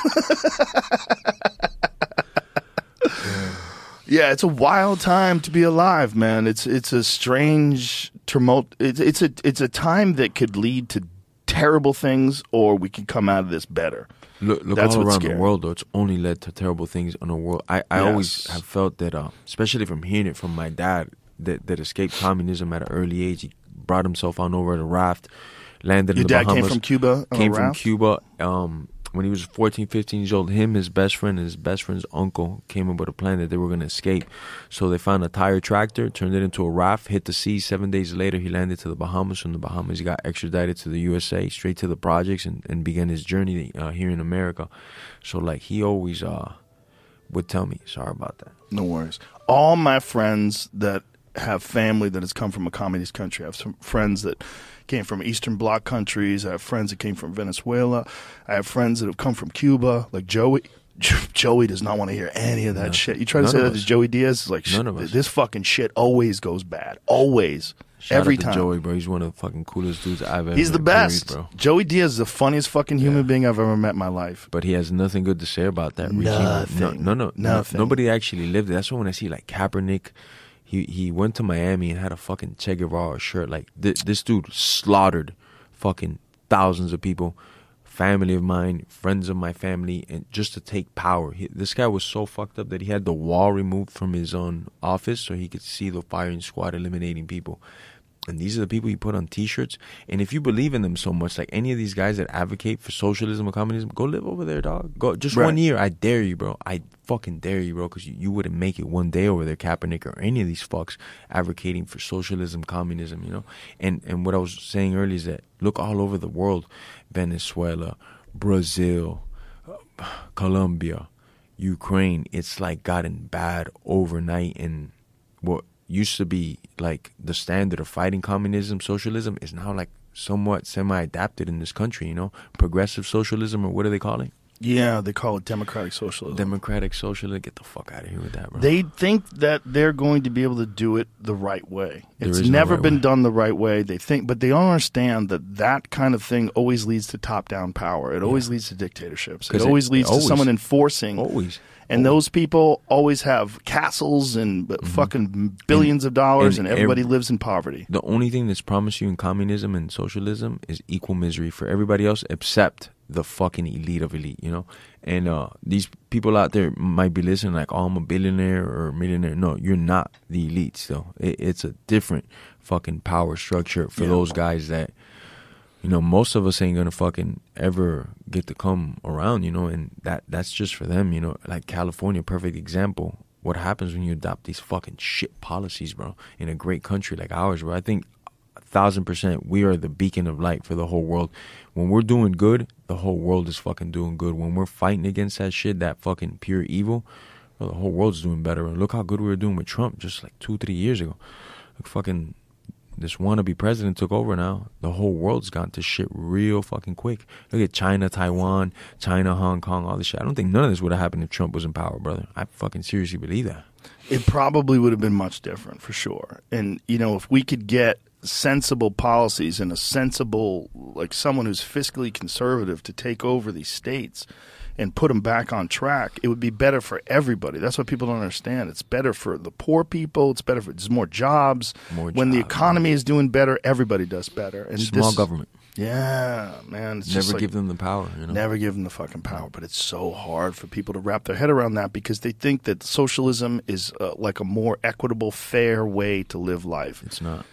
D: Yeah, it's a wild time to be alive, man. It's it's a strange tumult. It's it's a it's a time that could lead to terrible things, or we could come out of this better.
E: Look, look
D: That's
E: all
D: what's
E: around
D: scary.
E: the world, though. It's only led to terrible things in the world. I, I
D: Yes.
E: always have felt that, uh, especially from hearing it from my dad, that, that escaped communism at an early age. He brought himself on over at a raft, landed
D: Your
E: in the
D: dad
E: Bahamas.
D: came from Cuba on
E: Came
D: a
E: from
D: raft?
E: Cuba. Um, when he was fourteen, fifteen years old, him, his best friend, and his best friend's uncle came up with a plan that they were going to escape. So they found a tire tractor, turned it into a raft, hit the sea. Seven days later, he landed to the Bahamas. From the Bahamas, he got extradited to the U S A, straight to the projects, and, and began his journey uh, here in America. So, like, he always uh, would tell me, sorry about that.
D: No worries. All my friends that have family that has come from a communist country. I have some friends that came from Eastern Bloc countries. I have friends that came from Venezuela. I have friends that have come from Cuba, like Joey. Joey does not want to hear any of that
E: No.
D: shit. You try to
E: None
D: say
E: of
D: that to
E: us.
D: Joey Diaz, it's like,
E: None of
D: sh-
E: us.
D: this fucking shit always goes bad. Always.
E: Shout
D: Every
E: out to
D: time.
E: Joey, bro. He's one of the fucking coolest dudes I've ever
D: He's the
E: period,
D: best.
E: bro.
D: Joey Diaz is the funniest fucking human being I've ever met in my life.
E: But he has nothing good to say about that regime.
D: Nothing.
E: No, no, no, no.
D: Nothing.
E: Nobody actually lived it. That's why when I see like Kaepernick, he he went to Miami and had a fucking Che Guevara shirt. Like th- this dude slaughtered fucking thousands of people, family of mine, friends of my family, and just to take power. He, this guy was so fucked up that he had the wall removed from his own office so he could see the firing squad eliminating people. And these are the people you put on T-shirts. And if you believe in them so much, like any of these guys that advocate for socialism or communism, go live over there, dog. Go just
D: Right.
E: one year. I dare you, bro. I fucking dare you, bro, because you, you wouldn't make it one day over there, Kaepernick or any of these fucks advocating for socialism, communism, you know. And and what I was saying earlier is that look all over the world, Venezuela, Brazil, uh, Colombia, Ukraine. It's like gotten bad overnight, and what used to be like the standard of fighting communism, socialism, is now like somewhat semi-adapted in this country, you know? Progressive socialism, or what do they call it?
D: Yeah, they call it democratic socialism.
E: Democratic socialism. Get the fuck out of here with that, bro.
D: They think that they're going to be able to do it the right way.
E: There
D: It's
E: is no
D: never
E: right
D: been
E: way.
D: done the right way. They think, but they don't understand that that kind of thing always leads to top-down power. It always leads to dictatorships. It
E: 'Cause it-
D: always leads
E: always.
D: to someone enforcing.
E: Always.
D: And those people always have castles and fucking billions of dollars, and,
E: and
D: everybody
E: ev-
D: lives in poverty.
E: The only thing that's promised you in communism and socialism is equal misery for everybody else except the fucking elite of elite, you know? And uh, these people out there might be listening like, oh, I'm a billionaire or a millionaire. No, you're not the elites, though. It, it's a different fucking power structure for
D: Yeah.
E: those guys that, you know, most of us ain't gonna fucking ever get to come around, you know, and that that's just for them, you know. Like California, perfect example. What happens when you adopt these fucking shit policies, bro, in a great country like ours, bro? I think a thousand percent we are the beacon of light for the whole world. When we're doing good, the whole world is fucking doing good. When we're fighting against that shit, that fucking pure evil, well, the whole world's doing better. And look how good we were doing with Trump just like two, three years ago. Like fucking this wannabe president took over now. The whole world's gone to shit real fucking quick. Look at China, Taiwan, China, Hong Kong, all this shit. I don't think none of this would have happened if Trump was in power, brother. I fucking seriously believe that.
D: It probably would have been much different for sure. And, you know, if we could get sensible policies and a sensible, like someone who's fiscally conservative to take over these states and put them back on track, it would be better for everybody. That's what people don't understand. It's better for the poor people. It's better for there's more jobs.
E: More
D: when the
E: jobs,
D: economy is doing better, everybody does better. And
E: Small
D: this-
E: government.
D: Yeah, man. It's just
E: Never
D: like,
E: give them the power, you know?
D: Never give them the fucking power, but it's so hard for people to wrap their head around that because they think that socialism is uh, like a more equitable, fair way to live life.
E: It's not.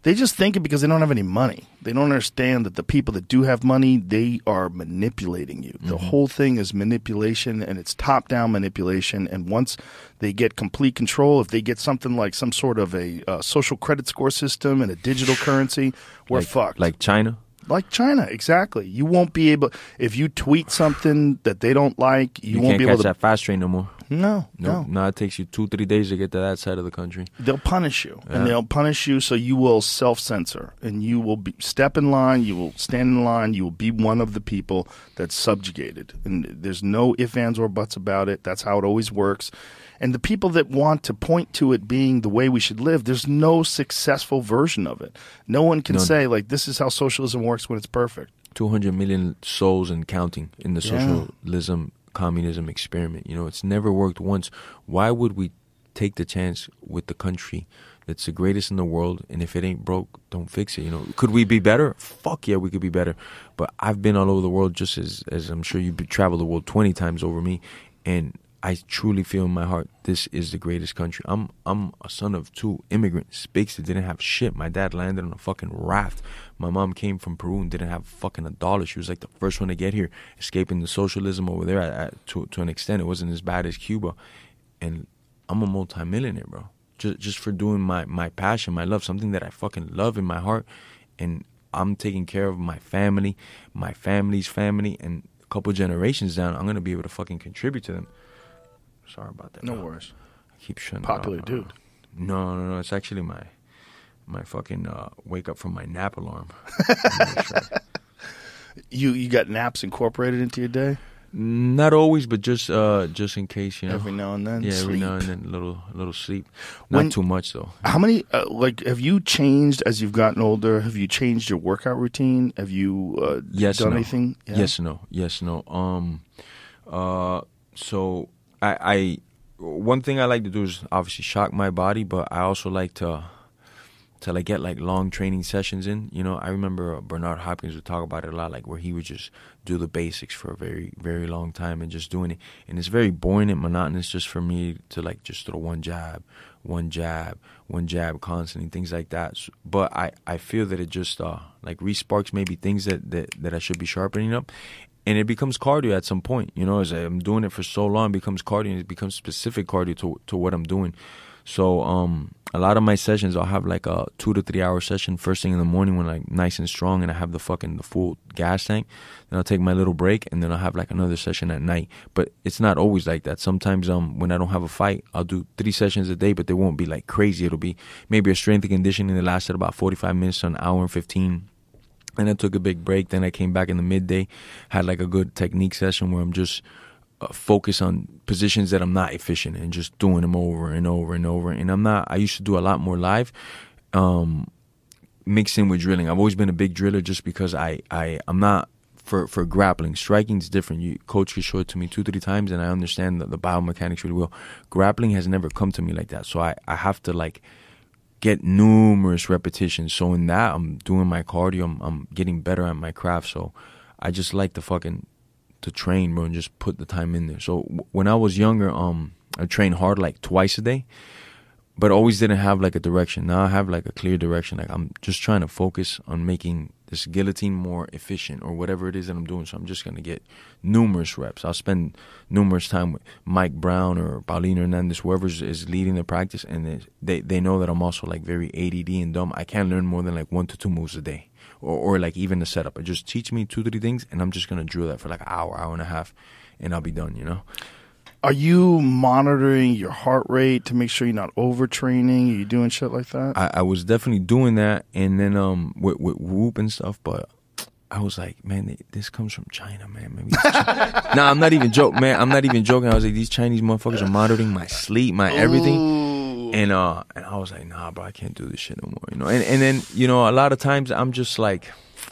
D: They just think it because they don't have any money. They don't understand that the people that do have money, they are manipulating you. The
E: Mm-hmm.
D: whole thing is manipulation, and it's top-down manipulation. And once they get complete control, if they get something like some sort of a uh, social credit score system and a digital currency, we're
E: like,
D: fucked.
E: Like China.
D: Like China, exactly. You won't be able, if you tweet something that they don't like, you,
E: You,
D: won't
E: can't
D: be
E: catch
D: able to.
E: that fast train no more.
D: No,
E: No,
D: no.
E: now it takes you two, three days to get to that side of the country.
D: They'll punish you, and
E: Yeah.
D: they'll punish you so you will self-censor, and you will be, step in line, you will stand in line, you will be one of the people that's subjugated. And there's no ifs, ands, or buts about it. That's how it always works. And the people that want to point to it being the way we should live, there's no successful version of it. No one can
E: None.
D: say, like, this is how socialism works when it's perfect.
E: two hundred million souls and counting in the
D: Yeah.
E: socialism, communism experiment. You know, it's never worked once. Why would we take the chance with the country that's the greatest in the world, and if it ain't broke, don't fix it? You know, could we be better? Fuck yeah, we could be better. But I've been all over the world, just as, as I'm sure you've traveled the world twenty times over me, and I truly feel in my heart this is the greatest country. I'm I'm a son of two immigrants, bigs that didn't have shit. My dad landed on a fucking raft. My mom came from Peru and didn't have fucking a dollar. She was like the first one to get here, escaping the socialism over there. At, at, to to an extent, it wasn't as bad as Cuba, and I'm a multimillionaire, bro. Just just for doing my my passion, my love, something that I fucking love in my heart, and I'm taking care of my family, my family's family, and a couple generations down, I'm gonna be able to fucking contribute to them. Sorry about that.
D: No
E: bro.
D: worries.
E: I keep shutting
D: Popular
E: it off.
D: dude.
E: No, no, no. It's actually my my fucking uh, wake up from my nap alarm.
D: You you got naps incorporated into your day?
E: Not always, but just uh, just in case, you know.
D: Every now and then?
E: Yeah, every
D: Sleep.
E: now and then, a little a little sleep. Not
D: When-
E: too much though.
D: How many, uh, like, have you changed as you've gotten older? Have you changed your workout routine? Have you uh,
E: Yes,
D: done
E: no.
D: anything? Yeah?
E: Yes, no. Yes, no. Um, uh, so I, I, one thing I like to do is obviously shock my body, but I also like to, to like get like long training sessions in. You know, I remember uh, Bernard Hopkins would talk about it a lot, like where he would just do the basics for a very, very long time and just doing it. And it's very boring and monotonous just for me to like just throw one jab, one jab, one jab constantly, things like that. So, but I, I feel that it just uh like re-sparks maybe things that, that, that I should be sharpening up. And it becomes cardio at some point, you know, as I'm doing it for so long, it becomes cardio and it becomes specific cardio to to what I'm doing. So um, a lot of my sessions, I'll have like a two to three hour session first thing in the morning when I'm nice and strong and I have the fucking the full gas tank. Then I'll take my little break and then I'll have like another session at night. But it's not always like that. Sometimes um when I don't have a fight, I'll do three sessions a day, but they won't be like crazy. It'll be maybe a strength and conditioning that lasted about forty-five minutes to an hour and fifteen. And I took a big break. Then I came back in the midday, had like a good technique session where I'm just uh, focused on positions that I'm not efficient in, just doing them over and over and over. And I'm not, I used to do a lot more live, um, mixed in with drilling. I've always been a big driller just because I, I, I'm not, for, for grappling. Striking is different. You, coach could show it to me two, three times and I understand the, the biomechanics really well. Grappling has never come to me like that. So I, I have to like, get numerous repetitions. So in that, I'm doing my cardio. I'm, I'm getting better at my craft. So I just like to fucking to train, bro, and just put the time in there. So w- when I was younger, um, I trained hard like twice a day, but always didn't have like a direction. Now I have like a clear direction. Like I'm just trying to focus on making this guillotine more efficient or whatever it is that I'm doing. So I'm just going to get numerous reps. I'll spend numerous time with Mike Brown or Paulino Hernandez, whoever is leading the practice. And they, they know that I'm also like very A D D and dumb. I can't learn more than like one to two moves a day or, or like even the setup. I just teach me two, three things and I'm just going to drill that for like an hour, hour and a half and I'll be done, you know?
D: Are you monitoring your heart rate to make sure you're not overtraining? Are you doing shit like that?
E: I, I was definitely doing that, and then um with, with Whoop and stuff, but I was like, man, they, this comes from China, man. Maybe Chi- nah, I'm not even joking, man. I'm not even joking. I was like, these Chinese motherfuckers are monitoring my sleep, my everything,
D: Ooh.
E: and uh, and I was like, nah, bro, I can't do this shit no more, you know. And and then you know, a lot of times I'm just like,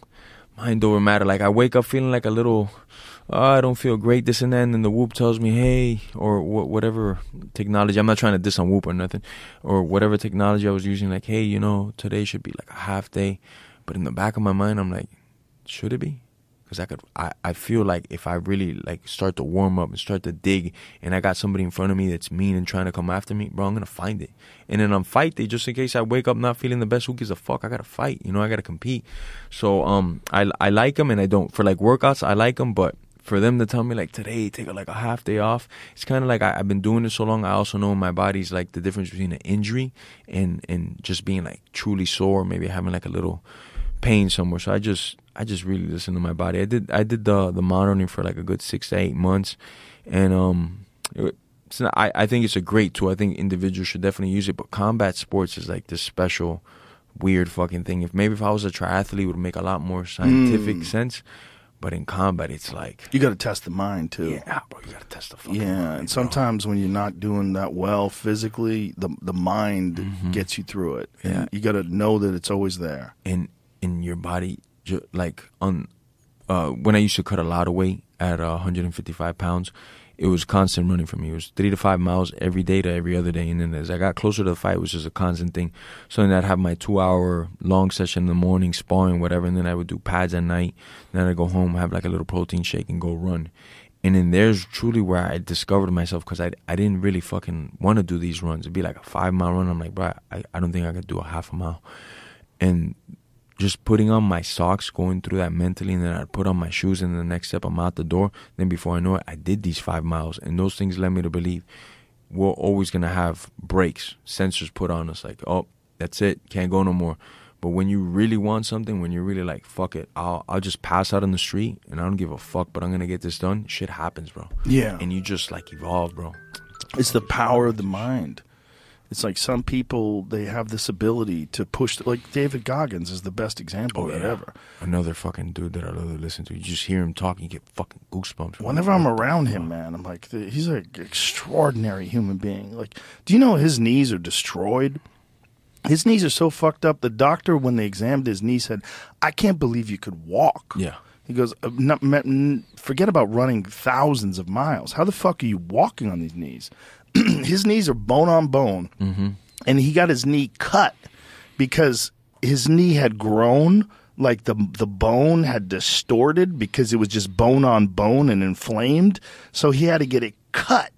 E: mind over matter. Like I wake up feeling like a little. Oh, I don't feel great, this and that, and then the Whoop tells me, hey, or wh- whatever technology, I'm not trying to diss on Whoop or nothing, or whatever technology I was using, like, hey, you know, today should be like a half day, but in the back of my mind, I'm like, should it be? because I could. I, I feel like if I really like start to warm up and start to dig, and I got somebody in front of me that's mean and trying to come after me, bro, I'm gonna find it. And then on fight day, just in case I wake up not feeling the best, who gives a fuck? I gotta fight. You know, I gotta compete. So um, I I like them, and I don't for like workouts. I like them, but for them to tell me like today, take a, like a half day off, it's kind of like I, I've been doing this so long. I also know in my body's like the difference between an injury and and just being like truly sore, maybe having like a little pain somewhere. So I just I just really listen to my body. I did I did the the monitoring for like a good six to eight months, and um, it, it's not, I I think it's a great tool. I think individuals should definitely use it. But combat sports is like this special, weird fucking thing. If maybe if I was a triathlete, it would make a lot more scientific
D: Mm.
E: sense. But in combat, it's like
D: You got to test the mind too.
E: yeah, bro, you gotta test the fucking
D: Yeah,
E: mind,
D: and
E: bro.
D: sometimes when you're not doing that well physically, the the mind gets you through it. And
E: Yeah.
D: you got to know that it's always there.
E: in in your body, ju- like on uh, when I used to cut a lot of weight at uh, one hundred fifty-five pounds, it was constant running for me. It was three to five miles every day to every other day. And then as I got closer to the fight, it was just a constant thing. So then I'd have my two-hour long session in the morning, sparring, whatever, and then I would do pads at night. Then I'd go home, have like a little protein shake, and go run. And then there's truly where I discovered myself, because I, I didn't really fucking want to do these runs. It'd be like a five-mile run. I'm like, bro, I, I don't think I could do a half a mile. And just putting on my socks, going through that mentally, and then I'd put on my shoes, and the next step I'm out the door. Then before I know it, I did these five miles. And those things led me to believe we're always going to have breaks, sensors put on us, like, oh, that's it, can't go no more. But when you really want something, when you're really like, fuck it, I'll I'll just pass out on the street, and I don't give a fuck, but I'm going to get this done, shit happens, bro.
D: Yeah.
E: And you just like evolve, bro.
D: It's the power of the mind. It's like some people, they have this ability to push. Like David Goggins is the best example of that ever.
E: Another fucking dude that I love to listen to. You just hear him talk, you get fucking goosebumps.
D: Whenever I'm around him, man, I'm like, th- he's an extraordinary human being. Like, do you know his knees are destroyed? His knees are so fucked up. The doctor, when they examined his knee, said, I can't believe you could walk.
E: Yeah.
D: He goes, uh, not, n- forget about running thousands of miles. How the fuck are you walking on these knees? His knees are bone on bone. Mm-hmm. And he got his knee cut because his knee had grown, like the the bone had distorted because it was just bone on bone and inflamed. So he had to get it cut,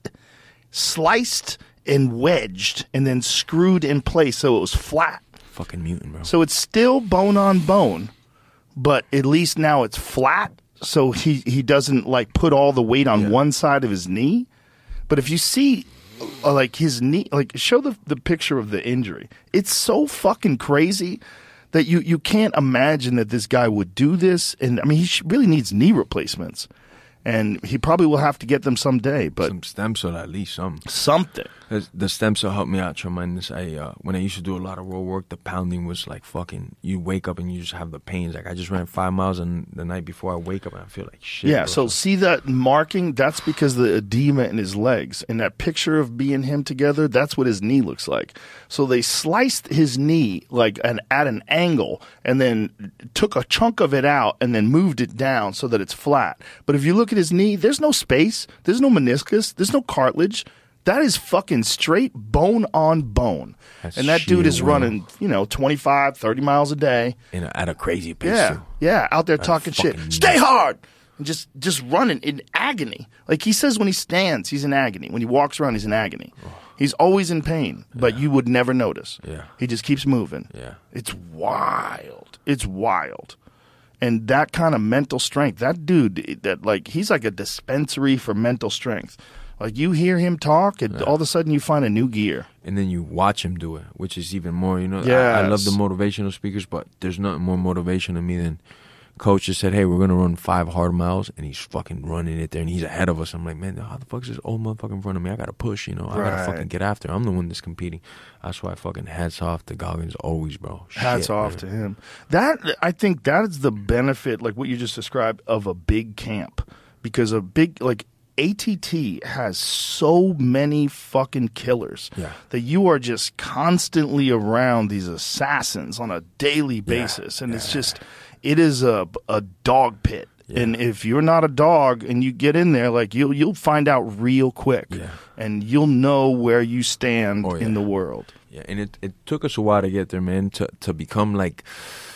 D: sliced and wedged, and then screwed in place so it was flat.
E: Fucking mutant, bro.
D: So it's still bone on bone, but at least now it's flat. So he, he doesn't like put all the weight on
E: Yeah.
D: one side of his knee. But if you see uh, like his knee, like show the the picture of the injury. It's so fucking crazy that you, you can't imagine that this guy would do this. And I mean, he sh- really needs knee replacements. And he probably will have to get them someday, but
E: Some stem cell, at least some.
D: something.
E: 'Cause the stem cell helped me out tremendous. I uh, when I used to do a lot of road work, the pounding was like fucking. You wake up and you just have the pains. Like I just ran five miles, and the night before I wake up and I feel like shit.
D: Yeah,
E: bro.
D: so see that marking? That's because the edema in his legs. And that picture of me and him together, that's what his knee looks like. So they sliced his knee like an, at an angle and then took a chunk of it out and then moved it down so that it's flat. But if you look at his knee, there's no space. There's no meniscus. There's no cartilage. That is fucking straight bone on bone.
E: That's
D: and that dude
E: sheer
D: is
E: will.
D: running, you know, twenty-five, thirty miles a day.
E: In a, at a crazy pace
D: Yeah,
E: too.
D: yeah, out there
E: At a
D: talking shit.
E: fucking-
D: Stay hard, and just just running in agony. Like he says, when he stands, he's in agony. When he walks around, he's in agony. He's always in pain, but you would never notice.
E: Yeah.
D: He just keeps moving.
E: Yeah.
D: It's wild. It's wild. And that kind of mental strength, that dude, that like he's like a dispensary for mental strength. Like you hear him talk, and all of a sudden you find a new gear.
E: And then you watch him do it, which is even more. You know, I, I love the
D: Yes.
E: motivational speakers, but there's nothing more motivation to me than coach just said, "Hey, we're gonna run five hard miles," and he's fucking running it there, and he's ahead of us. I'm like, man, how the fuck is this old motherfucker in front of me? I gotta push, you know, I
D: Right.
E: gotta fucking get after. I'm the one that's competing. That's why fucking hats off to Goggins always, bro.
D: Hats
E: Shit,
D: off
E: man.
D: to him. That I think that is the benefit, like what you just described, of a big camp, because a big like A T T has so many fucking killers
E: Yeah.
D: that you are just constantly around these assassins on a daily basis, and it's just it is a a dog pit. And if you're not a dog and you get in there, like you'll you'll find out real quick,
E: Yeah.
D: and you'll know where you stand
E: Oh,
D: in
E: yeah.
D: the world.
E: Yeah, and it, it took us a while to get there, man, to to become like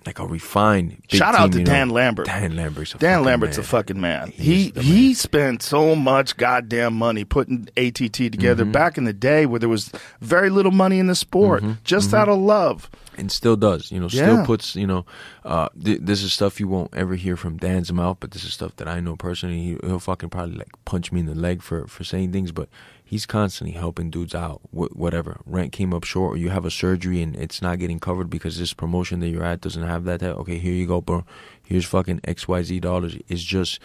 E: like a refined big
D: Shout out
E: team,
D: to
E: you know.
D: Dan Lambert.
E: Dan Lambert's a
D: Dan
E: fucking
D: Lambert's
E: man.
D: a fucking man.
E: He
D: He
E: is the
D: he
E: man.
D: spent so much goddamn money putting A T T together
E: Mm-hmm.
D: back in the day where there was very little money in the sport, just out of love.
E: And still does, you know, still
D: Yeah.
E: puts, you know, uh, th- this is stuff you won't ever hear from Dan's mouth, but this is stuff that I know personally. He, he'll fucking probably like punch me in the leg for, for saying things, but he's constantly helping dudes out, wh- whatever. Rent came up short, or you have a surgery and it's not getting covered because this promotion that you're at doesn't have that. Type. Okay, here you go, bro. Here's fucking X Y Z dollars. It's just,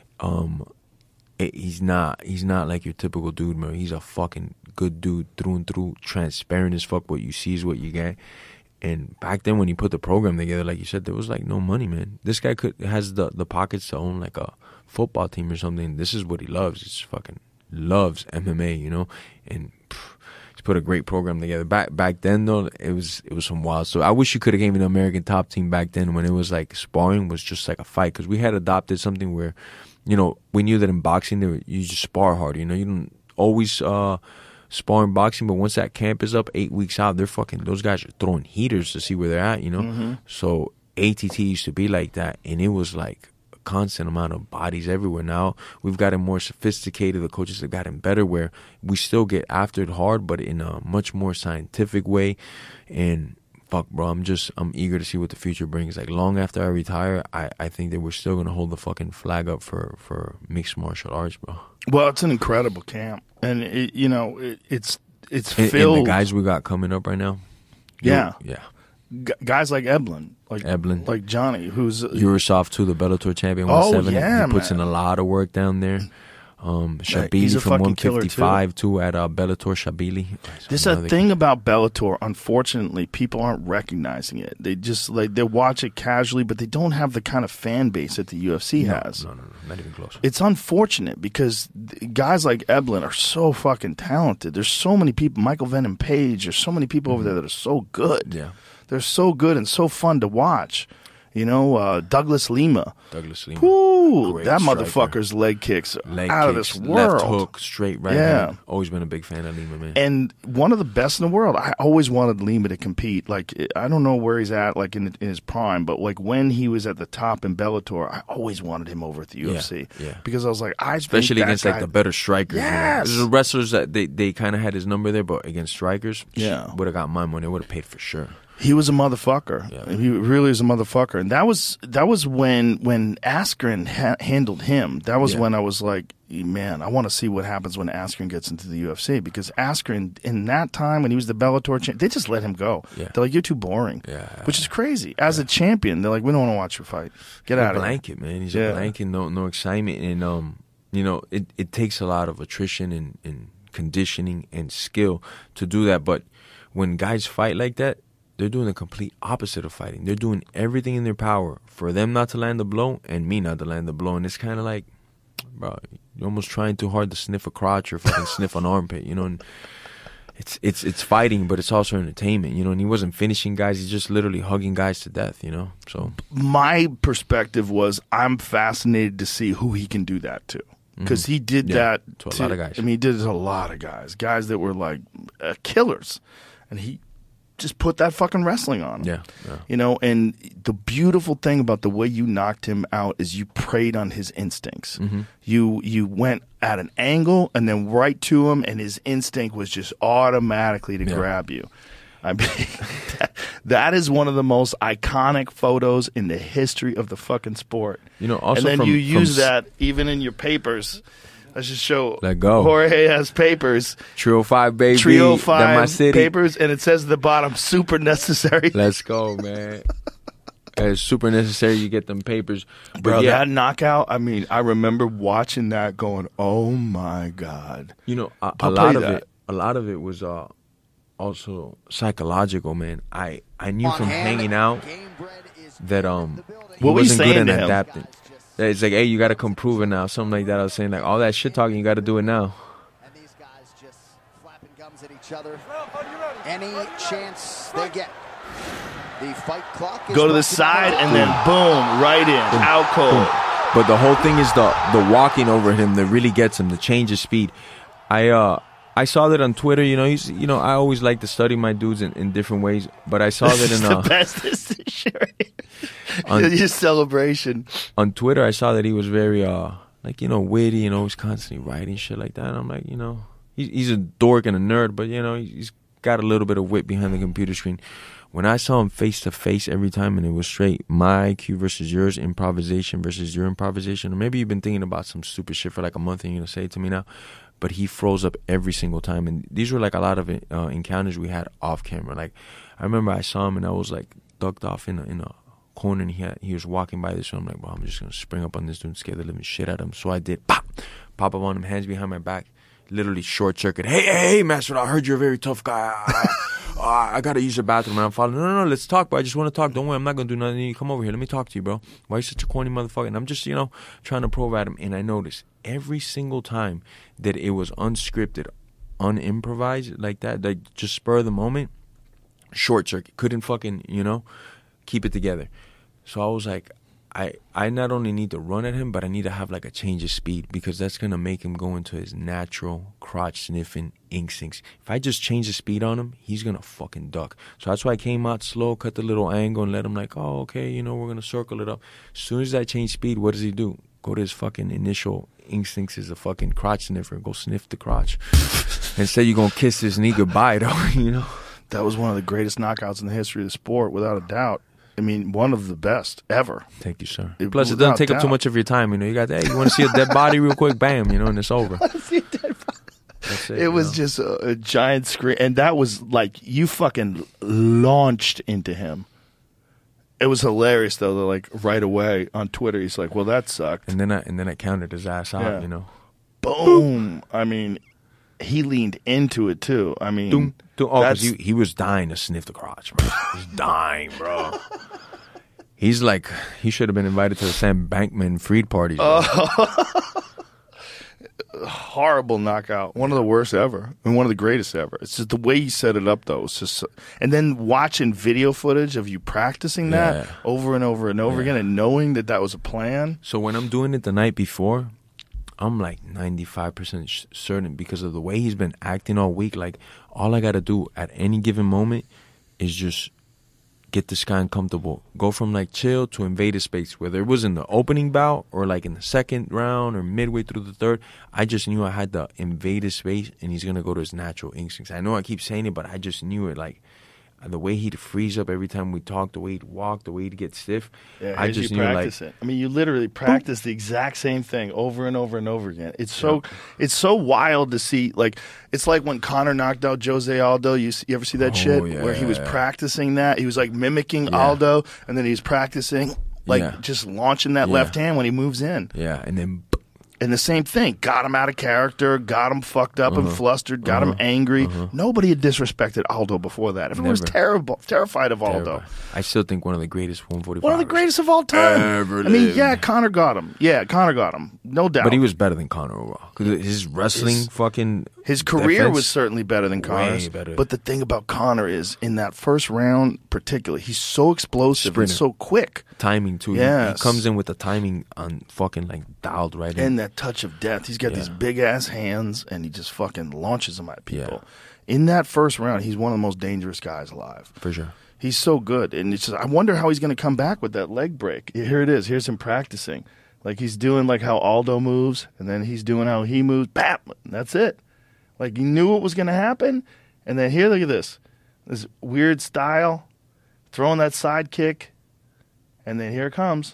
E: um, it, he's not, he's not like your typical dude, man. He's a fucking good dude through and through, transparent as fuck. What you see is what you get. And back then, when he put the program together, like you said, there was like no money, man. This guy could has the, the pockets to own like a football team or something. This is what he loves. He's fucking loves M M A, you know. And pff, he's put a great program together. Back back then, though, it was it was some wild. So I wish you could have gave me the American Top Team back then when it was like sparring was just like a fight, because we had adopted something where, you know, we knew that in boxing there, you just spar hard. You know, you don't always. Uh, Sparring boxing, but once that camp is up eight weeks out, they're fucking, those guys are throwing heaters to see where they're at, you know?
D: Mm-hmm.
E: So A T T used to be like that, and it was like a constant amount of bodies everywhere. Now we've gotten more sophisticated, the coaches have gotten better, where we still get after it hard, but in a much more scientific way. And fuck, bro, I'm just, I'm eager to see what the future brings. Like, long after I retire, I, I think that we're still going to hold the fucking flag up for, for mixed martial arts, bro.
D: Well, it's an incredible camp, and it, you know it, it's it's
E: And,
D: filled.
E: and the guys we got coming up right now,
D: Yeah.
E: yeah.
D: G- guys like Eblin, like
E: Eblin.
D: like Johnny, who's
E: Yurosov too, the Bellator champion,
D: Oh,
E: one seventy.
D: yeah,
E: he puts
D: man.
E: in a lot of work down there. Um,
D: Yeah, he's
E: Shabili
D: a
E: from
D: fucking
E: one
D: killer,
E: fifty-five too at uh, Bellator. Shabili.
D: There's a thing about Bellator. Unfortunately, people aren't recognizing it. They just like they watch it casually, but they don't have the kind of fan base that the U F C
E: no,
D: has.
E: No, no, no, not even close.
D: It's unfortunate because th- guys like Eblin are so fucking talented. There's so many people, Michael Venom Page. There's so many people over there that are so good.
E: Yeah.
D: They're so good and so fun to watch. You know, uh, Douglas Lima.
E: Douglas Lima.
D: Woo,
E: Great
D: that
E: striker.
D: motherfucker's leg kicks are
E: Leg
D: out
E: kicks,
D: of this world.
E: left hook, straight right
D: Yeah.
E: hand. Always been a big fan of Lima, man.
D: And one of the best in the world. I always wanted Lima to compete. Like, I don't know where he's at, like in, in his prime, but like when he was at the top in Bellator, I always wanted him over at the U F C.
E: Yeah, yeah.
D: Because I was like, I
E: Especially
D: think that
E: against
D: guy,
E: like the better strikers.
D: Yes.
E: You know? There's wrestlers that they, they kind of had his number there, but against strikers,
D: Yeah.
E: would have got my money. Would have paid for sure.
D: He was a motherfucker.
E: Yeah.
D: He really was a motherfucker, and that was that was when when Askren ha- handled him. That was
E: Yeah.
D: when I was like, man, I want to see what happens when Askren gets into the U F C, because Askren in that time when he was the Bellator champ, they just let him go.
E: Yeah.
D: They're like, you're too boring.
E: Yeah.
D: Which is crazy. As a champion, they're like, we don't want to watch your fight. Get
E: He's
D: out
E: a
D: of here.
E: blanket, man. He's
D: Yeah.
E: a blanket, no no excitement, and um, you know, it, it takes a lot of attrition and, and conditioning and skill to do that. But when guys fight like that, they're doing the complete opposite of fighting. They're doing everything in their power for them not to land the blow and me not to land the blow. And it's kind of like, bro, you're almost trying too hard to sniff a crotch or fucking sniff an armpit, you know. And it's it's it's fighting, but it's also entertainment, you know. And he wasn't finishing guys; he's just literally hugging guys to death, you know. So
D: My perspective was, I'm fascinated to see who he can do that to. Because he did
E: Yeah,
D: that
E: to a lot of guys.
D: I mean, he did it to a lot of guys. Guys that were like uh, killers. And he just put that fucking wrestling on him.
E: Yeah, yeah.
D: You know, and the beautiful thing about the way you knocked him out is you preyed on his instincts.
E: Mm-hmm.
D: You you went at an angle and then right to him, and his instinct was just automatically to
E: Yeah.
D: grab you. I mean, that, that is one of the most iconic photos in the history of the fucking sport.
E: You know, also
D: and then
E: from-
D: you use
E: from s-
D: that even in your papers. Let's just show
E: Let go.
D: Jorge has papers.
E: Trio Five, baby.
D: Trio
E: That my
D: five
E: city.
D: papers, and it says at the bottom, super necessary.
E: Let's go, man. It's super necessary you get them papers. But
D: Bro,
E: yeah,
D: that knockout, I mean, I remember watching that going, oh my God.
E: you know, a, a
D: I'll
E: lot
D: play
E: of
D: that.
E: it, a lot of it was uh, also psychological, man. I, I knew from hanging out that um, he
D: What were you
E: wasn't
D: saying
E: good
D: to
E: at
D: him?
E: adapting. That It's like, hey, you got to come prove it now, something like that. I was saying like, all that shit talking, you got to do it now.
G: And these guys just flapping gums at each other. Any chance they get. The fight clock is
D: Go to the
G: brought
D: side
G: you
D: and then boom, right in, out cold.
E: But the whole thing is the the walking over him that really gets him, the change of speed. I uh I saw that on Twitter. You know, he's you know I always like to study my dudes in, in different ways, but I saw that in
D: the
E: uh,
D: best decision.
E: on,
D: Your celebration
E: on Twitter. I saw that he was very uh like you know witty and always constantly writing shit like that. And I'm like, you know, he's he's a dork and a nerd, but you know he's got a little bit of wit behind the computer screen. When I saw him face to face every time, and it was straight my I Q versus yours, improvisation versus your improvisation, or maybe you've been thinking about some stupid shit for like a month and you're gonna say it to me now, but he froze up every single time. And these were like a lot of uh, encounters we had off camera. Like I remember I saw him and I was like ducked off in a, in a corner, and he had, he was walking by this, so I'm like, bro, I'm just gonna spring up on this dude and scare the living shit out of him. So I did, pop, pop up on him, hands behind my back, literally short circuit. Hey, hey, hey, Master, I heard you're a very tough guy. Uh, I gotta use the bathroom. And I'm following. No, no, no. Let's talk, bro. I just want to talk. Don't worry. I'm not gonna do nothing. You come over here. Let me talk to you, bro. Why are you such a corny motherfucker? And I'm just, you know, trying to probe at him. And I noticed every single time that it was unscripted, unimprovised like that, like just spur of the moment, short circuit. Couldn't fucking, you know, keep it together. So I was like, I, I not only need to run at him, but I need to have like a change of speed, because that's going to make him go into his natural crotch sniffing instincts. If I just change the speed on him, he's going to fucking duck. So that's why I came out slow, cut the little angle, and let him like, oh, okay, you know, we're going to circle it up. As soon as I change speed, what does he do? Go to his fucking initial instincts as a fucking crotch sniffer. Go sniff the crotch. And say you're going to kiss this knee goodbye, though, you know?
D: That was one of the greatest knockouts in the history of the sport, without a doubt. I mean, one of the best ever.
E: Thank you, sir.
D: It,
E: Plus, it doesn't take
D: doubt.
E: up too much of your time. You know, you got, hey, you want to see a dead body real quick? Bam, you know, and it's over.
D: see a dead body.
E: That's it,
D: it was
E: know?
D: just a, a giant screen. And that was like, you fucking launched into him. It was hilarious, though, that like right away on Twitter, he's like, well, that sucked.
E: And then I, and then I counted his ass out,
D: Yeah.
E: you know.
D: Boom. I mean, he leaned into it, too. I mean,
E: Doom, doom. Oh, 'cause
D: that's,
E: he, he was dying to sniff the crotch, bro. He was dying, bro. He's like, he should have been invited to the Sam Bankman-Fried parties. Bro.
D: horrible knockout. One of the worst ever, and one of the greatest ever. It's just the way he set it up, though. It's just, so, and then watching video footage of you practicing that
E: Yeah.
D: over and over and over
E: Yeah.
D: again, and knowing that that was a plan.
E: So when I'm doing it the night before, I'm like ninety-five percent sh- certain, because of the way he's been acting all week. Like, all I got to do at any given moment is just get this guy uncomfortable. Go from like chill to invade his space, whether it was in the opening bout or like in the second round or midway through the third. I just knew I had to invade his space, and he's going to go to his natural instincts. I know I keep saying it, but I just knew it. Like, the way he'd freeze up every time we talk, the way he'd walk, the way he'd get stiff.
D: Yeah,
E: I
D: as
E: just
D: you
E: knew,
D: practice
E: like,
D: it. I mean, you literally practice the exact same thing over and over and over again. It's so it's so wild to see. Like, it's like when Conor knocked out Jose Aldo. You, see, you ever see that
E: Oh,
D: shit
E: yeah,
D: where he was
E: yeah.
D: practicing that? He was like mimicking
E: Yeah.
D: Aldo, and then he's practicing like
E: Yeah.
D: just launching that
E: Yeah.
D: left hand when he moves in.
E: yeah, and then
D: And the same thing, got him out of character, got him fucked up
E: Uh-huh.
D: and flustered, got him angry. Nobody had disrespected Aldo before that. Everyone was
E: Never.
D: terrible, terrified of Aldo.
E: Terrible. I still think one of the greatest one forty-five.
D: One of the greatest of all time.
E: Ever
D: I mean,
E: lived.
D: yeah, Conor got him. Yeah, Conor got him. No doubt.
E: But he was better than Conor overall. 'Cause his wrestling
D: His-
E: fucking
D: His career
E: defense,
D: was certainly better than Conor's.
E: better.
D: But the thing about Conor is, in that first round particularly, he's so explosive
E: Sprinter.
D: and so quick.
E: timing too. He-
D: Yes.
E: He comes in with the timing on fucking like dialed right in.
D: And that touch of death. He's got
E: Yeah.
D: these big-ass hands, and he just fucking launches them at people.
E: Yeah.
D: In that first round, he's one of the most dangerous guys alive.
E: For sure.
D: He's so good. And it's just, I wonder how he's going to come back with that leg break. Here it is. Here's him practicing. Like, he's doing like how Aldo moves, and then he's doing how he moves. Bam! That's it. Like, he knew what was going to happen. And then here, look at this. This weird style, throwing that side kick, and then here it comes.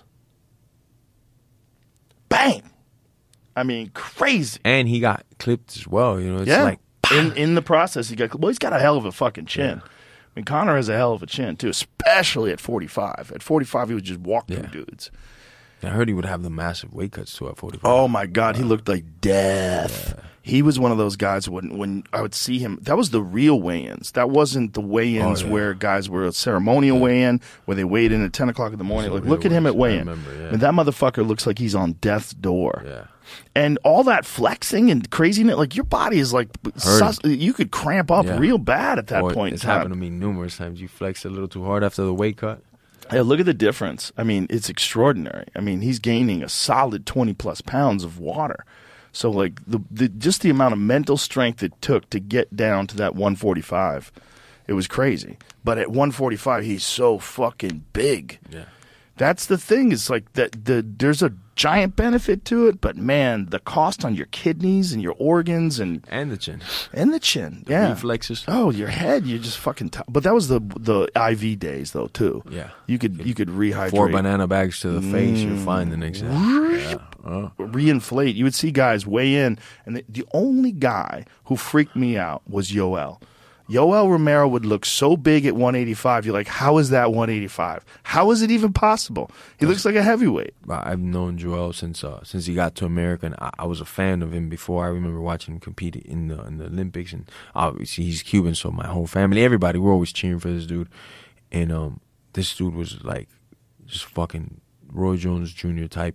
D: Bang! I mean, crazy.
E: And he got clipped as well. You know, it's
D: Yeah.
E: like
D: in in the process, he got well. He's got a hell of a fucking chin.
E: Yeah.
D: I mean, Conor has a hell of a chin too, especially at forty-five. At forty-five, he would just walk
E: Yeah.
D: through dudes.
E: I heard he would have the massive weight cuts too at forty-five.
D: Oh my God, he looked like death. He was one of those guys when when I would see him. That was the real weigh-ins. That wasn't the weigh-ins
E: Oh, yeah.
D: where guys were a ceremonial weigh-in where they weighed in at ten o'clock in the morning.
E: Those are
D: Like,
E: real
D: look at him at
E: weigh-ins. I
D: weigh-in.
E: remember, yeah.
D: And that motherfucker looks like he's on death's door.
E: Yeah.
D: And all that flexing and craziness, like your body is like sus- you could cramp up
E: Yeah.
D: real bad at that
E: Boy,
D: point in
E: it's
D: time.
E: happened to me numerous times. You flex a little too hard after the weight cut.
D: Yeah, look at the difference. I mean, it's extraordinary. I mean, he's gaining a solid twenty plus pounds of water. So like the, the just the amount of mental strength it took to get down to that one forty-five, it was crazy. But at one forty-five, he's so fucking big.
E: Yeah.
D: That's the thing. Is like that. The there's a giant benefit to it, but man, the cost on your kidneys and your organs and
E: And the chin.
D: and the chin, yeah,
E: reflexes.
D: Oh, your head, you're just fucking. T- but that was the the I V days though too.
E: Yeah.
D: you could you could rehydrate.
E: Four banana bags to the face, you're fine the next day. Yeah. Uh.
D: Reinflate. You would see guys weigh in, and the, the only guy who freaked me out was Yoel. Yoel Romero would look so big at one eighty-five. You're like, how is that one eighty-five? How is it even possible? He looks like a heavyweight.
E: I've known Joel since uh, since he got to America, and I, I was a fan of him before. I remember watching him compete in the in the Olympics, and obviously he's Cuban, so my whole family, everybody, we're always cheering for this dude. And um, this dude was like just fucking Roy Jones Junior type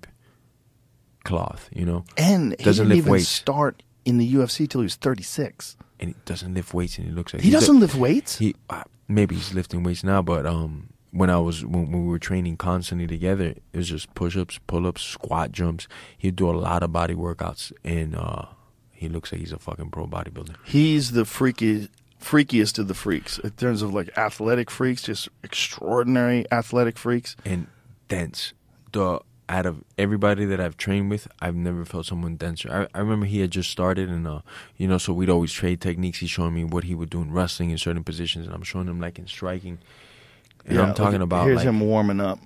E: cloth, you know.
D: And he
E: doesn't
D: didn't
E: lift
D: even
E: weights.
D: start in the U F C till he was thirty-six.
E: And he doesn't lift weights, and he looks like
D: He
E: he's
D: doesn't
E: a-
D: lift weights?
E: He uh, maybe he's lifting weights now, but um, when I was when, when we were training constantly together, it was just push-ups, pull-ups, squat jumps. He'd do a lot of body workouts, and uh, he looks like he's a fucking pro bodybuilder.
D: He's the freaky, freakiest of the freaks in terms of like athletic freaks, just extraordinary athletic freaks.
E: And dense. The out of everybody that I've trained with, I've never felt someone denser. I, I remember he had just started, and uh, you know, so we'd always trade techniques. He's showing me what he would do in wrestling in certain positions, and I'm showing him like in striking. And
D: Yeah,
E: I'm talking
D: look,
E: about
D: here's
E: like
D: him warming up.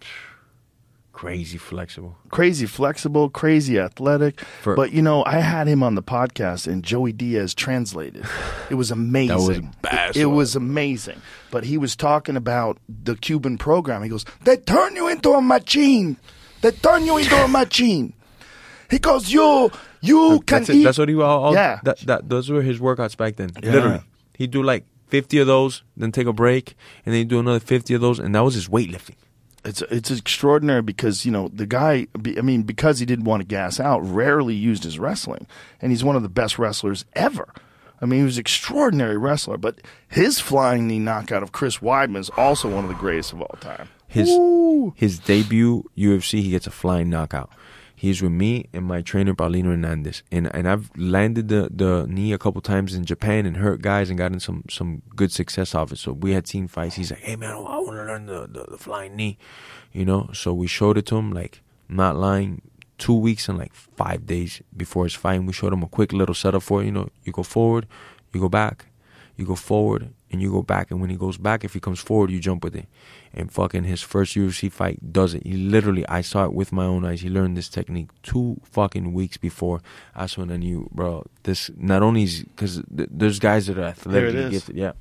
E: crazy flexible.
D: Crazy flexible, crazy athletic.
E: For-
D: but you know, I had him on the podcast, and Joey Diaz translated. It was amazing.
E: That was bad.
D: It, it was amazing. But he was talking about the Cuban program. He goes, "They turn you into a machine. They turn you into a machine." He goes, "You, you can
E: That's it.
D: eat."
E: That's what he all, all
D: Yeah.
E: that, that those were his workouts back then.
D: Yeah.
E: Literally. He'd do like fifty of those, then take a break, and then he'd do another fifty of those, and that was his weightlifting.
D: It's it's extraordinary because, you know, the guy, be- I mean, because he didn't want to gas out, rarely used his wrestling. And he's one of the best wrestlers ever. I mean, he was an extraordinary wrestler. But his flying knee knockout of Chris Weidman is also one of the greatest of all time.
E: His
D: Ooh.
E: his debut U F C, he gets a flying knockout. He's with me and my trainer Paulino Hernandez, and and I've landed the, the knee a couple times in Japan and hurt guys and gotten some some good success off it. So we had seen fights. He's like, "Hey man, I want to learn the, the the flying knee," you know. So we showed it to him, like not lying, two weeks and like five days before his fight. We showed him a quick little setup for it. You know, you go forward, you go back, you go forward, and you go back. And when he goes back, if he comes forward, you jump with it. And fucking his first U F C fight does it. He literally, I saw it with my own eyes. He learned this technique two fucking weeks before. That's when I knew, bro, this not only is, because th- there's guys that are athletically
D: There it is.
E: gifted. Yeah.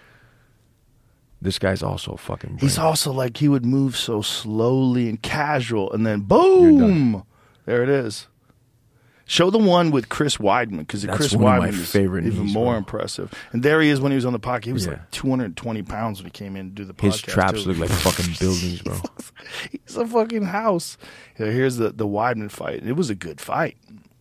E: This guy's also fucking
D: He's
E: brain.
D: also like, he would move so slowly and casual, and then boom, there it is. Show the one with Chris Weidman, because
E: That's
D: Chris
E: one of my
D: Weidman is
E: favorite
D: even
E: knees,
D: more
E: bro.
D: impressive. And there he is when he was on the podcast. He was
E: Yeah.
D: like two hundred twenty pounds when he came in to do the podcast.
E: His traps
D: too.
E: look like fucking buildings, bro.
D: He's a fucking house. Here- Here's the, the Weidman fight. It was a good fight.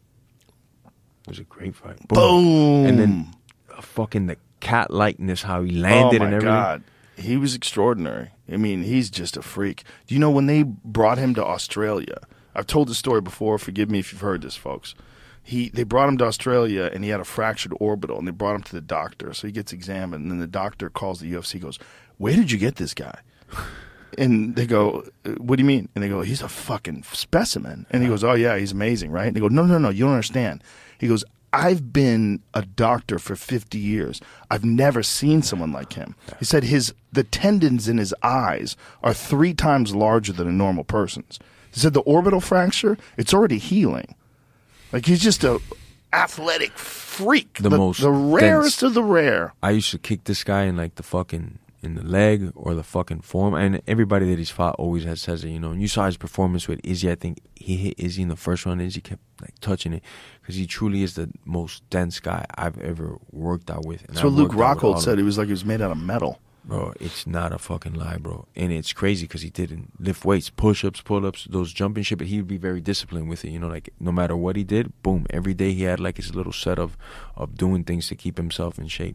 E: It was a great fight.
D: Boom.
E: And then uh, fucking the cat likeness, how he landed
D: oh my
E: and everything.
D: God. He was extraordinary. I mean, he's just a freak. Do you know when they brought him to Australia? I've told this story before. Forgive me if you've heard this, folks. He They brought him to Australia, and he had a fractured orbital, and they brought him to the doctor. So he gets examined, and then the doctor calls the U F C, goes, "Where did you get this guy?" And they go, "What do you mean?" And they go, "He's a fucking specimen." And he goes, "Oh, yeah, he's amazing, right?" And they go, no, no, no, you don't understand. He goes, "I've been a doctor for fifty years. I've never seen someone like him." He said his the tendons in his eyes are three times larger than a normal person's. He said the orbital fracture, it's already healing. Like, he's just a athletic freak.
E: The most
D: the rarest
E: dense.
D: of the rare.
E: I used to kick this guy in like the fucking in the leg or the fucking form, and everybody that he's fought always has says it, you know. And you saw his performance with Izzy. I think he hit Izzy in the first round. Izzy kept like touching it because he truly is the most dense guy I've ever worked out with. And
D: That's what
E: I've
D: Luke
E: worked out with all
D: Rockhold
E: of
D: said.
E: them.
D: He was like he was made out of metal.
E: Bro, it's not a fucking lie, bro. And it's crazy because he didn't lift weights, push-ups, pull-ups, those jumping shit, but he would be very disciplined with it. You know, like no matter what he did, boom, every day he had like his little set of, of doing things to keep himself in shape.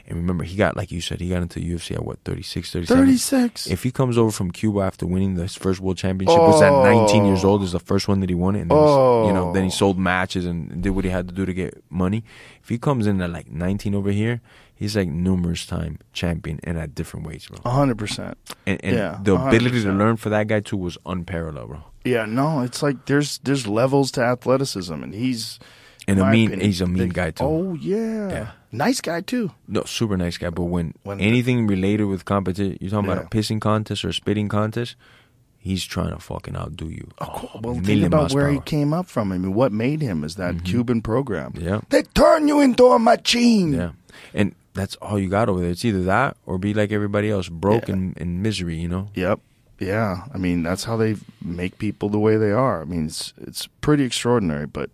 E: And remember, he got, like you said, he got into U F C at what, thirty-six, thirty-seven?
D: thirty-six.
E: If he comes over from Cuba after winning his first world championship, was at nineteen years old, is the first one that he won it, and then
D: Oh.
E: he's, you know, then he sold matches and did what he had to do to get money. If he comes in at like nineteen over here, he's like numerous time champion and at different weights, bro.
D: one hundred percent.
E: And, and
D: Yeah,
E: the ability to
D: one hundred percent.
E: learn for that guy too was unparalleled, bro.
D: Yeah, no, it's like there's there's levels to athleticism, and he's
E: And
D: in
E: a
D: my
E: mean,
D: opinion,
E: he's a mean
D: the-
E: guy too.
D: Oh yeah.
E: Yeah.
D: Nice guy too.
E: No, super nice guy. But when,
D: When-
E: anything related with competition, you're talking
D: Yeah.
E: about a pissing contest or a spitting contest, he's trying to fucking outdo you.
D: Oh,
E: A
D: well, think
E: million
D: about
E: miles
D: where
E: per
D: he
E: hour.
D: came up from. I mean, what made him is that Cuban program.
E: Yeah.
D: They turn you into a machine.
E: Yeah, and that's all you got over there. It's either that or be like everybody else, broke
D: Yeah.
E: and in misery. You know.
D: Yep. Yeah. I mean, that's how they make people the way they are. I mean, it's it's pretty extraordinary. But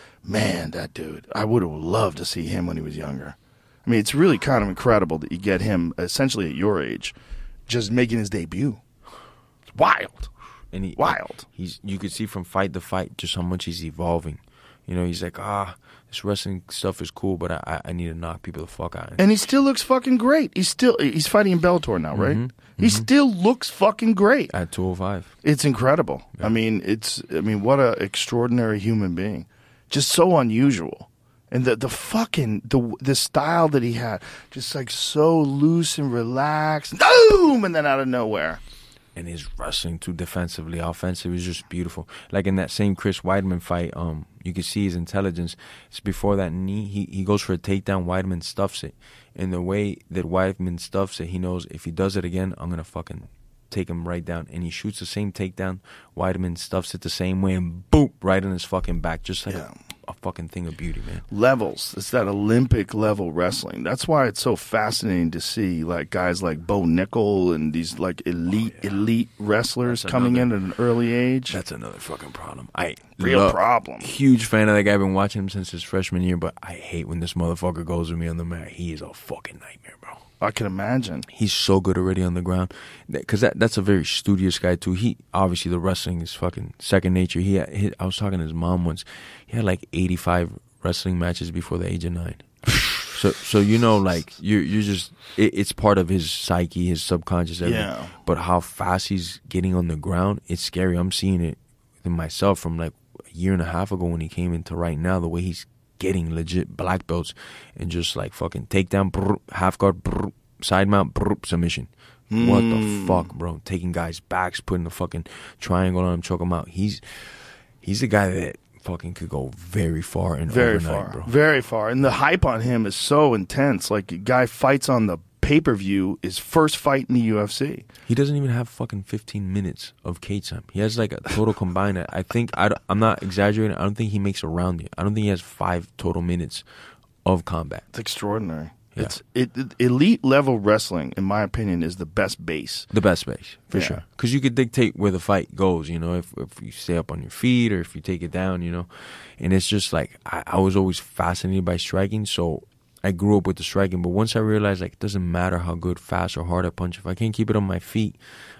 D: man, that dude, I would have loved to see him when he was younger. I mean, it's really kind of incredible that you get him essentially at your age, just making his debut. It's wild.
E: And he,
D: Wild.
E: He's you could see from fight to fight just how much he's evolving. You know, he's like, ah, this wrestling stuff is cool, but I, I, I need to knock people the fuck out.
D: And he still looks fucking great. He's still he's fighting in Bellator now, right?
E: Mhm,
D: He still looks fucking great.
E: At two oh five.
D: It's incredible. I mean, it's I mean, what a extraordinary human being. Just so unusual. And the the fucking the the style that he had, just like so loose and relaxed. Boom, and then out of nowhere.
E: And his wrestling too, defensively, offensive, is just beautiful. Like in that same Chris Weidman fight, um, you can see his intelligence. It's before that knee, he, he goes for a takedown, Weidman stuffs it. And the way that Weidman stuffs it, he knows if he does it again, I'm going to fucking take him right down. And he shoots the same takedown, Weidman stuffs it the same way, and boop, right on his fucking back. Just like
D: Yeah.
E: a, a fucking thing of beauty, man.
D: Levels. It's that Olympic level wrestling. That's why it's so fascinating to see like guys like Bo Nickel and these like elite elite wrestlers
E: That's
D: coming
E: another-
D: in at an early age.
E: That's another fucking problem. I
D: Real
E: love-
D: problem.
E: Huge fan of that guy. I've been watching him since his freshman year, but I hate when this motherfucker goes with me on the mat. He is a fucking nightmare, bro.
D: I can imagine.
E: He's so good already on the ground, because that, that's a very studious guy too. He obviously the wrestling is fucking second nature. He, had, he I was talking to his mom once. He had like eighty-five wrestling matches before the age of nine. so so you know, like you you just it, it's part of his psyche, his subconscious. Everything.
D: Yeah.
E: But how fast he's getting on the ground, it's scary. I'm seeing it in myself from like a year and a half ago when he came into right now. The way he's getting legit black belts and just like fucking takedown, brr, half guard, brr, side mount, brr, submission. What the fuck, bro? Taking guys' backs, putting the fucking triangle on him, choke him out. He's he's a guy that fucking could go very far and
D: Very
E: overnight,
D: far.
E: bro.
D: Very far. And the hype on him is so intense. Like a guy fights on the pay-per-view, his first fight in the U F C.
E: He doesn't even have fucking fifteen minutes of cage time. He has like a total combined. I think I, I'm not exaggerating. I don't think he makes a round yet. I don't think he has five total minutes of combat.
D: It's extraordinary.
E: Yeah.
D: It's it, it- elite level wrestling, in my opinion, is the best base.
E: The best base, for
D: Yeah.
E: sure. Because you could dictate where the fight goes, you know, if if you stay up on your feet or if you take it down, you know. And it's just like, I, I was always fascinated by striking, so I grew up with the striking. But once I realized, like, it doesn't matter how good, fast, or hard I punch. If I can't keep it on my feet,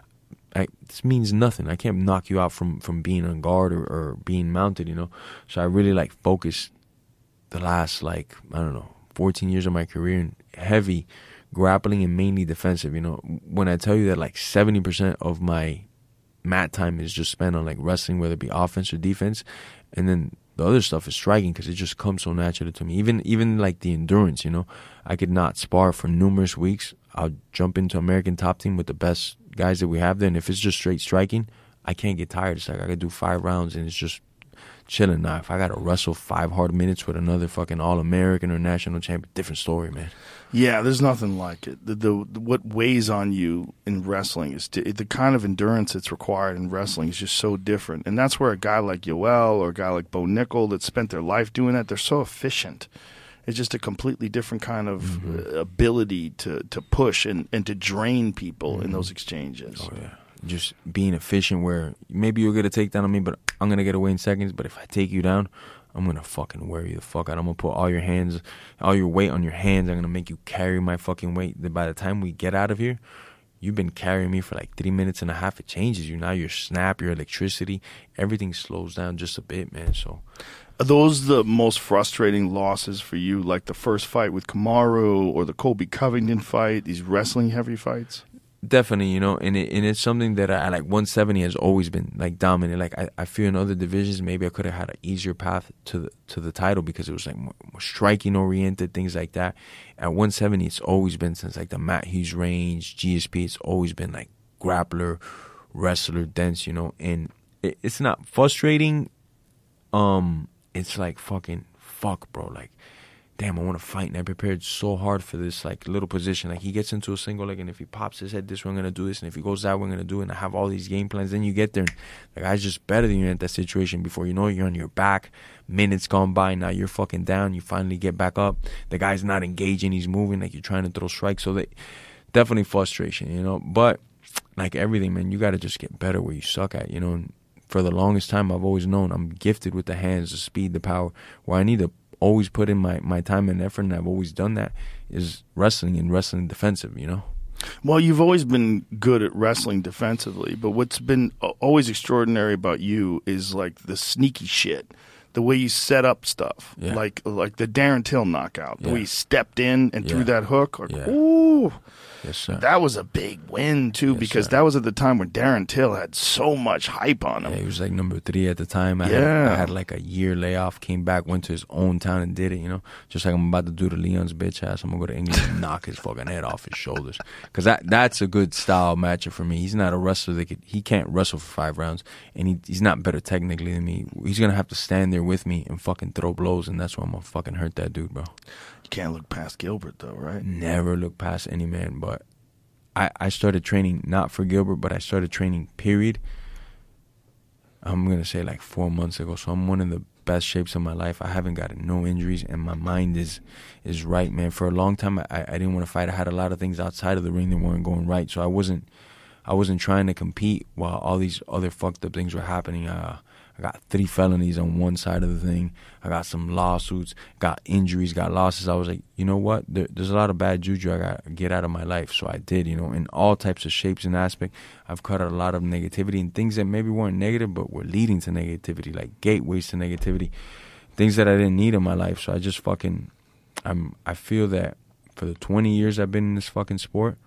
E: I, this means nothing. I can't knock you out from, from being on guard or, or being mounted, you know. So I really, like, focused the last, like, I don't know, fourteen years of my career in heavy grappling and mainly defensive, you know. When I tell you that like seventy percent of my mat time is just spent on like wrestling, whether it be offense or defense, and then the other stuff is striking because it just comes so naturally to me. Even even like the endurance, you know. I could not spar for numerous weeks. I'll jump into American Top Team with the best guys that we have there, and if it's just straight striking, I can't get tired. It's like I could do five rounds and it's just chilling. Now, if I got to wrestle five hard minutes with another fucking All-American or national champion, different story, man.
D: Yeah, there's nothing like it. The, the, the what weighs on you in wrestling is to, the kind of endurance that's required in wrestling is just so different, and that's where a guy like Yoel or a guy like Bo Nickel that spent their life doing that, they're so efficient. It's just a completely different kind of
E: Mm-hmm.
D: uh, ability to, to push and, and to drain people mm-hmm. in those exchanges.
E: Oh, yeah. Just being efficient where maybe you'll get a takedown on me, but I'm going to get away in seconds. But if I take you down, I'm going to fucking wear you the fuck out. I'm going to put all your hands, all your weight on your hands. I'm going to make you carry my fucking weight. That by the time we get out of here, you've been carrying me for like three minutes and a half. It changes you. Now your snap, your electricity, everything slows down just a bit, man. So
D: are those the most frustrating losses for you, like the first fight with Kamaru or the Colby Covington fight, these wrestling heavy fights?
E: Definitely, you know, and it, and it's something that I like. one seventy has always been like dominant. Like I, I feel in other divisions, maybe I could have had an easier path to the to the title because it was like more, more striking oriented, things like that. At one seventy, it's always been since like the Matt Hughes range, G S P. It's always been like grappler, wrestler, dense, you know. And it, it's not frustrating. Um, it's like fucking fuck, bro. Like, damn, I want to fight, and I prepared so hard for this like little position. Like he gets into a single leg, and if he pops his head this way, I'm gonna do this, and if he goes that way, I'm gonna do it. And I have all these game plans. Then you get there, and the guy's just better than you at that situation. Before you know it, you're on your back. Minutes gone by, now you're fucking down. You finally get back up. The guy's not engaging. He's moving like you're trying to throw strikes. So that definitely frustration, you know. But like everything, man, you got to just get better where you suck at, you know. And for the longest time, I've always known I'm gifted with the hands, the speed, the power. Where I need to always put in my, my time and effort, and I've always done that, is wrestling and wrestling defensive, you know?
D: Well, you've always been good at wrestling defensively, but what's been always extraordinary about you is like the sneaky shit, the way you set up stuff,
E: Yeah.
D: like like the Darren Till knockout, the
E: Yeah.
D: way you stepped in and
E: Yeah.
D: threw that hook. Or,
E: Yeah.
D: Ooh.
E: Yes, sir.
D: That was a big win, too,
E: Yes,
D: because
E: sir.
D: that was at the time when Darren Till had so much hype on him.
E: Yeah, he was like number three at the time. I, had,
D: Yeah.
E: I had like a year layoff, came back, went to his own town and did it, you know? Just like I'm about to do to Leon's bitch ass. I'm going to go to England and knock his fucking head off his shoulders. Because that, that's a good style matchup for me. He's not a wrestler that could, he can't wrestle for five rounds, and he, he's not better technically than me. He's going to have to stand there with me and fucking throw blows, and that's why I'm going to fucking hurt that dude, bro.
D: You can't look past Gilbert, though, right?
E: Never look past any man, but I, I started training not for Gilbert, but I started training, period. I'm going to say like four months ago. So I'm one of the best shapes of my life. I haven't gotten no injuries, and my mind is is right, man. For a long time, I, I didn't want to fight. I had a lot of things outside of the ring that weren't going right. So I wasn't I wasn't trying to compete while all these other fucked up things were happening. Uh, I got three felonies on one side of the thing. I got some lawsuits, got injuries, got losses. I was like, you know what? There, there's a lot of bad juju I got to get out of my life. So I did, you know, in all types of shapes and aspects. I've cut out a lot of negativity and things that maybe weren't negative, but were leading to negativity, like gateways to negativity, things that I didn't need in my life. So I just fucking, I'm, I feel that for the twenty years I've been in this fucking sport,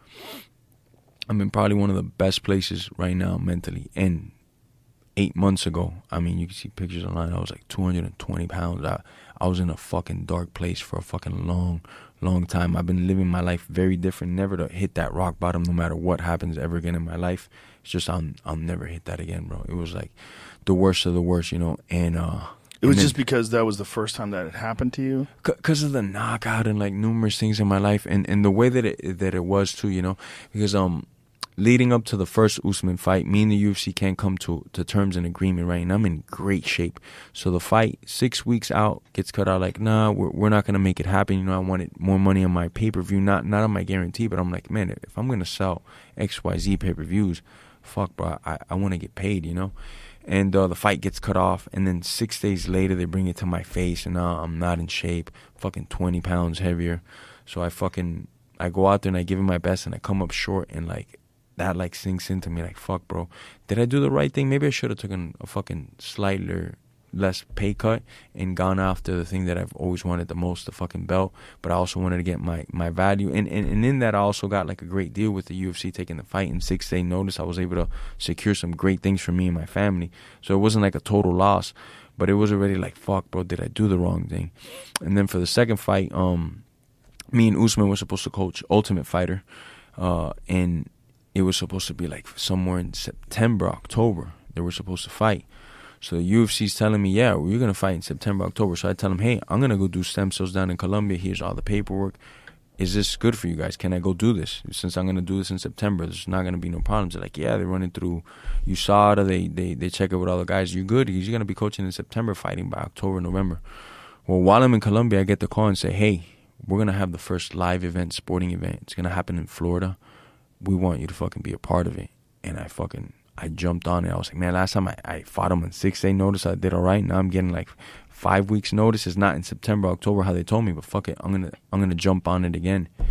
E: I'm in probably one of the best places right now mentally. And eight months ago, I mean, you can see pictures online, I was like two hundred twenty pounds. I, I was in a fucking dark place for a fucking long, long time. I've been living my life very different, never to hit that rock bottom no matter what happens ever again in my life. It's just I'll, I'll never hit that again, bro. It was like the worst of the worst, you know, and uh
D: It was
E: and
D: just
E: then,
D: because that was the first time that it happened to you?
E: because of the knockout and like numerous things in my life, and, and the way that it that it was too, you know, because um leading up to the first Usman fight, me and the U F C can't come to to terms and agreement, right? And I'm in great shape. So the fight, six weeks out, gets cut out. Like, nah, we're we're not gonna make it happen. You know, I wanted more money on my pay per view, not not on my guarantee, but I'm like, man, if I'm gonna sell X Y Z pay per views, fuck, bro, I I want to get paid, you know. And uh, the fight gets cut off, and then six days later they bring it to my face, and now I'm not in shape, fucking twenty pounds heavier. So I fucking I go out there and I give it my best, and I come up short, and like. That like sinks into me like, fuck, bro, did I do the right thing? Maybe I should have taken a fucking slightly less pay cut and gone after the thing that I've always wanted the most, the fucking belt. But I also wanted to get my, my value, and, and, and in that I also got like a great deal with the U F C taking the fight in six day notice. I was able to secure some great things for me and my family, so it wasn't like a total loss, but it was already like, fuck, bro, did I do the wrong thing? And then for the second fight, um me and Usman were supposed to coach Ultimate Fighter, uh and it was supposed to be like somewhere in September, October. They were supposed to fight. So the U F C's telling me, yeah, we're going to fight in September, October. So I tell them, hey, I'm going to go do stem cells down in Colombia. Here's all the paperwork. Is this good for you guys? Can I go do this? Since I'm going to do this in September, there's not going to be no problems. They're like, yeah, they're running through U S A D A. They, they, they check it with all the guys. You're good. You're going to be coaching in September, fighting by October, November. Well, while I'm in Colombia, I get the call and say, hey, we're going to have the first live event, sporting event. It's going to happen in Florida. We want you to fucking be a part of it. And I fucking, I jumped on it. I was like, man, last time I, I fought him on six-day notice, I did all right. Now I'm getting like five weeks notice. It's not in September, October, how they told me, but fuck it. I'm going to I'm gonna jump on it again.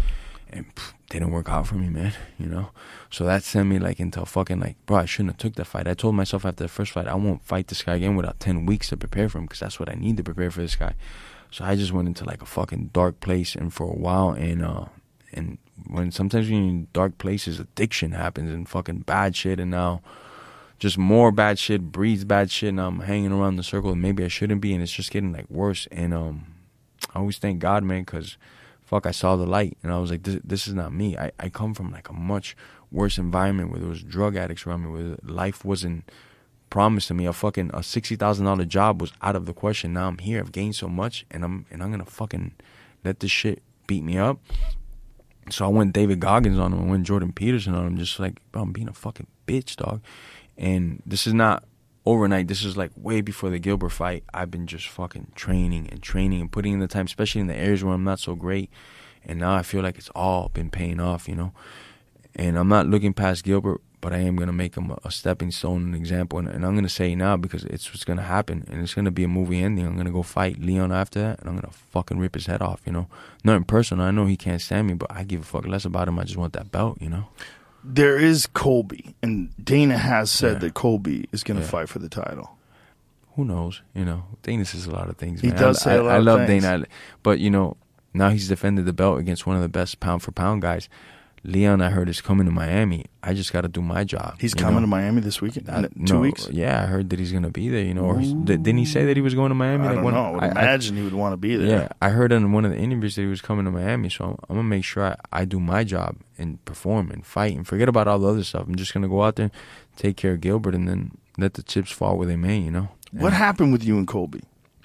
E: and pff, didn't work out for me, man, you know. So that sent me like into fucking like, bro, I shouldn't have took that fight. I told myself after the first fight, I won't fight this guy again without ten weeks to prepare for him, because that's what I need to prepare for this guy. So I just went into like a fucking dark place, and for a while, and uh, and when sometimes when you're in dark places, addiction happens and fucking bad shit, and now just more bad shit breeds bad shit, and I'm hanging around the circle and maybe I shouldn't be, and it's just getting like worse. And um, I always thank God, man, because fuck, I saw the light, and I was like, this, this is not me. I, I come from like a much worse environment where there was drug addicts around me, where life wasn't promised to me. A fucking a sixty thousand dollar job was out of the question. Now I'm here. I've gained so much, and I'm and I'm gonna fucking let this shit beat me up. So I went David Goggins on him. I went Jordan Peterson on him. Just like, bro, I'm being a fucking bitch, dog. And this is not overnight. This is like way before the Gilbert fight. I've been just fucking training and training and putting in the time, especially in the areas where I'm not so great. And now I feel like it's all been paying off, you know. And I'm not looking past Gilbert, but I am going to make him a, a stepping stone, an example. And, and I'm going to say now, because it's what's going to happen. And it's going to be a movie ending. I'm going to go fight Leon after that, and I'm going to fucking rip his head off, you know. Nothing personal. I know he can't stand me, but I give a fuck less about him. I just want that belt, you know.
D: There is Colby, and Dana has said
E: Yeah.
D: that Colby is going to
E: Yeah.
D: fight for the title.
E: Who knows? You know, Dana says a lot of things.
D: He
E: Man.
D: does
E: I,
D: say a lot
E: I, I
D: of
E: love
D: things.
E: Dana, but you know, now he's defended the belt against one of the best pound for pound guys. Leon, I heard, is coming to Miami. I just got to do my job.
D: He's
E: you
D: coming
E: know?
D: to Miami this weekend.
E: I,
D: In two
E: no,
D: weeks.
E: Yeah, I heard that he's gonna be there. You know, or he's- didn't he say that he was going to Miami?
D: I
E: like
D: don't
E: when,
D: know. I would
E: I,
D: imagine he would want to be
E: I,
D: there.
E: yeah, I heard in one of the interviews that he was coming to Miami. So I'm, I'm gonna make sure I, I do my job and perform and fight and forget about all the other stuff. I'm just gonna go out there, take care of Gilbert, and then let the chips fall where they may. You know.
D: What
E: And,
D: happened with you and Colby?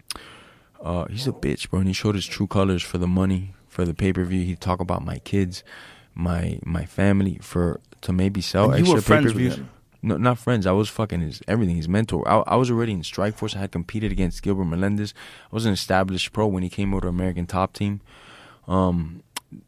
E: Uh, he's a bitch, bro, and he showed his true colors for the money, for the pay per view. He'd talk about my kids, my my family, for to maybe sell
D: And you
E: extra
D: were friends
E: pay per
D: with
E: views.
D: him?
E: No, not friends. I was fucking his everything, his mentor. I, I was already in Strikeforce. I had competed against Gilbert Melendez. I was an established pro when he came over to American Top Team. Um,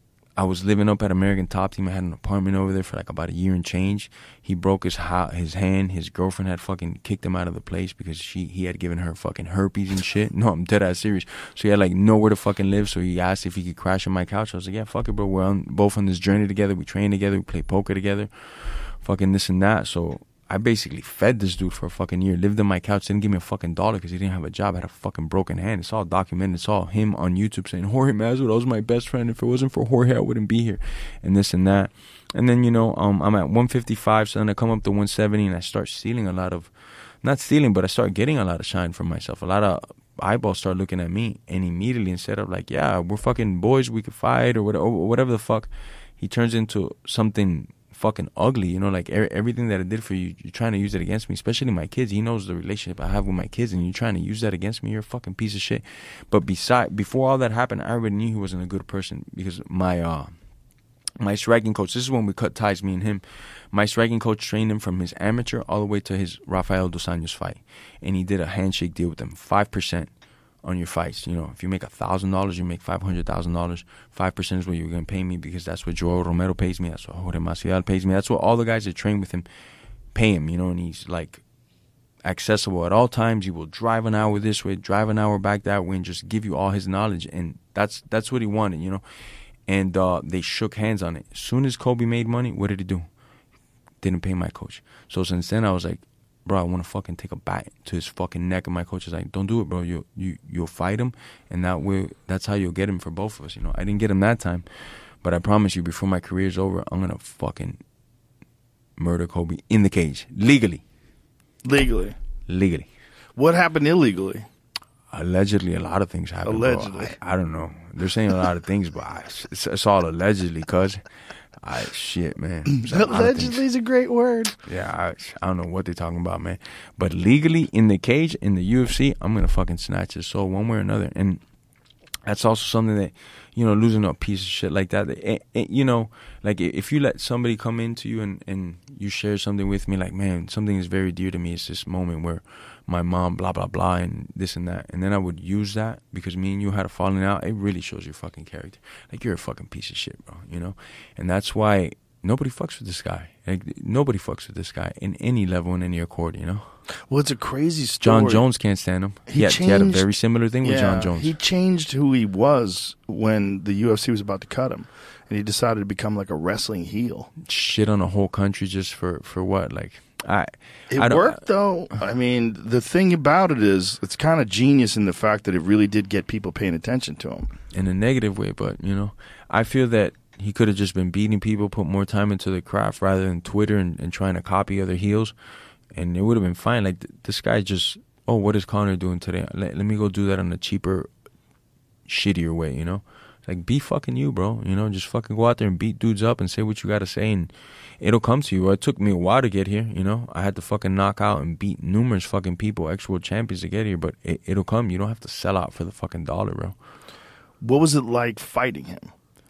E: I was living up at American Top Team. I had an apartment over there for like about a year and change. He broke his ha- his hand. His girlfriend had fucking kicked him out of the place because she he had given her fucking herpes and shit. No, I'm dead ass serious. So he had like nowhere to fucking live. So he asked if he could crash on my couch. I was like, yeah, fuck it, bro. We're on, both on this journey together. We train together. We play poker together. Fucking this and that. So I basically fed this dude for a fucking year. Lived on my couch. Didn't give me a fucking dollar because he didn't have a job. I had a fucking broken hand. It's all documented. It's all him on YouTube saying, Jorge Masvidal was my best friend. If it wasn't for Jorge, I wouldn't be here. And this and that. And then, you know, um, I'm at one fifty-five. So then I come up to one seventy and I start stealing a lot of, not stealing, but I start getting a lot of shine from myself. A lot of eyeballs start looking at me. And immediately, instead of like, yeah, we're fucking boys, we could fight or whatever, or whatever the fuck, he turns into something fucking ugly, you know, like er- everything that I did for you, you're trying to use it against me, especially my kids. He knows the relationship I have with my kids, and you're trying to use that against me. You're a fucking piece of shit. But beside, before all that happened, I already knew he wasn't a good person because my uh, my striking coach, this is when we cut ties, me and him. My striking coach trained him from his amateur all the way to his Rafael Dos Anjos fight, and he did a handshake deal with him, five percent on your fights. You know, if you make a thousand dollars, you make five hundred thousand dollars. Five percent is what you're gonna pay me because that's what Joel Romero pays me. That's what Jorge Masvidal pays me. That's what all the guys that train with him pay him. You know, and he's like accessible at all times. He will drive an hour this way, drive an hour back that way, and just give you all his knowledge. And that's that's what he wanted. You know, and uh, they shook hands on it. As soon as Colby made money, what did he do? Didn't pay my coach. So since then, I was like, bro, I want to fucking take a bat to his fucking neck. And my coach is like, don't do it, bro. You you you'll fight him, and that way, that's how you'll get him for both of us. You know, I didn't get him that time, but I promise you, before my career's over, I'm gonna fucking murder Colby in the cage legally.
D: Legally.
E: Legally.
D: What happened illegally?
E: Allegedly, a lot of things happened. bro.
D: Allegedly.
E: I, I don't know. They're saying a lot of things, but I, it's, it's all allegedly, cuz. I shit, man. It's a lot of things.
D: Allegedly is a great word.
E: Yeah, I, I don't know what they're talking about, man. But legally, in the cage, in the U F C, I'm going to fucking snatch his soul one way or another. And that's also something that, you know, losing a piece of shit like that, it, it, you know, like if you let somebody come into you and, and you share something with me, like, man, something is very dear to me. It's this moment where my mom, blah, blah, blah, and this and that. And then I would use that because me and you had a falling out. It really shows your fucking character. Like, you're a fucking piece of shit, bro, you know? And that's why nobody fucks with this guy. Like, nobody fucks with this guy in any level, in any accord, you know?
D: Well, it's a crazy story.
E: John Jones can't stand him. He,
D: He
E: had, he had a
D: changed-
E: very similar thing with
D: Yeah,
E: John Jones.
D: He changed who he was when the U F C was about to cut him. And he decided to become like a wrestling heel.
E: Shit on a whole country just for, for what? Like, I...
D: It
E: I don't-
D: worked, though. I mean, the thing about it is it's kind of genius in the fact that it really did get people paying attention to him.
E: In a negative way, but, you know, I feel that he could have just been beating people, put more time into the craft rather than Twitter and, and trying to copy other heels, and it would have been fine. Like, th- this guy just, oh, what is Conor doing today? Let, let me go do that on a cheaper, shittier way, you know? Like, be fucking you, bro. You know, just fucking go out there and beat dudes up and say what you got to say, and it'll come to you. Well, it took me a while to get here, you know? I had to fucking knock out and beat numerous fucking people, ex-world champions to get here, but it, it'll come. You don't have to sell out for the fucking dollar, bro.
D: What was it like fighting him?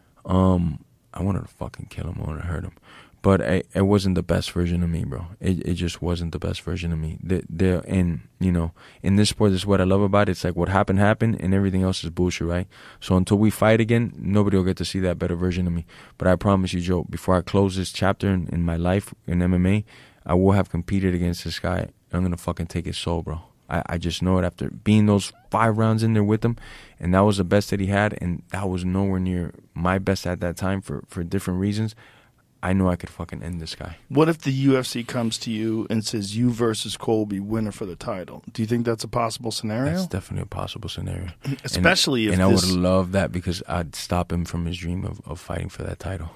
E: Um, I wanted to fucking kill him. I wanted to hurt him, but I, it wasn't the best version of me, bro. It it just wasn't the best version of me. The, the, and you know, in this sport, this is what I love about it. It's like what happened happened, and everything else is bullshit, right? So until we fight again, nobody will get to see that better version of me. But I promise you, Joe, before I close this chapter in, in my life in M M A, I will have competed against this guy. I'm gonna fucking take his soul, bro. I, I just know it after being those five rounds in there with him, and that was the best that he had, and that was nowhere near my best at that time for, for different reasons. I know I could fucking end this guy.
D: What if the U F C comes to you and says you versus Colby, winner for the title? Do you think that's a possible scenario?
E: That's definitely a possible scenario.
D: Especially
E: and,
D: if
E: And
D: this-
E: I would love that because I'd stop him from his dream of, of fighting for that title.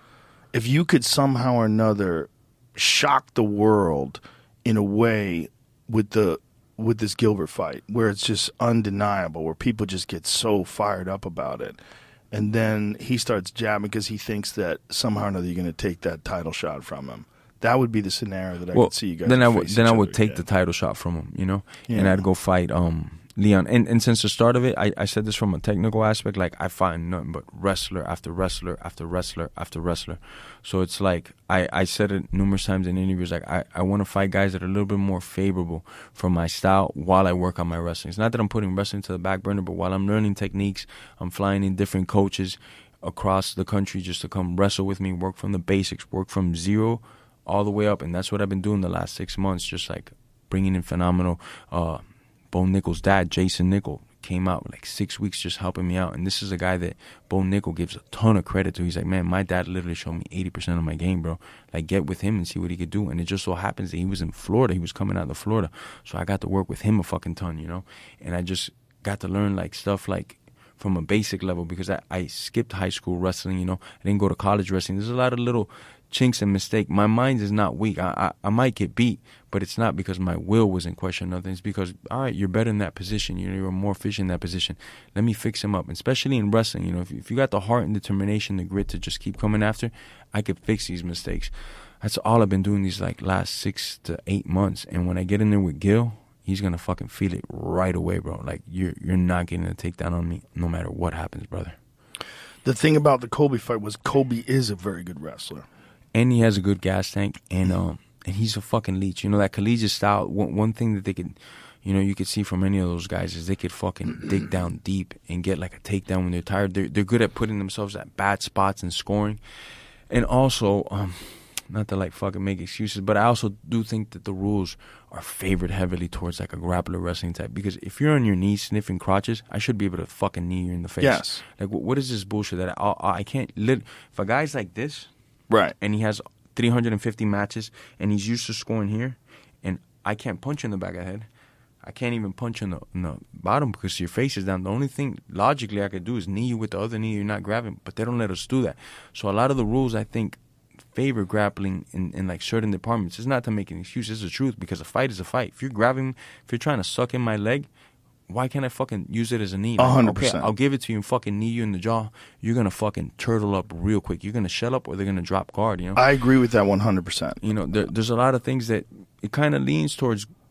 D: If you could somehow or another shock the world in a way with the with this Gilbert fight, where it's just undeniable, where people just get so fired up about it, and then he starts jabbing because he thinks that somehow or another you're going to take that title shot from him. That would be the scenario that I
E: well,
D: could see you guys.
E: then I would
D: face
E: then
D: each
E: I would
D: other
E: take
D: again.
E: the title shot from him, you know, and
D: Yeah.
E: I'd go fight um Leon. And and since the start of it, I, I said this from a technical aspect, like I fight nothing but wrestler after wrestler after wrestler after wrestler. So it's like I, I said it numerous times in interviews, like I, I want to fight guys that are a little bit more favorable for my style while I work on my wrestling. It's not that I'm putting wrestling to the back burner, but while I'm learning techniques, I'm flying in different coaches across the country just to come wrestle with me, work from the basics, work from zero all the way up. And that's what I've been doing the last six months, just like bringing in phenomenal uh Bo Nickel's dad, Jason Nickel, came out like six weeks just helping me out. And this is a guy that Bo Nickel gives a ton of credit to. He's like, man, my dad literally showed me eighty percent of my game, bro. Like, get with him and see what he could do. And it just so happens that he was in Florida. He was coming out of Florida. So I got to work with him a fucking ton, you know? And I just got to learn like stuff like from a basic level because I, I skipped high school wrestling, you know? I didn't go to college wrestling. There's a lot of little chinks and mistake. My mind is not weak. I, I I might get beat, but it's not because my will was in question. Nothing. It's because, all right, you're better in that position. You're, you're more efficient in that position. Let me fix him up. Especially in wrestling, you know, if, if you got the heart and determination, the grit to just keep coming after, I could fix these mistakes. That's all I've been doing these like last six to eight months. And when I get in there with Gil, he's gonna fucking feel it right away, bro. Like you're you're not getting a takedown on me, no matter what happens, brother.
D: The thing about the Colby fight was Colby is a very good wrestler.
E: And he has a good gas tank, and um, and he's a fucking leech. You know, that collegiate style, one, one thing that they could, you know, you could see from any of those guys is they could fucking dig down deep and get like a takedown when they're tired. They're, they're good at putting themselves at bad spots and scoring. And also, um, not to like fucking make excuses, but I also do think that the rules are favored heavily towards like a grappler wrestling type. Because if you're on your knees sniffing crotches, I should be able to fucking knee you in the face.
D: Yes.
E: Like, what, what is this bullshit that I, I can't, lit, if a guy's like this,
D: Right.
E: and he has three hundred fifty matches, and he's used to scoring here, and I can't punch in the back of the head. I can't even punch in the, in the bottom because your face is down. The only thing logically I could do is knee you with the other knee you're not grabbing, but they don't let us do that. So a lot of the rules, I think, favor grappling in, in like certain departments. It's not to make an excuse. It's the truth because a fight is a fight. If you're grabbing, if you're trying to suck in my leg, why can't I fucking use it as a knee?
D: A hundred percent.
E: Okay, I'll give it to you and fucking knee you in the jaw. You're going to fucking turtle up real quick. You're going to shell up or they're going to drop guard, you know?
D: I agree with that one hundred percent.
E: You know, there, there's a lot of things that it kind of leans towards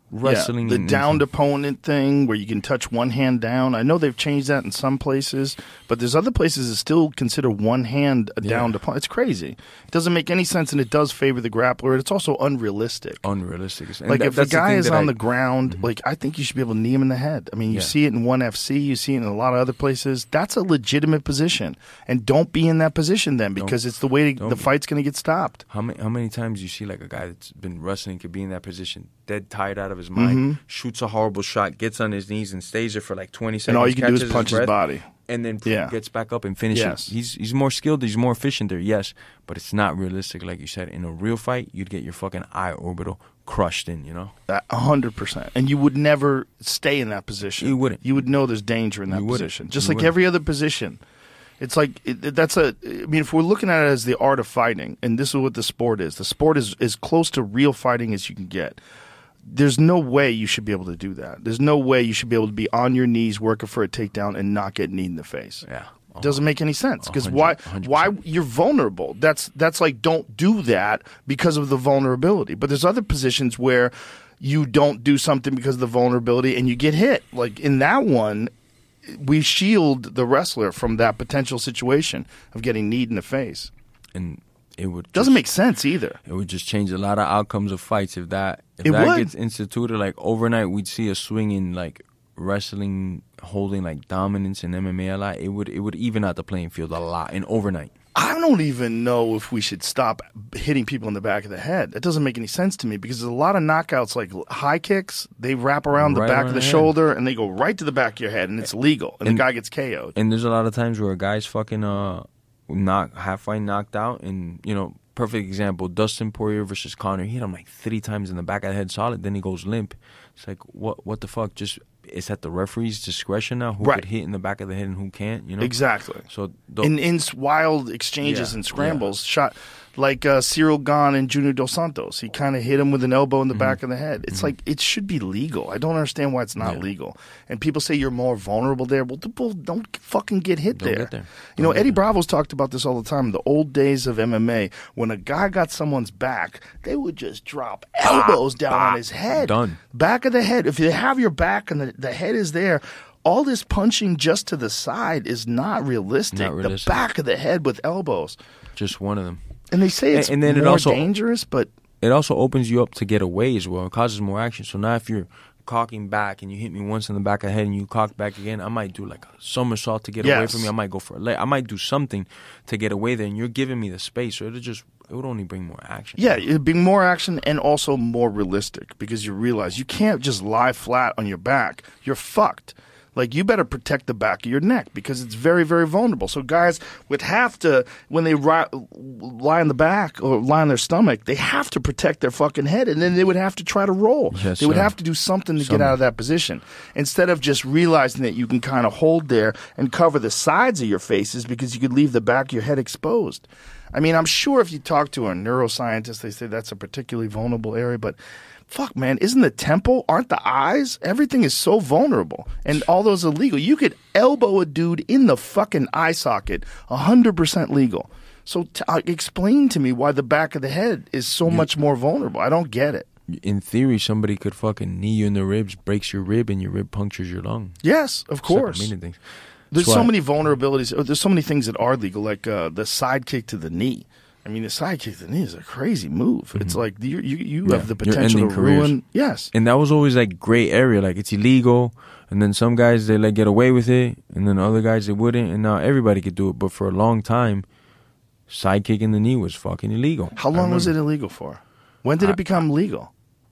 E: wrestling.
D: Yeah, the
E: and,
D: downed
E: and,
D: opponent thing where you can touch one hand down. I know they've changed that in some places, but there's other places that still consider one hand a
E: Yeah.
D: downed opponent. It's crazy. It doesn't make any sense, and it does favor the grappler. It's also unrealistic.
E: unrealistic. And
D: Like
E: that-
D: if a
E: that's the
D: guy
E: thing
D: is
E: that
D: on
E: I-
D: the ground, like I think you should be able to knee him in the head. I mean, you
E: Yeah.
D: see it in ONE F C, you see it in a lot of other places. That's a legitimate position, and don't be in that position then because it's the way
E: don't
D: the
E: be.
D: fight's going to get stopped.
E: How many how many times you see like a guy that's been wrestling could be in that position, dead tired out of his mind,
D: Mm-hmm.
E: shoots a horrible shot, gets on his knees and stays there for like twenty seconds.
D: And all you can do is
E: catches
D: punch his
E: breath,
D: body.
E: and then
D: Yeah.
E: gets back up and finishes.
D: Yes.
E: He's he's more skilled, he's more efficient there, yes, but it's not realistic like you said. In a real fight, you'd get your fucking eye orbital crushed in, you know?
D: A hundred percent, and you would never stay in that position.
E: You wouldn't.
D: You would know there's danger in that
E: You wouldn't.
D: position, just
E: You
D: like
E: wouldn't.
D: every other position. It's like it, that's a. I mean, if we're looking at it as the art of fighting, and this is what the sport is, the sport is as close to real fighting as you can get. There's no way you should be able to do that. There's no way you should be able to be on your knees working for a takedown and not get kneed in the face.
E: Yeah.
D: It doesn't make any sense because
E: A
D: why?
E: hundred- a hundred
D: Why
E: percent.
D: you're vulnerable? That's that's like don't do that because of the vulnerability. But there's other positions where you don't do something because of the vulnerability and you get hit. Like in that one, we shield the wrestler from that potential situation of getting kneed in the face.
E: And it would
D: Doesn't
E: just-
D: make sense either.
E: It would just change a lot of outcomes of fights if that if
D: It
E: that
D: would.
E: gets instituted. Like overnight, we'd see a swing in like wrestling holding like dominance in M M A a lot. It would it would even out the playing field a lot in overnight.
D: I don't even know if we should stop hitting people in the back of the head. That doesn't make any sense to me because there's a lot of knockouts like high kicks. They wrap around the
E: Right
D: back
E: around
D: of the
E: the head.
D: shoulder and they go right to the back of your head and it's legal and,
E: And-
D: the guy gets K O'd.
E: And there's a lot of times where a guy's fucking uh knock halfway knocked out, and you know, perfect example, Dustin Poirier versus Conor. He hit him like three times in the back of the head solid, then he goes limp. It's like what what the fuck? Just it's at the referee's discretion now who
D: Right.
E: could hit in the back of the head and who can't, you know?
D: Exactly.
E: So the,
D: in in s- wild exchanges
E: Yeah,
D: and scrambles, shot like uh, Cyril Gahn and Junior Dos Santos. He kind of hit him with an elbow in the
E: Mm-hmm.
D: back of the head. It's like it should be legal. I don't understand why it's not
E: Yeah.
D: legal. And people say you're more vulnerable there. Well, the bull don't fucking get hit
E: Don't
D: there.
E: get there.
D: You know,
E: Don't get
D: Eddie
E: there.
D: Bravo's talked about this all the time. The old days of M M A, when a guy got someone's back, they would just drop elbows down on his head.
E: Done.
D: Back of the head. If you have your back and the, the head is there, all this punching just to the side is not realistic.
E: Not
D: The
E: realistic.
D: back of the head with elbows.
E: just one of them.
D: And they say it's
E: And- and then it
D: more
E: also-
D: dangerous, but
E: It also opens you up to get away as well. It causes more action. So now if you're cocking back and you hit me once in the back of the head and you cock back again, I might do like a somersault to get away
D: Yes.
E: from you. I might go for a leg. I might do something to get away there, and you're giving me the space. So it'll just it would only bring more action.
D: yeah, it'd be more action and also more realistic because you realize you can't just lie flat on your back. You're fucked. Like, you better protect the back of your neck because it's very, very vulnerable. So guys would have to, when they ri- lie on the back or lie on their stomach, they have to protect their fucking head, and then they would have to try to roll.
E: Yes,
D: they would
E: sir.
D: have to do something to get
E: Something.
D: out of that position instead of just realizing that you can kind of hold there and cover the sides of your faces because you could leave the back of your head exposed. I mean, I'm sure if you talk to a neuroscientist, they say that's a particularly vulnerable area, but fuck, man, isn't the temple, aren't the eyes? Everything is so vulnerable, and all those illegal. You could elbow a dude in the fucking eye socket, one hundred percent legal. So t- uh, explain to me why the back of the head is so much more vulnerable. I don't get it.
E: In theory, somebody could fucking knee you in the ribs, breaks your rib, and your rib punctures your lung.
D: Yes, of
E: It's like a
D: course.
E: million things.
D: There's
E: That's
D: so
E: why-
D: many vulnerabilities. oh, There's so many things that are legal, like uh, the side kick to the knee. I mean, the side kick to the knee is a crazy move. It's like you you, you
E: Yeah,
D: have the
E: you're
D: potential to
E: ending careers.
D: ruin. Yes.
E: And that was always like gray area, like it's illegal, and then some guys they like get away with it, and then other guys they wouldn't, and now everybody could do it. But for a long time, sidekick in the knee was fucking illegal.
D: How long was it illegal for? When did
E: I-
D: it become legal?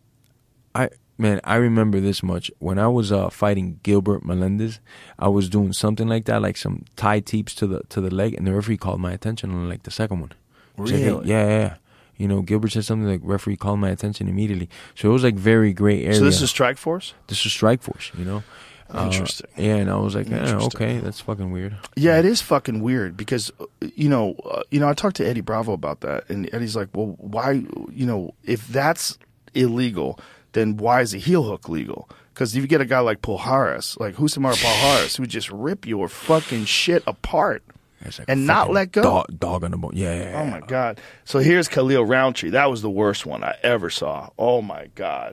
E: I man, I remember this much. When I was uh, fighting Gilbert Melendez, I was doing something like that, like some tie teeps to the to the leg, and the referee called my attention on like the second one. He's like, hey,
D: Really?
E: yeah, yeah, yeah. You know, Gilbert said something like referee called my attention immediately. So it was like very gray area.
D: So this is Strike Force?
E: this is Strike Force, you know. Uh,
D: Interesting.
E: yeah, and I was like, eh,
D: Interesting.
E: okay, that's fucking weird.
D: Yeah, it is fucking weird because uh, you know, uh, you know, I talked to Eddie Bravo about that, and Eddie's like, "Well, why? You know, if that's illegal, then why is a heel hook legal? Because if you get a guy like Pujares, like Husamar Pujares, who would just rip your fucking shit apart
E: It's like
D: and not
E: fucking
D: let go."
E: Dog, dog on the bone. Yeah, yeah, yeah.
D: Oh my God! So here's Khalil Roundtree. That was the worst one I ever saw. Oh my God!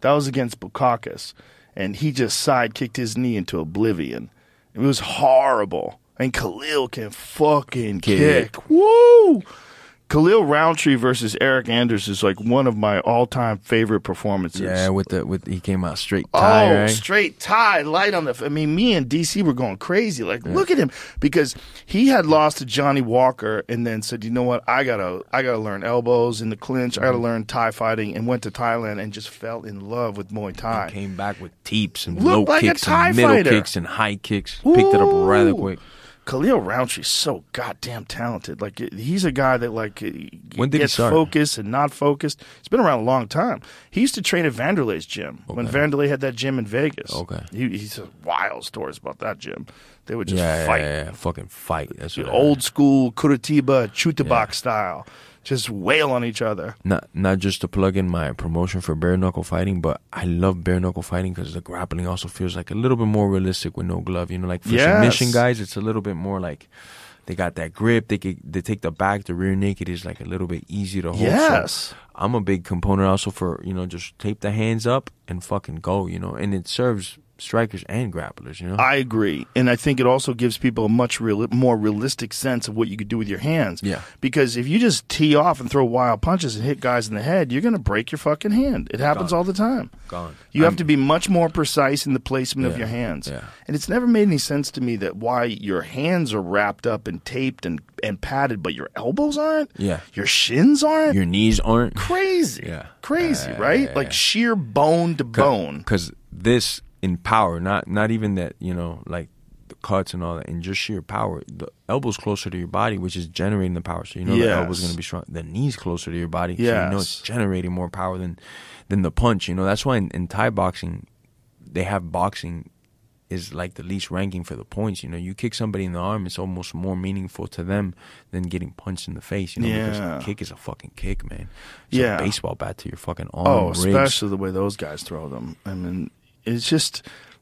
D: That was against Bukakis, and he just side kicked his knee into oblivion. It was horrible. And Khalil can fucking kick. kick. Woo! Khalil Roundtree versus Eric Anders is like one of my all-time favorite performances.
E: Yeah, with the with he came out straight tie,
D: oh,
E: right?
D: straight tie, light on the. I mean, me and D C were going crazy. Like, yeah. Look at him, because he had lost to Johnny Walker and then said, "You know what? I gotta, I gotta learn elbows in the clinch. Mm-hmm. I gotta learn Thai fighting," and went to Thailand and just fell in love with Muay Thai.
E: He came back with teeps and
D: Looked
E: low
D: like
E: kicks
D: a Thai
E: and middle
D: fighter.
E: kicks and high kicks. Ooh. Picked it up rather quick.
D: Khalil Rountree's so goddamn talented. Like, he's a guy that like
E: when did
D: gets
E: he start?
D: focused and not focused. He's been around a long time. He used to train at Vanderlei's gym
E: okay.
D: when Vanderlei had that gym in Vegas.
E: Okay,
D: he, he's wild stories about that gym. They would just
E: yeah,
D: fight,
E: yeah, yeah, fucking fight. That's what
D: old school Curitiba Chutabak
E: yeah.
D: style. Just wail on each other.
E: Not not just to plug in my promotion for bare knuckle fighting, but I love bare knuckle fighting because the grappling also feels like a little bit more realistic with no glove. You know, like for
D: yes.
E: submission guys, it's a little bit more like they got that grip. They can, they take the back. The rear naked is like a little bit easier to hold.
D: Yes,
E: so I'm a big component also for, you know, just tape the hands up and fucking go. You know, and it serves strikers and grapplers, you know?
D: I agree. And I think it also gives people a much real, more realistic sense of what you could do with your hands.
E: Yeah.
D: Because if you just tee off and throw wild punches and hit guys in the head, you're going to break your fucking hand. It happens
E: Gone.
D: all the time.
E: Gone.
D: You
E: I'm,
D: have to be much more precise in the placement
E: yeah,
D: of your hands.
E: Yeah.
D: And it's never made any sense to me that why your hands are wrapped up and taped and, and padded, but your elbows aren't?
E: Yeah.
D: Your shins aren't?
E: Your knees aren't?
D: Crazy.
E: Yeah.
D: Crazy,
E: uh,
D: right?
E: yeah, yeah.
D: Like sheer bone to bone.
E: Because this... in power, not not even that, you know, like the cuts and all that, in just sheer power. The elbow's closer to your body, which is generating the power. So you know
D: yes.
E: the elbow's going to be strong. The knee's closer to your body,
D: yes.
E: so you know it's generating more power than than the punch. You know, that's why in, in Thai boxing, they have boxing is like the least ranking for the points. You know, you kick somebody in the arm, it's almost more meaningful to them than getting punched in the face. You know,
D: yeah.
E: because the kick is a fucking kick, man. It's
D: yeah.
E: a baseball bat to your fucking arm.
D: Oh,
E: ribs.
D: especially the way those guys throw them. I mean, it's just...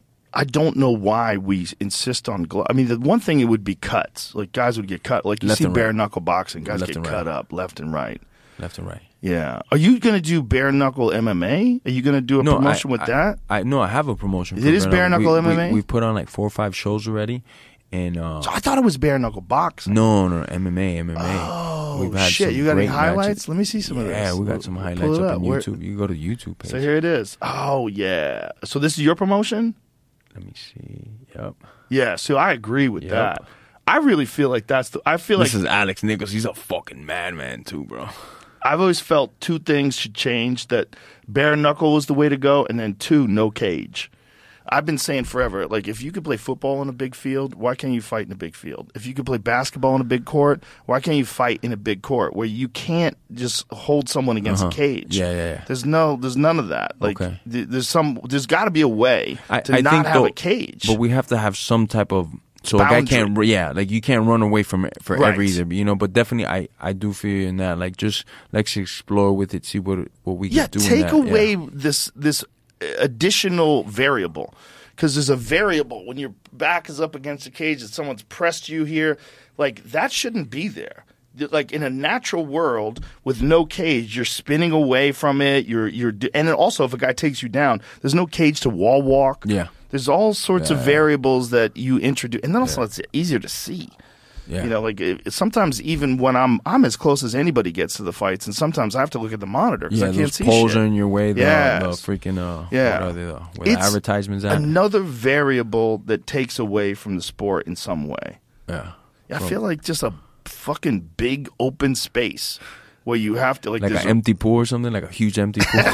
D: I don't know why we insist on gloves. I mean, the one thing it would be cuts. Like, guys would get cut. Like, you
E: left
D: see bare
E: right.
D: knuckle boxing. Guys
E: left
D: get
E: and
D: cut
E: right.
D: up left and right.
E: Left and right.
D: Yeah. Are you going to do bare knuckle M M A? Are you going to do a
E: no,
D: promotion
E: I,
D: with
E: I,
D: that?
E: I No, I have a promotion.
D: It is bare knuckle
E: we,
D: M M A?
E: We, we've put on like four or five shows already. And, uh,
D: so I thought it was bare knuckle boxing.
E: No, no, M M A, M M A.
D: Oh,
E: we've had
D: shit.
E: some
D: You got any
E: great
D: highlights?
E: matches.
D: Let me see some
E: yeah,
D: of this.
E: Yeah, we got some
D: We'll
E: highlights
D: up.
E: up on
D: Where,
E: YouTube. You can go to the YouTube page.
D: So here it is. Oh, yeah. So this is your promotion?
E: Let me see. Yep.
D: Yeah, so I agree with
E: Yep.
D: that. I really feel like that's the. I feel
E: this
D: like
E: is Alex Nichols. He's a fucking madman too, bro.
D: I've always felt two things should change: that bare knuckle was the way to go, and then two, no cage. I've been saying forever, like, if you could play football in a big field, why can't you fight in a big field? If you could play basketball in a big court, why can't you fight in a big court where you can't just hold someone against
E: Uh-huh.
D: a cage?
E: Yeah, yeah, yeah.
D: There's no, there's none of that. Like,
E: Okay.
D: th- there's some, there's got to be a way
E: I,
D: to
E: I
D: not
E: think
D: have
E: though,
D: a cage.
E: But we have to have some type of so a guy
D: Boundary.
E: can't yeah like you can't run away from it for
D: Right.
E: every either, you know. But definitely, I I do feel you in that. Like, just let's explore with it, see what what we
D: yeah,
E: can do.
D: take
E: in that.
D: away
E: Yeah.
D: this this additional variable, because there's a variable when your back is up against the cage and someone's pressed you here. Like, that shouldn't be there. Like, in a natural world with no cage, you're spinning away from it. You're you're and then also, if a guy takes you down, there's no cage to wall walk.
E: Yeah.
D: There's all sorts
E: Yeah.
D: of variables that you introduce, and then also
E: Yeah.
D: it's easier to see.
E: Yeah.
D: You know, like, it, sometimes even when I'm I'm as close as anybody gets to the fights, and sometimes I have to look at the monitor because
E: Yeah,
D: I can't
E: those
D: see
E: poles
D: shit.
E: are in your way. The,
D: Yes.
E: the freaking uh,
D: Yeah.
E: what are they, though? Where the
D: It's
E: advertisements at?
D: Another variable that takes away from the sport in some way.
E: yeah,
D: I
E: From-
D: feel like just a fucking big open space where you have to like.
E: like
D: there's
E: an
D: a-
E: empty pool or something, like a huge empty pool,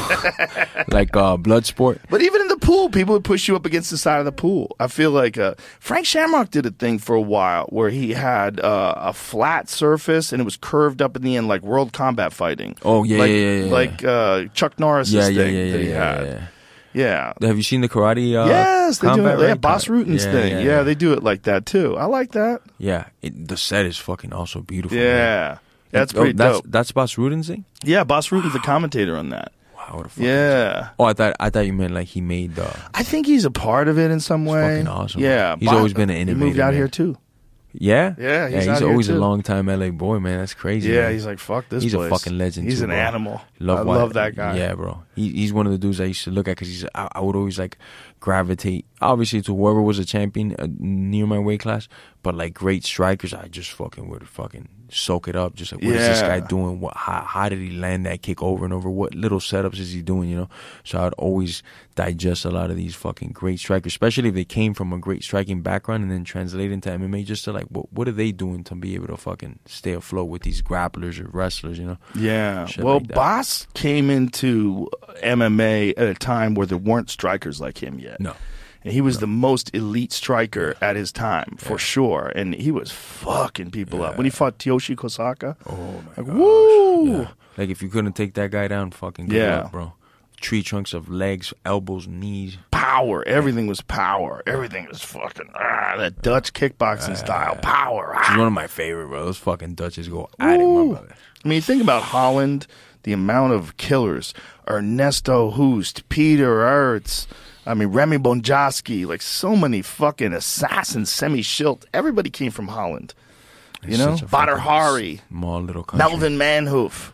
E: like uh, blood sport.
D: But even in the pool, people would push you up against the side of the pool. I feel like uh, Frank Shamrock did a thing for a while where he had uh, a flat surface and it was curved up in the end, like World Combat Fighting.
E: Oh, yeah,
D: like,
E: yeah, yeah, yeah.
D: Like uh, Chuck Norris's
E: Yeah, yeah,
D: thing
E: yeah, yeah,
D: that he
E: yeah,
D: had.
E: yeah.
D: Yeah.
E: Have you seen the karate? Uh,
D: Yes, they do
E: combat,
D: it. Yeah,
E: right?
D: Boss Rutan's
E: Yeah,
D: thing.
E: yeah,
D: Yeah,
E: yeah.
D: they do it like that too. I like that.
E: Yeah, it, the set is fucking also beautiful.
D: Yeah.
E: man.
D: That's
E: Oh,
D: pretty
E: that's,
D: dope.
E: That's Boss Rutan's thing.
D: Yeah, Boss Rutan's the commentator on that.
E: Wow, what a fucking
D: Yeah.
E: Oh, I thought I thought you meant like he made the.
D: I think he's a part of it in some way.
E: fucking awesome.
D: Yeah.
E: He's
D: Bob-
E: always been an
D: He
E: innovator,
D: moved out
E: man.
D: here too.
E: Yeah?
D: Yeah, he's
E: yeah,
D: out
E: he's
D: here
E: always
D: too.
E: a long time L A boy, man. That's crazy.
D: Yeah,
E: man.
D: he's like, fuck this
E: He's
D: place.
E: a fucking legend.
D: He's
E: too,
D: an
E: bro.
D: animal.
E: Love
D: I
E: why-
D: love that guy.
E: Yeah, bro. He, he's one of the dudes I used to look at because he's. I, I would always like gravitate, obviously, to whoever was a champion uh, near my weight class. But like great strikers, I just fucking would fucking soak it up. Just like, what is this
D: Yeah.
E: guy doing? What? How, how did he land that kick over and over? What little setups is he doing? You know. So I'd always digest a lot of these fucking great strikers, especially if they came from a great striking background and then translate into M M A. Just to like, what what are they doing to be able to fucking stay afloat with these grapplers or wrestlers? You know.
D: Yeah.
E: Shit
D: Well,
E: like that.
D: Boss came into M M A at a time where there weren't strikers like him yet.
E: No.
D: And he was the most elite striker at his time, for sure. And he was fucking people up. When he fought Tyoshi Kosaka,
E: Oh my
D: like,
E: gosh.
D: woo!
E: Yeah. Like if you couldn't take that guy down, fucking good
D: Yeah.
E: luck, bro. Tree trunks of legs, elbows, knees.
D: Power. Everything was power. Everything was fucking, ah, that Dutch kickboxing style. Power.
E: She's
D: Ah.
E: one of my favorite, bro. Those fucking Dutches go at it, my
D: Woo.
E: brother.
D: I mean, think about Holland, the amount of killers. Ernesto Hoost, Peter Ertz, I mean, Remy Bonjasky, like so many fucking assassins, Semi Schilt. Everybody came from Holland. You
E: It's
D: know?
E: such a fucking
D: Badr Hari,
E: small little country.
D: Melvin Manhoof.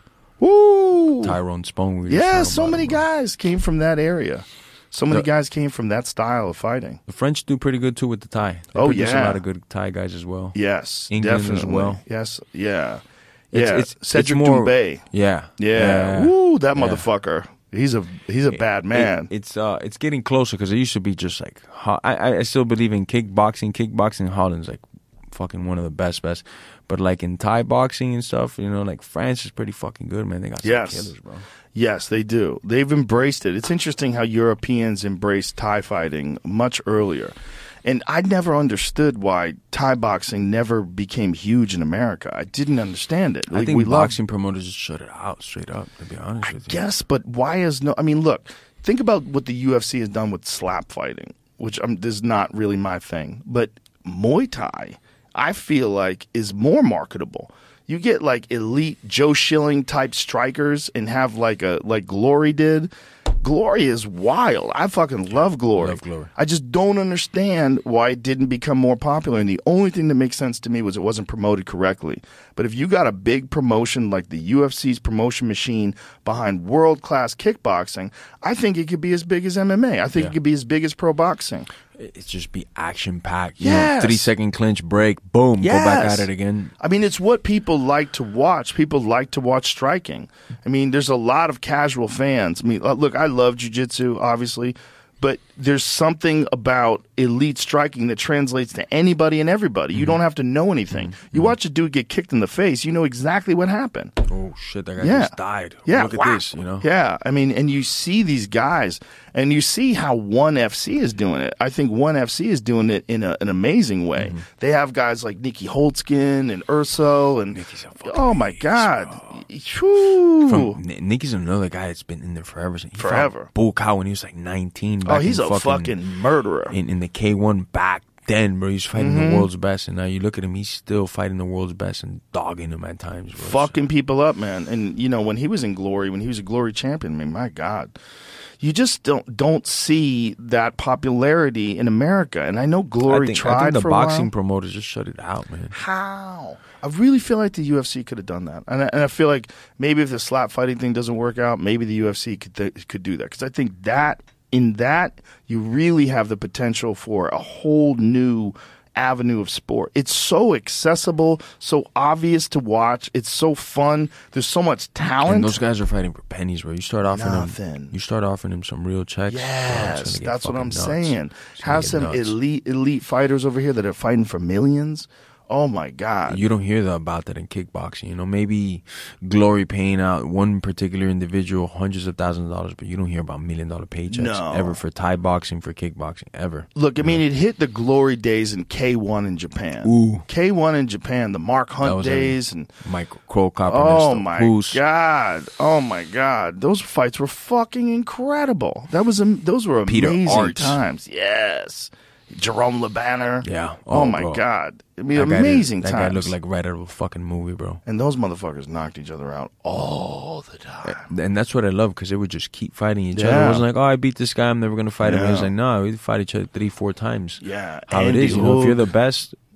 D: Woo!
E: Tyrone Spong. we were just
D: Yeah,
E: talking
D: so
E: about
D: many
E: him, bro.
D: guys came from that area. So many
E: The-
D: guys came from that style of fighting.
E: The French do pretty good too with the Thai. They
D: Oh,
E: produce
D: yeah.
E: a lot of good Thai guys as well.
D: Yes,
E: England as
D: definitely.
E: well.
D: Yes, yeah.
E: It's-
D: yeah,
E: it's- it's
D: Cedric
E: more-
D: Doumbé.
E: Yeah,
D: Yeah. Woo, that
E: Yeah.
D: motherfucker. He's a he's a bad man.
E: It- it's uh, it's getting closer because it used to be just like ho- I, I I still believe in kickboxing. Kickboxing, Holland's like fucking one of the best, best. But like in Thai boxing and stuff, you know, like France is pretty fucking good, man. They got some
D: Yes.
E: killers, bro.
D: Yes, they do. They've embraced it. It's interesting how Europeans embraced Thai fighting much earlier. And I never understood why Thai boxing never became huge in America. I didn't understand it.
E: I
D: Like,
E: think
D: we love-
E: boxing promoters just shut it out straight up. To be honest
D: I
E: with you,
D: guess, but why is no? I mean, look, think about what the U F C has done with slap fighting, which um, is not really my thing. But Muay Thai, I feel like, is more marketable. You get like elite Joe Schilling type strikers and have like a like Glory did. Glory is wild. I fucking love Glory.
E: Love Glory.
D: I just don't understand why it didn't become more popular. And the only thing that makes sense to me was it wasn't promoted correctly. But if you got a big promotion like the U F C's promotion machine behind world-class kickboxing, I think it could be as big as M M A. I think
E: Yeah.
D: it could be as big as pro boxing.
E: it's just be action packed.
D: Yes.
E: Three second clinch break, boom, go back
D: Yes.
E: at it again.
D: I mean, it's what people like to watch. People like to watch striking. I mean, there's a lot of casual fans. I mean, uh, look, I love jiu-jitsu, obviously, but there's something about elite striking that translates to anybody and everybody. You don't have to know anything. You watch a dude get kicked in the face, you know exactly what happened.
E: Oh shit, that guy
D: Yeah.
E: just died.
D: Yeah,
E: Look at
D: wow.
E: this, you know.
D: Yeah, I mean, and you see these guys, and you see how ONE F C is doing it. I think ONE F C is doing it in a, an amazing way.
E: Mm-hmm.
D: They have guys like Nikki Holtzkin and Urso, and
E: Nicky's a fucking
D: oh my
E: beast,
D: god,
E: bro.
D: Whew.
E: From, N- Nicky's another guy that's been in there forever. He fought
D: Forever.
E: Bull Cow when he was like nineteen.
D: Oh,
E: back
D: he's
E: in
D: a fucking murderer.
E: in, in the K one back then, bro. He's fighting
D: Mm-hmm.
E: the world's best, and now you look at him, he's still fighting the world's best and dogging him at times, bro.
D: Fucking people up, man. And you know, when he was in Glory, when he was a Glory champion, I mean, my God, you just don't don't see that popularity in America. And I know
E: I
D: Glory
E: think,
D: tried
E: I think the
D: for a
E: boxing
D: while.
E: promoters just shut it out, man.
D: How? I really feel like the U F C could have done that, and I, and I feel like maybe if the slap fighting thing doesn't work out, maybe the U F C could th- could do that, because I think that in that you really have the potential for a whole new avenue of sport. It's so accessible, so obvious to watch. It's so fun. There's so much talent.
E: And those guys are fighting for pennies, bro. You start offering
D: Nothing.
E: them, you start offering them some real checks. bro, it's
D: Yes,
E: gonna get
D: that's what
E: fucking
D: I'm
E: nuts.
D: saying.
E: It's gonna
D: Have
E: get
D: some
E: nuts.
D: elite elite fighters over here that are fighting for millions. Oh my God.
E: You don't hear that about that in kickboxing. You know, maybe Glory paying out one particular individual hundreds of thousands of dollars, but you don't hear about million dollar paychecks
D: No.
E: ever for Thai boxing, for kickboxing, ever.
D: Look, I mean, it hit the glory days in K one in Japan.
E: Ooh.
D: K one in Japan, the Mark
E: That
D: Hunt
E: was
D: days, and
E: Mike Crow Copper.
D: oh my
E: Who's,
D: God, oh my God, those fights were fucking incredible. That was am- those were
E: Peter
D: amazing
E: Arts.
D: times. Yes, Jerome LeBanner.
E: Yeah.
D: Oh,
E: Oh,
D: my
E: bro.
D: God, I mean,
E: That guy did-
D: amazing
E: That
D: times.
E: guy looked like right out of a fucking movie, bro.
D: and those motherfuckers knocked each other out all the time.
E: And that's what I love, because they would just keep fighting each other.
D: Yeah.
E: It wasn't like, oh, I beat this guy, I'm never going to fight him. It was
D: Yeah.
E: like, no, we fight each other three, four times.
D: Yeah,
E: How
D: Andy
E: it is, you know, if you're
D: Hook.
E: the best,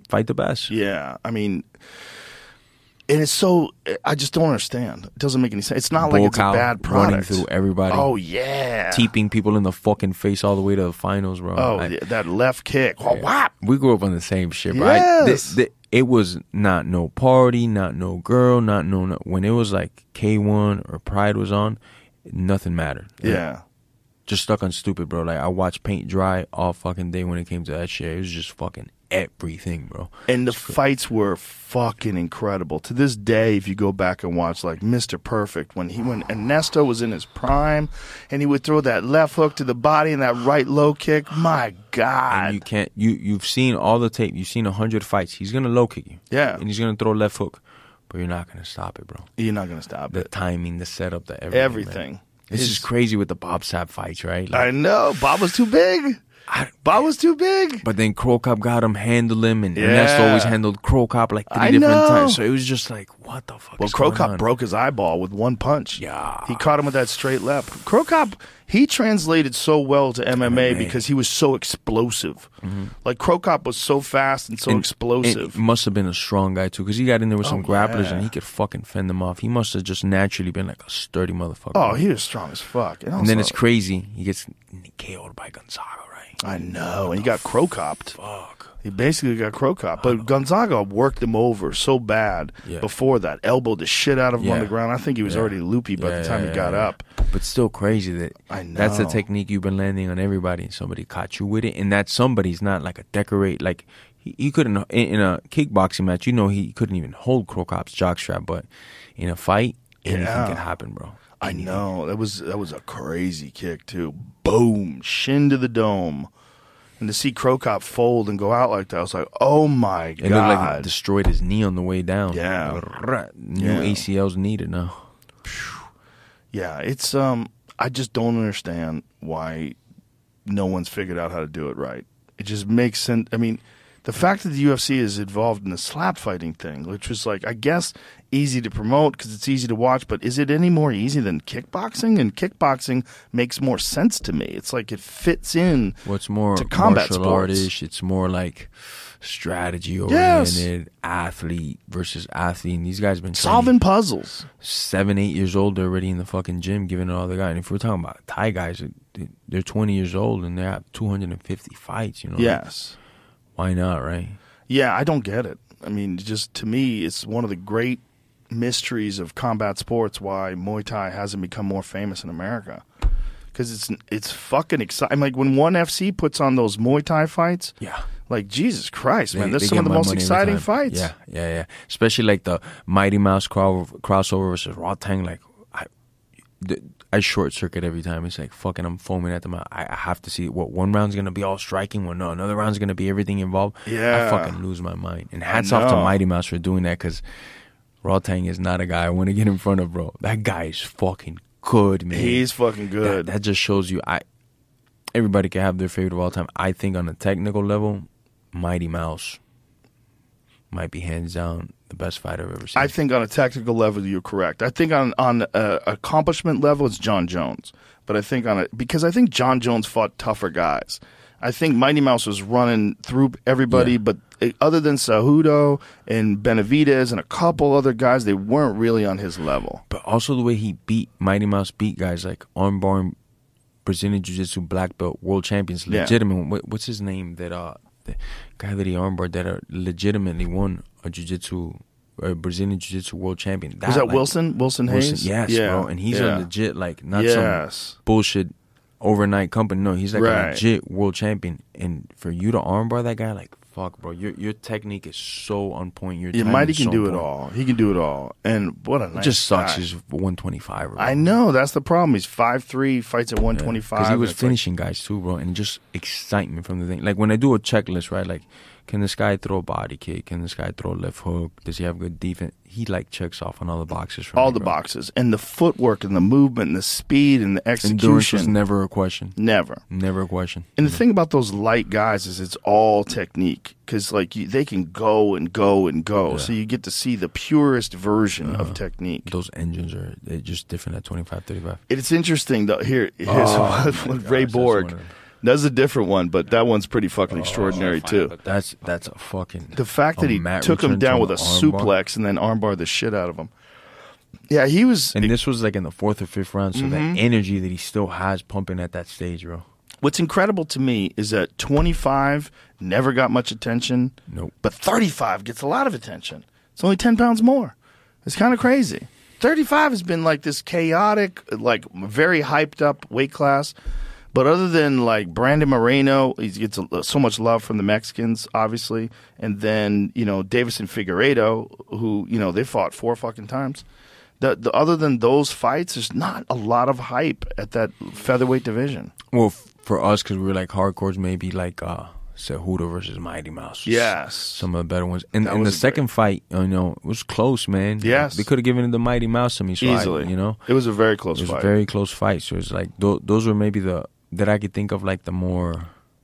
E: fight the best.
D: Yeah, I mean, and it's so, I just don't understand. It doesn't make any sense. It's not
E: Bull
D: like it's a
E: cow
D: bad product.
E: running through everybody.
D: Oh, yeah.
E: Teeping people in the fucking face all the way to the finals, bro.
D: Oh,
E: I,
D: yeah, that left kick. Oh, whap.
E: we grew up on the same shit, bro.
D: Yes.
E: I, th- th- it was not no party, not no girl, not no, no. When it was like K one or Pride was on, nothing mattered.
D: Yeah.
E: Just stuck on stupid, bro. Like, I watched paint dry all fucking day when it came to that shit. It was just fucking everything, bro.
D: And the fights were fucking incredible. To this day, if you go back and watch, like, Mister Perfect, when he when Ernesto was in his prime, and he would throw that left hook to the body and that right low kick, my God.
E: And you can't, you, you've seen all the tape. You've seen a hundred fights. He's going to low kick you.
D: Yeah.
E: And he's going to throw a left hook. But you're not going to stop it, bro.
D: You're not going to stop
E: The
D: it.
E: timing, the setup, the everything.
D: Everything.
E: Man. This
D: His-
E: is crazy with the Bob Sapp fights, right? Like,
D: I know. Bob was too big.
E: I,
D: Bob was too big.
E: but then Crow Cop got him, handled him, and
D: Yeah.
E: Ernesto always handled Crow Cop like three
D: I
E: different
D: know.
E: times. So it was just like, what the fuck
D: Well,
E: is
D: Crow
E: going
D: Cop
E: on?
D: broke his eyeball with one punch.
E: Yeah.
D: He caught him with that straight left. Crow Cop, he translated so well to M M A,
E: M M A.
D: because he was so explosive. Like, Crow Cop was so fast and so
E: And-
D: explosive.
E: and must have been a strong guy too, because he got in there with some
D: Oh,
E: grapplers
D: yeah.
E: and he could fucking fend them off. He must have just naturally been like a sturdy motherfucker.
D: oh,
E: bro.
D: he was strong as fuck. And,
E: and then
D: also-
E: it's crazy. He gets K O'd by Gonzaga, right?
D: I know. And he got Crow Copped.
E: Fuck.
D: He basically got Crow Cop. But Gonzaga worked him over so bad
E: Yeah.
D: before that. Elbowed the shit out of him on
E: Yeah.
D: the ground. I think he was
E: Yeah.
D: already loopy by
E: Yeah,
D: the time
E: yeah,
D: he got
E: yeah.
D: up.
E: But still crazy that
D: I
E: that's the
D: know.
E: technique you've been landing on everybody, and somebody caught you with it, and that somebody's not like a decorate. Like he, he couldn't in, in a kickboxing match. You know, he couldn't even hold Crow Cop's jockstrap, but in a fight, anything
D: Yeah.
E: can happen, bro.
D: I know. That was that was a crazy kick too. Boom. Shin to the dome. And to see Crow Cop fold and go out like that, I was like, oh my
E: It
D: God.
E: looked like it destroyed his knee on the way down.
D: Yeah.
E: Like, new
D: Yeah.
E: A C Ls needed now.
D: Yeah, it's um I just don't understand why no one's figured out how to do it right. It just makes sense. I mean, the fact that the U F C is involved in the slap fighting thing, which was like, I guess, easy to promote because it's easy to watch, but is it any more easy than kickboxing? And kickboxing makes more sense to me. It's like it fits in
E: What's more
D: to combat
E: martial
D: sports.
E: artish? It's more like strategy
D: Yes.
E: oriented, athlete versus athlete. And these guys have been
D: solving
E: training
D: puzzles.
E: seven, eight years old. They're already in the fucking gym giving it all they got. And if we're talking about Thai guys, they're twenty years old and they have two hundred fifty fights. You know,
D: Yes.
E: why not, right?
D: Yeah, I don't get it. I mean, just to me, it's one of the great mysteries of combat sports why Muay Thai hasn't become more famous in America. Because it's it's fucking exciting. Like when ONE F C puts on those Muay Thai fights,
E: Yeah.
D: like Jesus Christ, man,
E: They-
D: that's
E: they
D: some
E: get
D: of the
E: my
D: most
E: money every
D: exciting
E: time.
D: fights.
E: Yeah, yeah, yeah. Especially like the Mighty Mouse craw- crossover versus Raw Tang. Like, I, the, I short circuit every time. It's like fucking, I'm foaming at the mouth. I, I have to see what one round's gonna be all striking, what no, another round's gonna be everything involved.
D: Yeah.
E: I fucking lose my mind. And hats off to
D: know.
E: Mighty Mouse for doing that, because Raw Tang is not a guy I want to get in front of, bro. That guy is fucking good, man.
D: He's fucking good.
E: That, that just shows you, I. Everybody can have their favorite of all time. I think on a technical level, Mighty Mouse might be hands down the best fighter I've ever seen.
D: I think on a technical level, you're correct. I think on on a accomplishment level, it's John Jones. But I think on a because I think John Jones fought tougher guys. I think Mighty Mouse was running through everybody,
E: Yeah.
D: but other than Cejudo and Benavidez and a couple other guys, they weren't really on his level.
E: But also the way he beat Mighty Mouse beat guys like armbar, Brazilian Jiu-Jitsu black belt world champions,
D: Yeah.
E: legitimate. What, what's his name? That uh, the guy that he armbarred that uh, legitimately won a Jiu-Jitsu, uh, Brazilian Jiu-Jitsu world champion.
D: Was that
E: like,
D: Wilson? Wilson Hayes?
E: Wilson, yes,
D: yeah.
E: bro. And he's
D: yeah.
E: a legit, like, not
D: Yes.
E: some bullshit overnight company. No, he's like
D: Right.
E: a legit world champion. And for you to armbar that guy, like, fuck, bro, your your technique is so on point. Your
D: Yeah,
E: timing
D: Mighty
E: is
D: can
E: so
D: do
E: on
D: it
E: point.
D: all. He can do it all. And what a nice
E: It just sucks.
D: guy.
E: He's one twenty-five.
D: I know. That's the problem. He's five three, fights at one twenty-five.
E: Because he was
D: It's like-
E: finishing guys too, bro, and just excitement from the thing. Like when I do a checklist, right? Like, can this guy throw a body kick? Can this guy throw a left hook? Does he have good defense? He like checks off on all the boxes. For
D: all
E: me,
D: the
E: bro.
D: boxes. And the footwork and the movement and the speed and the
E: Endurance was
D: execution.
E: never a question.
D: Never.
E: Never a question.
D: And the thing about those light guys is it's all technique because like you, they can go and go and go,
E: Yeah.
D: so you get to see the purest version of technique.
E: Those engines are they're just different at twenty-five, thirty-five.
D: It's interesting though. Here, here's
E: Oh,
D: what,
E: my
D: what Ray
E: gosh, that's
D: Borg.
E: one of them.
D: That's a different one, but that one's pretty fucking
F: Oh,
D: extraordinary
F: fine,
D: too.
F: but
E: That's that's a fucking.
D: The fact that
E: a
D: he
E: mat
D: took him
E: return
D: down
E: to
D: with a
E: an armbar.
D: suplex and then armbar the shit out of him. Yeah, he was.
E: And this was like in the fourth or fifth round, so
D: Mm-hmm.
E: the energy that he still has pumping at that stage, bro.
D: What's incredible to me is that twenty-five never got much attention.
E: Nope.
D: But thirty-five gets a lot of attention. It's only ten pounds more. It's kind of crazy. thirty-five has been like this chaotic, like very hyped up weight class. But other than like Brandon Moreno, he gets a, so much love from the Mexicans, obviously. And then, you know, Davison Figueiredo, who, you know, they fought four fucking times. The, the, other than those fights, there's not a lot of hype at that featherweight division.
E: Well, f- for us, because we were like hardcores, maybe like uh, Cejudo versus Mighty Mouse.
D: Yes.
E: Some of the better ones. And,
D: That
E: and the
D: was a
E: second
D: great-
E: fight, you know, it was close, man.
D: Yes.
E: They could have given it to Mighty Mouse some
D: Easily.
E: you know?
D: It was a very close
E: It was
D: fight.
E: a very close fight. So it's like, th- those were maybe the, that I could think of like the more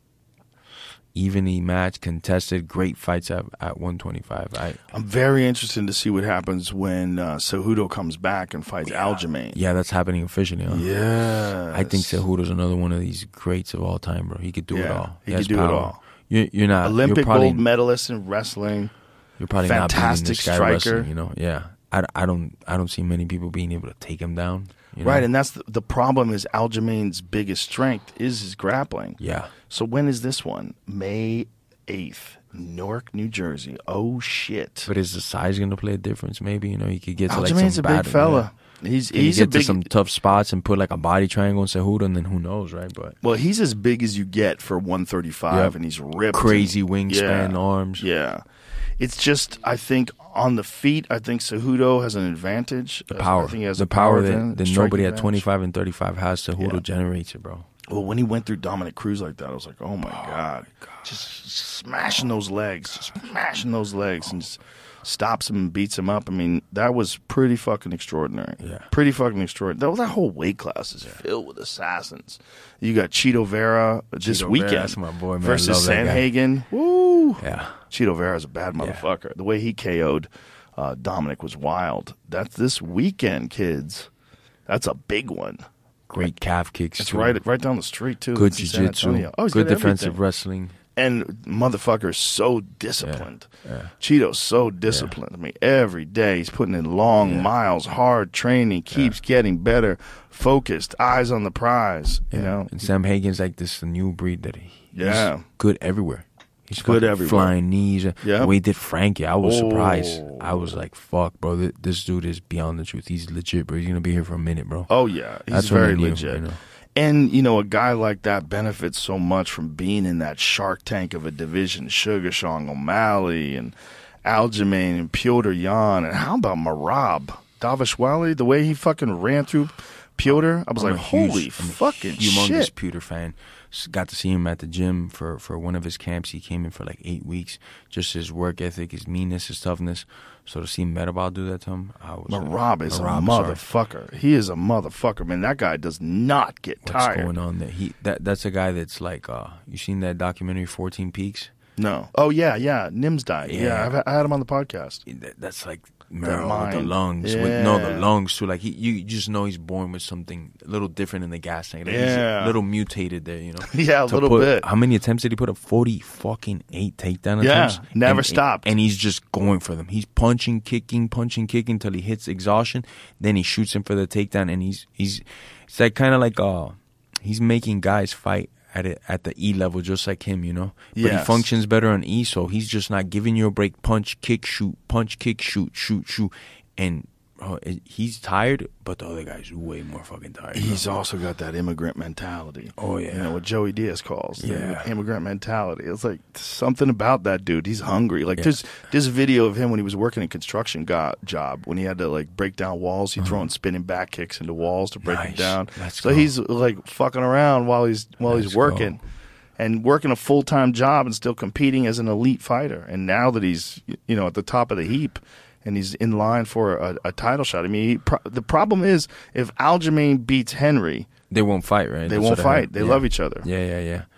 E: evenly matched, contested, great fights at, at one twenty-five. I,
D: I'm very interested to see what happens when uh, Cejudo comes back and fights Aljamain.
E: yeah, that's happening officially. Huh?
D: Yeah.
E: I think Cejudo's another one of these greats of all time, bro. He could do it
D: Yeah,
E: all.
D: he
E: has
D: could do it
E: power.
D: all.
E: You're, you're not
D: Olympic
E: you're probably,
D: gold medalist in wrestling.
E: You're probably
D: fantastic
E: not beating this guy
D: striker.
E: wrestling, you know. Yeah, I, I don't I don't see many people being able to take him down. You know?
D: Right, and that's the, the problem is Aljamain's biggest strength is his grappling.
E: yeah,
D: So when is this one? May eighth, Newark, New Jersey. Oh, shit.
E: but is the size going to play a difference? Maybe you know he could get to like
D: Aljamain's
E: some
D: a big
E: bad,
D: fella. He's
E: Yeah. He
D: he's
E: get
D: a big
E: to some tough spots and put like a body triangle on Cejudo, and then who knows, right? But
D: well, he's as big as you get for one thirty-five,
E: Yep.
D: and he's ripped.
E: crazy
D: and-
E: wingspan,
D: yeah,
E: arms.
D: Yeah. It's just, I think, on the feet, I think Cejudo has an advantage.
E: The
D: I
E: power,
D: think he has
E: the
D: a
E: power,
D: advan-
E: that, that
D: striking
E: nobody at
D: advantage.
E: twenty-five and thirty-five has. Cejudo
D: Yeah.
E: generates it, bro.
D: Well, when he went through Dominic Cruz like that, I was like, oh my, God. Just smashing those legs, just smashing those legs, and just stops him and beats him up. I mean, that was pretty fucking extraordinary.
E: Yeah.
D: Pretty fucking extraordinary. That, that whole weight class is filled with assassins. You got Cheeto Vera this
E: Cheeto Vera,
D: weekend
E: that's my boy, man. I
D: versus
E: love that guy.
D: Sanhagen. Woo!
E: Yeah,
D: Cheeto Vera's a bad motherfucker. The way he K O'd uh, Dominic was wild. That's this weekend, kids. That's a big one.
E: great calf kicks.
D: It's
E: too.
D: right right down the street, too.
E: Good
D: It's in San
E: jiu-jitsu,
D: Antonio. Oh, he's
E: good
D: got
E: defensive
D: everything.
E: wrestling.
D: And motherfucker's so disciplined.
E: yeah.
D: Cheeto's so disciplined. I mean, every day he's putting in long
E: Yeah.
D: miles, hard training, keeps getting better, focused, eyes on the prize. You know,
E: And Sam Hagen's like this new breed that he,
D: Yeah.
E: he's good everywhere. He's
D: Good
E: fucking
D: everywhere.
E: Flying knees.
D: Yep.
E: The way he did Frankie, I was
D: Oh.
E: surprised. I was like, fuck, bro. Th- This dude is beyond the truth. He's legit, bro. He's going to be here for a minute, bro.
D: oh yeah, he's
E: That's what I
D: very
E: knew,
D: legit.
E: you know.
D: And you know, a guy like that benefits so much from being in that Shark Tank of a division. Sugar Sean O'Malley and Aljamain and Piotr Jan, and how about Marab Davishwali? The way he fucking ran through Piotr, I was
E: I'm
D: like,
E: a huge-
D: holy
E: I'm a
D: fucking
E: humongous
D: shit!
E: Pewter fan. S- Got to see him at the gym for, for one of his camps. He came in for like eight weeks. Just his work ethic, his meanness, his toughness. So to see Medabal do that to him, I was like,
D: Marab is
E: Marab,
D: a
E: sorry.
D: motherfucker. He is a motherfucker, man. That guy does not get
E: What's
D: tired.
E: going on there? He that that's a guy that's like, uh, you seen that documentary fourteen Peaks?
D: No. Oh yeah, yeah. Nims died. Yeah,
E: Yeah.
D: I've, I had him on the podcast.
E: That, that's like Merrill with the
D: mind.
E: lungs. With, no, the
D: Yeah.
E: lungs too. Like he, you just know he's born with something a little different in the gas tank. Like
D: Yeah.
E: he's a little mutated there. You know.
D: Yeah, a
E: To
D: little
E: put-
D: bit.
E: How many attempts did he put up? Forty fucking eight takedown
D: Yeah,
E: attempts.
D: never
E: And-
D: stopped.
E: And he's just going for them. He's punching, kicking, punching, kicking until he hits exhaustion. Then he shoots him for the takedown, and he's he's it's like kind of like uh he's making guys fight at it at the E level just like him, you know. But he
D: Yes.
E: functions better on E, so he's just not giving you a break. Punch, kick, shoot, punch, kick, shoot, shoot, shoot, and uh, it, he's tired, but the other guy's way more fucking tired. bro.
D: He's also got that immigrant mentality.
E: Oh, yeah.
D: You know what Joey Diaz calls the
E: Yeah.
D: immigrant mentality. It's like something about that dude. He's hungry. Like
E: Yeah.
D: there's there's a video of him when he was working a construction go- job when he had to like break down walls. He's throwing spinning back kicks into walls to break them
E: Nice.
D: down.
E: Let's
D: so
E: go.
D: he's like fucking around while he's while
E: Let's
D: he's
E: go.
D: working. And working a full time job and still competing as an elite fighter. And now that he's you know at the top of the heap, and he's in line for a, a title shot. I mean, he, pro- the problem is if Aljamain beats Henry,
E: They won't fight, right?
D: they
E: That's
D: won't
E: what I heard.
D: fight. They
E: Yeah.
D: love each other.
E: Yeah, yeah, yeah.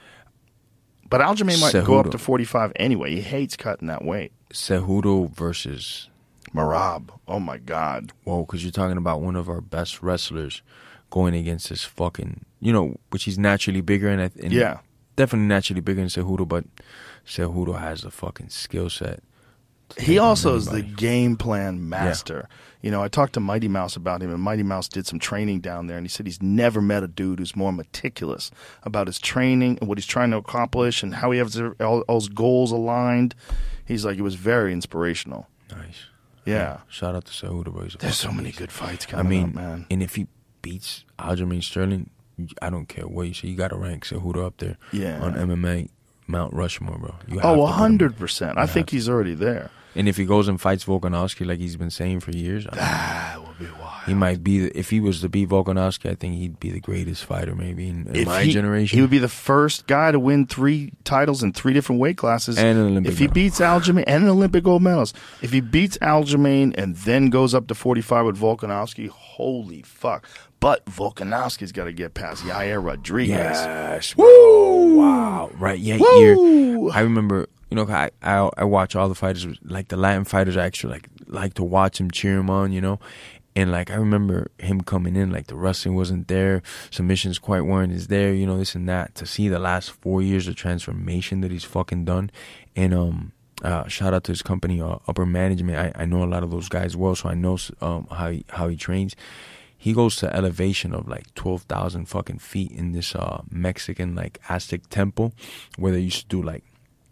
D: But Aljamain might go up
E: Cejudo.
D: to forty-five anyway. He hates cutting that weight.
E: Cejudo versus
D: Marab, oh my God.
E: whoa, because you're talking about one of our best wrestlers going against this fucking, you know, which he's naturally bigger in. in
D: Yeah.
E: definitely naturally bigger than Cejudo, but Cejudo has a fucking skill set.
D: He also is the game plan master. Yeah. You know, I talked to Mighty Mouse about him, and Mighty Mouse did some training down there, and he said he's never met a dude who's more meticulous about his training and what he's trying to accomplish and how he has all, all his goals aligned. He's like, it was very inspirational.
E: Nice.
D: Yeah.
E: yeah. Shout out to Cejudo, bro.
D: There's so many good fights coming
E: I mean,
D: up, man.
E: And if he beats Aljamain Sterling, I don't care what you say. You got to rank Cejudo up there
D: yeah.
E: on M M A Mount Rushmore, bro. You
D: oh, one hundred percent. I think he's already there.
E: And if he goes and fights Volkanovski like he's been saying for years, I mean,
D: that would be wild.
E: He might be, the, if he was to beat Volkanovski, I think he'd be the greatest fighter maybe in, in my
D: he,
E: generation.
D: He would be the first guy to win three titles in three different weight classes.
E: And an Olympic
D: If he
E: medal.
D: beats Aljamain, and an Olympic gold medals. If he beats Aljamain and then goes up to forty-five with Volkanovski, holy fuck. But Volkanovski's got to get past Yair Rodriguez.
E: Yes. Woo! Wow. Right. Yeah.
D: Woo!
E: Year. I remember, you know, I, I I watch all the fighters, like the Latin fighters, I actually like like to watch him, cheer him on, you know. And like I remember him coming in, like the wrestling wasn't there, submissions quite weren't as there, you know, this and that. To see the last four years of transformation that he's fucking done, and um, uh, shout out to his company, uh, Upper Management. I, I know a lot of those guys well, so I know um how he, how he trains. He goes to elevation of like twelve thousand fucking feet in this uh Mexican like Aztec temple, where they used to do like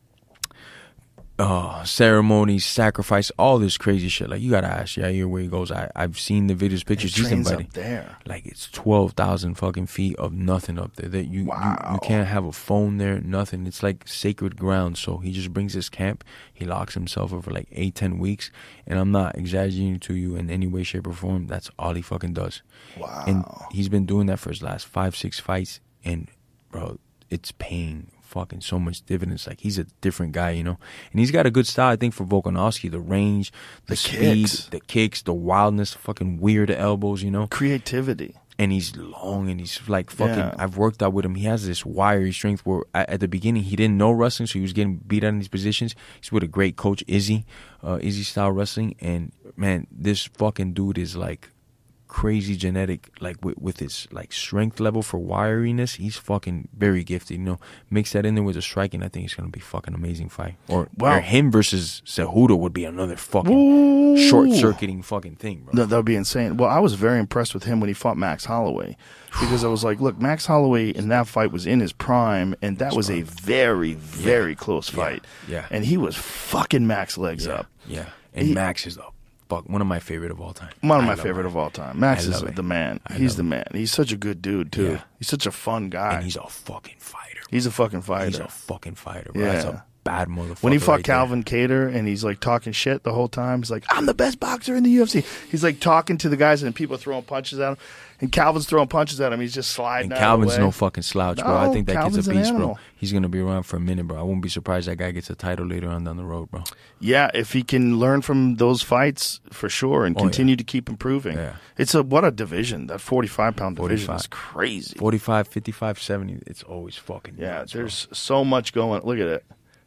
E: uh ceremonies, sacrifice, all this crazy shit. Like you gotta ask Yair where he goes. I I've seen the videos, pictures.
D: He
E: He's
D: trains
E: invited.
D: up there.
E: Like it's twelve thousand fucking feet of nothing up there. That you,
D: wow.
E: you you can't have a phone there, nothing. It's like sacred ground. So he just brings his camp. He locks himself up for like eight, ten weeks. And I'm not exaggerating to you in any way, shape, or form. That's all he fucking does.
D: Wow.
E: And he's been doing that for his last five, six fights. And bro, it's paying fucking so much dividends. Like he's a different guy, you know. And he's got a good style, I think, for Volkanovski. The range, the,
D: the
E: speed,
D: kicks.
E: the kicks, the wildness, fucking weird elbows, you know.
D: Creativity.
E: And he's long and he's like fucking,
D: Yeah.
E: I've worked out with him. He has this wiry strength where at, at the beginning he didn't know wrestling, so he was getting beat out in these positions. He's with a great coach, Izzy, uh, Izzy style wrestling. And man, this fucking dude is like crazy genetic, like with, with his like strength level for wiriness. He's fucking very gifted, you know. Mix that in there with the striking, I think it's gonna be fucking amazing fight. Or,
D: Wow.
E: or him versus Cejudo would be another fucking
D: Ooh.
E: short circuiting fucking thing, bro.
D: That, that would be insane. Well, I was very impressed with him when he fought Max Holloway because I was like, look, Max Holloway in that fight was in his prime, and that was a very, very close fight.
E: Yeah.
D: And he was fucking Max legs
E: Yeah,
D: up.
E: yeah. And
D: He-
E: Max is the fuck one of my favorite of all time.
D: One of
E: I
D: my
E: love
D: favorite
E: him.
D: of all time. Max
E: I
D: is
E: love it.
D: the man.
E: I
D: He's
E: love
D: the
E: him.
D: man. He's such a good dude, too.
E: Yeah.
D: He's such a fun guy.
E: And he's a fucking fighter.
D: He's a fucking
E: He's
D: fighter.
E: a fucking fighter, bro.
D: Yeah.
E: That's a bad motherfucker.
D: When he fought
E: right there.
D: Calvin Kattar and he's like talking shit the whole time, he's like, I'm the best boxer in the U F C. He's like talking to the guys and people throwing punches at him. And Calvin's throwing punches at him. He's just sliding
E: And
D: out
E: Calvin's
D: of the way.
E: no fucking slouch, bro. I
D: No,
E: think that
D: Calvin's
E: kid's a
D: an
E: beast,
D: animal.
E: bro. He's gonna be around for a minute, bro. I wouldn't be surprised that guy gets a title later on down the road, bro.
D: Yeah, if he can learn from those fights, for sure, and
E: Oh,
D: continue
E: yeah.
D: to keep improving.
E: Yeah.
D: It's a what a division. That forty-five pound division
E: forty-five.
D: is crazy.
E: forty-five, fifty-five, seventy. It's always fucking
D: Yeah,
E: nuts, bro.
D: there's so much going. Look at it.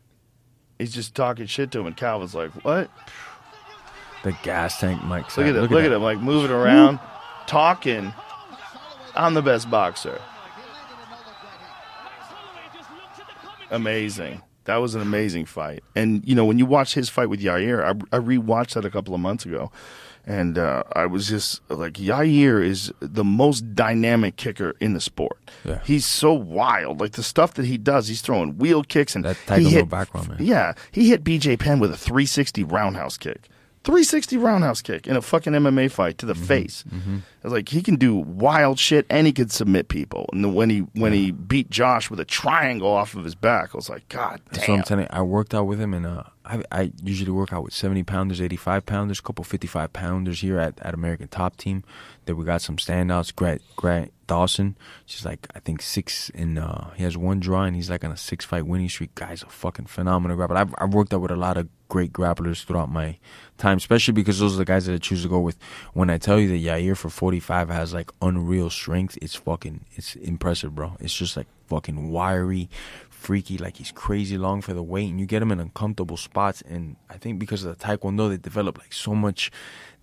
D: He's just talking shit to him, and Calvin's like, "What?
E: the gas tank, Mike.
D: Look at it! Look, at him, like moving around, talking. I'm the best boxer." Amazing. That was an amazing fight. And, you know, when you watch his fight with Yair, I, I rewatched that a couple of months ago. And uh, I was just like, Yair is the most dynamic kicker in the sport.
E: Yeah.
D: He's so wild. Like the stuff that he does, he's throwing wheel kicks. And
E: That
D: he
E: Tiger Woods
D: hit,
E: background, man.
D: Yeah. He hit B J Penn with a three sixty roundhouse kick. three sixty roundhouse kick in a fucking M M A fight to the
E: Mm-hmm.
D: face. It's like he can do wild shit and he can submit people. And then when he when he beat Josh with a triangle off of his back, I was like, God
E: That's what
D: damn.
E: I'm telling you. I worked out with him, and uh, I, I usually work out with seventy pounders, eighty-five pounders, a couple fifty-five pounders here at, at American Top Team. That we got some standouts. Grant, Grant Dawson, she's like, I think six, and uh, he has one draw, and he's like on a six fight winning streak. Guy's a fucking phenomenal grappler. I've, I've worked out with a lot of great grapplers throughout my time, especially because those are the guys that I choose to go with. When I tell you that Yair for forty-five has like unreal strength, it's fucking, it's impressive, bro. It's just like fucking wiry, freaky, like he's crazy long for the weight, and you get him in uncomfortable spots. And I think because of the Taekwondo, they develop like so much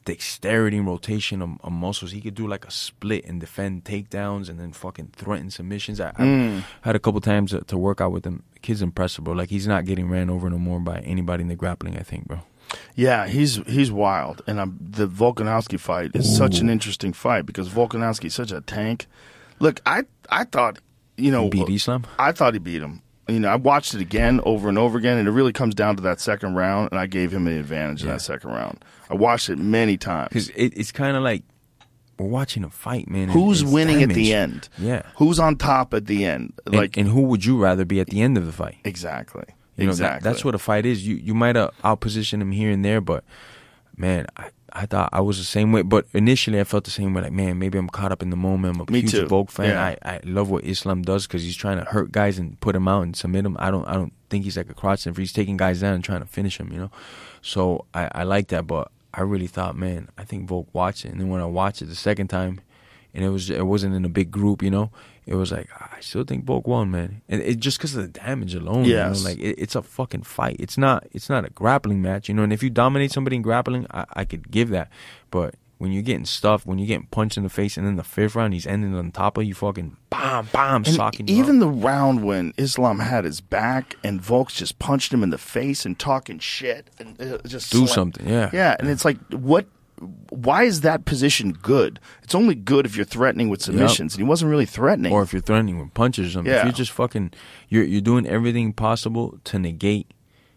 E: dexterity and rotation of, of muscles. He could do like a split and defend takedowns and then fucking threaten submissions. I,
D: Mm.
E: I had a couple times to, to work out with him. The kid's impressive, bro. Like, he's not getting ran over no more by anybody in the grappling, I think, bro.
D: Yeah, he's he's wild, and um, the Volkanovski fight is Ooh. such an interesting fight because Volkanovski's such a tank. Look, I I thought, you know,
E: he beat Islam.
D: I thought he beat him. You know, I watched it again over and over again, and it really comes down to that second round, and I gave him an advantage yeah. in that second round. I watched it many times.
E: Because it, it's kind of like we're watching a fight, man.
D: Who's
E: it's
D: winning
E: damaged.
D: at the end?
E: Yeah.
D: Who's on top at the end? Like,
E: and, and who would you rather be at the end of the fight?
D: Exactly.
E: You know,
D: exactly.
E: That, that's what a fight is. You you might have outpositioned him here and there, but, man, I, I thought I was the same way. But initially I felt the same way. Like, man, maybe I'm caught up in the moment. I'm a
D: Me
E: huge
D: too.
E: Volk fan.
D: Yeah.
E: I, I love what Islam does because he's trying to hurt guys and put them out and submit them. I don't I don't think he's like a crotch sniffer. He's taking guys down and trying to finish them, you know. So I, I like that, but I really thought, man, I think Volk watched it. And then when I watched it the second time, and it was it wasn't in a big group, you know, it was like, I still think Volk won, man. And it just because of the damage alone,
D: yes.
E: you know, like it, it's a fucking fight. It's not it's not a grappling match, you know. And if you dominate somebody in grappling, I, I could give that. But when you're getting stuffed, when you're getting punched in the face, and then the fifth round, he's ending on top of you, fucking bam, bam,
D: and
E: socking you
D: even
E: up.
D: the round when Islam had his back and Volk just punched him in the face and talking shit and uh, just
E: do
D: slam-
E: something, yeah,
D: yeah. And it's like, what? Why is that position good? It's only good if you're threatening with submissions, yep. and he wasn't really threatening.
E: Or if you're threatening with punches or something.
D: Yeah.
E: If you're just fucking, you're you're doing everything possible to negate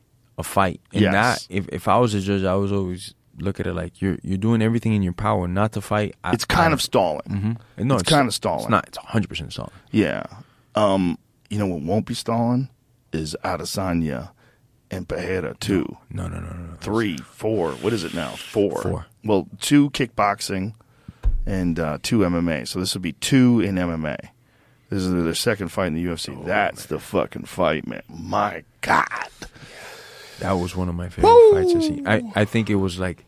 E: a fight. And
D: yes.
E: that, if if I was a judge, I was always look at it like you're you're doing everything in your power not to fight. I,
D: it's kind
E: I,
D: of stalling.
E: Mm-hmm. No,
D: it's, it's kind of stalling.
E: It's not. It's one hundred percent stalling.
D: Yeah. Um, you know what won't be stalling is Adesanya and Pereira too.
E: No, no, no, no, no.
D: Three, four. What is it now? Four.
E: Four.
D: Well, two kickboxing and uh, two M M A. So this would be two in M M A. This is their second fight in the U F C. Oh, That's man. the fucking fight, man. My God.
E: That was one of my favorite Woo! fights I've seen. I, I think it was like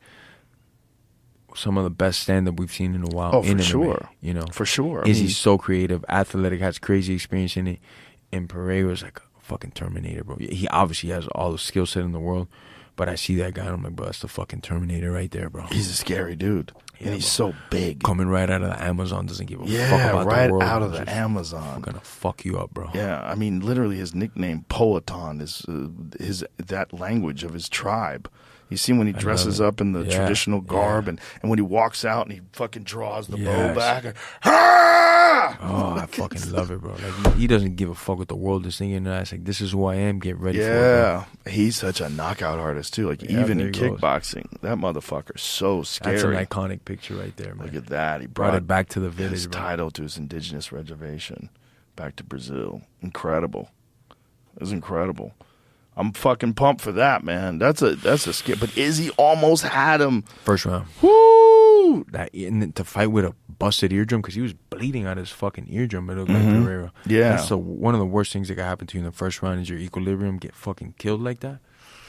E: some of the best stand-up we've seen in a while.
D: Oh, for
E: in M M A,
D: sure.
E: You know,
D: for sure.
E: Is I mean, he's so creative, athletic, has crazy experience in it, and Pereira's like a fucking Terminator, bro. He obviously has all the skill set in the world, but I see that guy and I'm like, bro, that's the fucking Terminator right there, bro.
D: He's a scary dude, yeah, and he's bro. so big.
E: Coming right out of the Amazon, doesn't give a
D: yeah,
E: fuck about
D: right
E: the world.
D: out of the
E: Just
D: Amazon.
E: Gonna fuck you up, bro.
D: Yeah, I mean, literally, his nickname Poeton is uh, his that language of his tribe. You see when he dresses up in the
E: yeah.
D: traditional garb,
E: yeah.
D: and, and when he walks out and he fucking draws the
E: yes.
D: bow back. And, ah!
E: Oh, I fucking love it, bro. Like, he doesn't give a fuck what the world is thinking. It's like, this is who I am. Get ready
D: yeah.
E: for it.
D: Yeah, he's such a knockout artist too. Like
E: yeah,
D: even in
E: goes.
D: kickboxing, that motherfucker's so scary.
E: That's an iconic picture right there, man.
D: Look at that. He
E: brought,
D: brought
E: it back to the village.
D: His
E: bro.
D: title to his indigenous reservation, back to Brazil. Incredible. It was incredible. I'm fucking pumped for that, man. That's a that's a skip. But Izzy almost had him
E: first round.
D: Woo!
E: That and to fight with a busted eardrum because he was bleeding out his fucking eardrum. It looked
D: mm-hmm.
E: like Pereira.
D: Yeah.
E: That's the, one of the worst things that could happen to you in the first round is your equilibrium get fucking killed like that.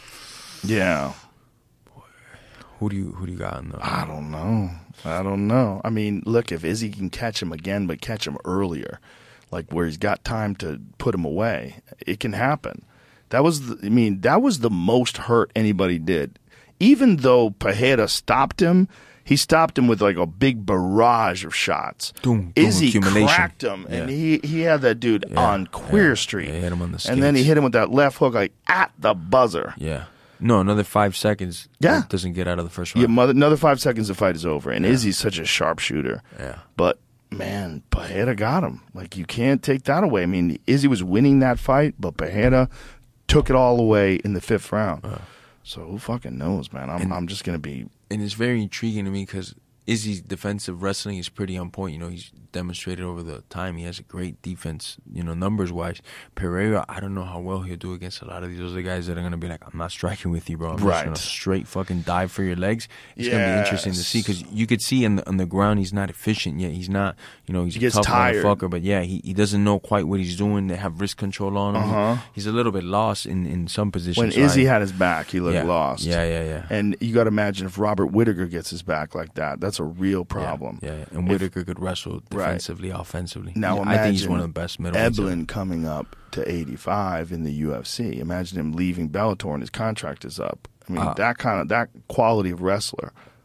D: Yeah.
E: Boy, who do you who do you got in the?
D: I don't know. I don't know. I mean, look, if Izzy can catch him again, but catch him earlier, like where he's got time to put him away, it can happen. That was, the, I mean, that was the most hurt anybody did. Even though Pereira stopped him, he stopped him with like a big barrage of shots.
E: Doom, doom,
D: Izzy cracked him,
E: yeah.
D: and he, he had that dude
E: yeah.
D: on Queer
E: yeah.
D: Street.
E: Yeah, he hit him on the skates.
D: And then he hit him with that left hook like at the buzzer.
E: Yeah. No, another five seconds.
D: Yeah.
E: Doesn't get out of the first round.
D: Yeah, mother, another five seconds, the fight is over. And
E: yeah.
D: Izzy's such a sharpshooter.
E: Yeah.
D: But man, Pereira got him. Like, you can't take that away. I mean, Izzy was winning that fight, but Pereira took it all away in the fifth round. Uh, so who fucking knows, man? I'm
E: and,
D: I'm just gonna be.
E: And it's very intriguing to me because Izzy's defensive wrestling is pretty on point. You know, he's demonstrated over the time he has a great defense. You know, numbers wise. Pereira, I don't know how well he'll do against a lot of these other guys that are gonna be like, I'm not striking with you, bro. I'm
D: right.
E: just gonna straight fucking dive for your legs. It's
D: yes.
E: gonna be interesting to see because you could see in the, on the ground he's not efficient yet. He's not, you know, he's
D: he
E: a
D: gets
E: tough
D: tired.
E: motherfucker. But yeah, he, he doesn't know quite what he's doing. They have wrist control on him.
D: Uh-huh.
E: He, he's a little bit lost in, in some positions.
D: When
E: so
D: Izzy
E: I,
D: had his back, he looked
E: yeah,
D: lost.
E: Yeah, yeah, yeah.
D: And you got to imagine if Robert Whittaker gets his back like that, that's a real problem.
E: Yeah, yeah. And Whittaker could wrestle defensively,
D: right.
E: offensively.
D: Now
E: yeah,
D: imagine
E: I think he's one of the best middleweights.
D: Eblin coming up to eighty-five in the U F C. Imagine him leaving Bellator and his contract is up. I mean,
E: uh,
D: that kind of that quality of wrestler.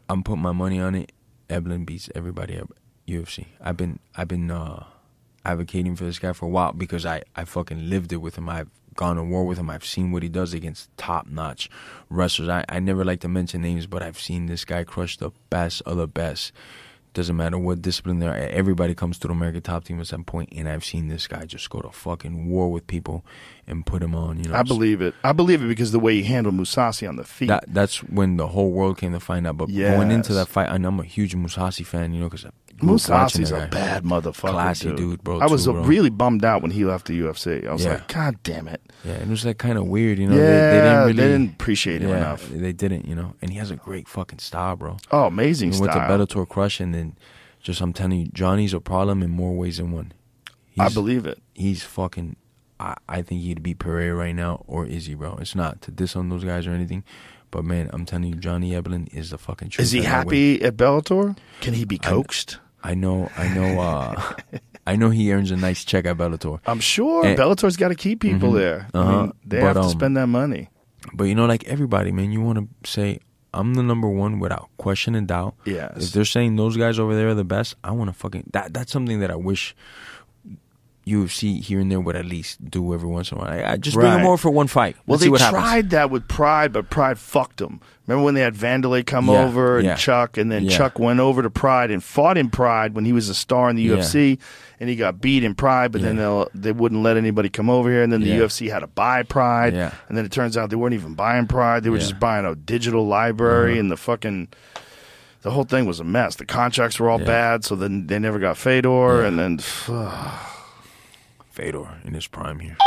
E: I'm putting my money on it. Eblen beats everybody at U F C. I've been I've been uh, advocating for this guy for a while because I, I fucking lived it with him. I've gone to war with him. I've seen what he does against top-notch wrestlers. I, I never like to mention names, but I've seen this guy crush the best of the best. Doesn't matter what discipline they're at. Everybody comes to the American Top Team at some point, and I've seen this guy just go to fucking war with people and put him on. You know,
D: I believe it. I believe it because the way he handled Mousasi on the feet.
E: That, that's when the whole world came to find out. But
D: Yes.
E: going into that fight, and I'm a huge Mousasi fan, you know, because
D: Mousasi's a bad motherfucker,
E: Classy
D: dude.
E: dude, bro,
D: I was
E: too,
D: uh,
E: bro.
D: really bummed out when he left the U F C. I was
E: Yeah.
D: like, God damn it.
E: Yeah, and it was like kind of weird, you know.
D: Yeah,
E: they, they didn't really
D: they didn't appreciate him
E: yeah,
D: enough.
E: They didn't, you know. And he has a great fucking style, bro.
D: Oh, amazing
E: He went to
D: style.
E: Bellator Crush, and then just I'm telling you, Johnny's a problem in more ways than one.
D: I
E: He's-
D: believe it.
E: He's fucking. I, I think he'd beat Pereira right now or Izzy, bro. It's not to diss on those guys or anything, but man, I'm telling you, Johnny Eblen is the fucking truth.
D: Is he
E: in that way.
D: happy at Bellator? Can he be coaxed?
E: I know, I know, uh, I know he earns a nice check at Bellator.
D: I'm sure
E: And-
D: Bellator's got to keep people
E: Mhm.
D: there. I
E: Uh-huh.
D: mean, they
E: But,
D: have to
E: um,
D: spend that money.
E: But you know, like everybody, man, you want to say I'm the number one without question and doubt.
D: Yes.
E: If they're saying those guys over there are the best, I want to fucking that. That's something that I wish U F C here and there would at least do every once in a while. I, I just bring them
D: Right.
E: over for one fight.
D: Well,
E: Let's
D: they
E: see what
D: tried
E: happens.
D: that with Pride, but Pride fucked them. Remember when they had Vanderlei come
E: Yeah,
D: over and
E: yeah.
D: Chuck, and then
E: Yeah.
D: Chuck went over to Pride and fought in Pride when he was a star in the
E: Yeah.
D: U F C, and he got beat in Pride, but then
E: Yeah.
D: they'll, they wouldn't let anybody come over here, and then the
E: Yeah.
D: U F C had to buy Pride,
E: Yeah.
D: and then it turns out they weren't even buying Pride, they were
E: Yeah.
D: just buying a digital library,
E: Uh-huh.
D: and the fucking... The whole thing was a mess. The contracts were all
E: Yeah.
D: bad, so then they never got Fedor,
E: Yeah.
D: and then...
E: Fedor in his prime here.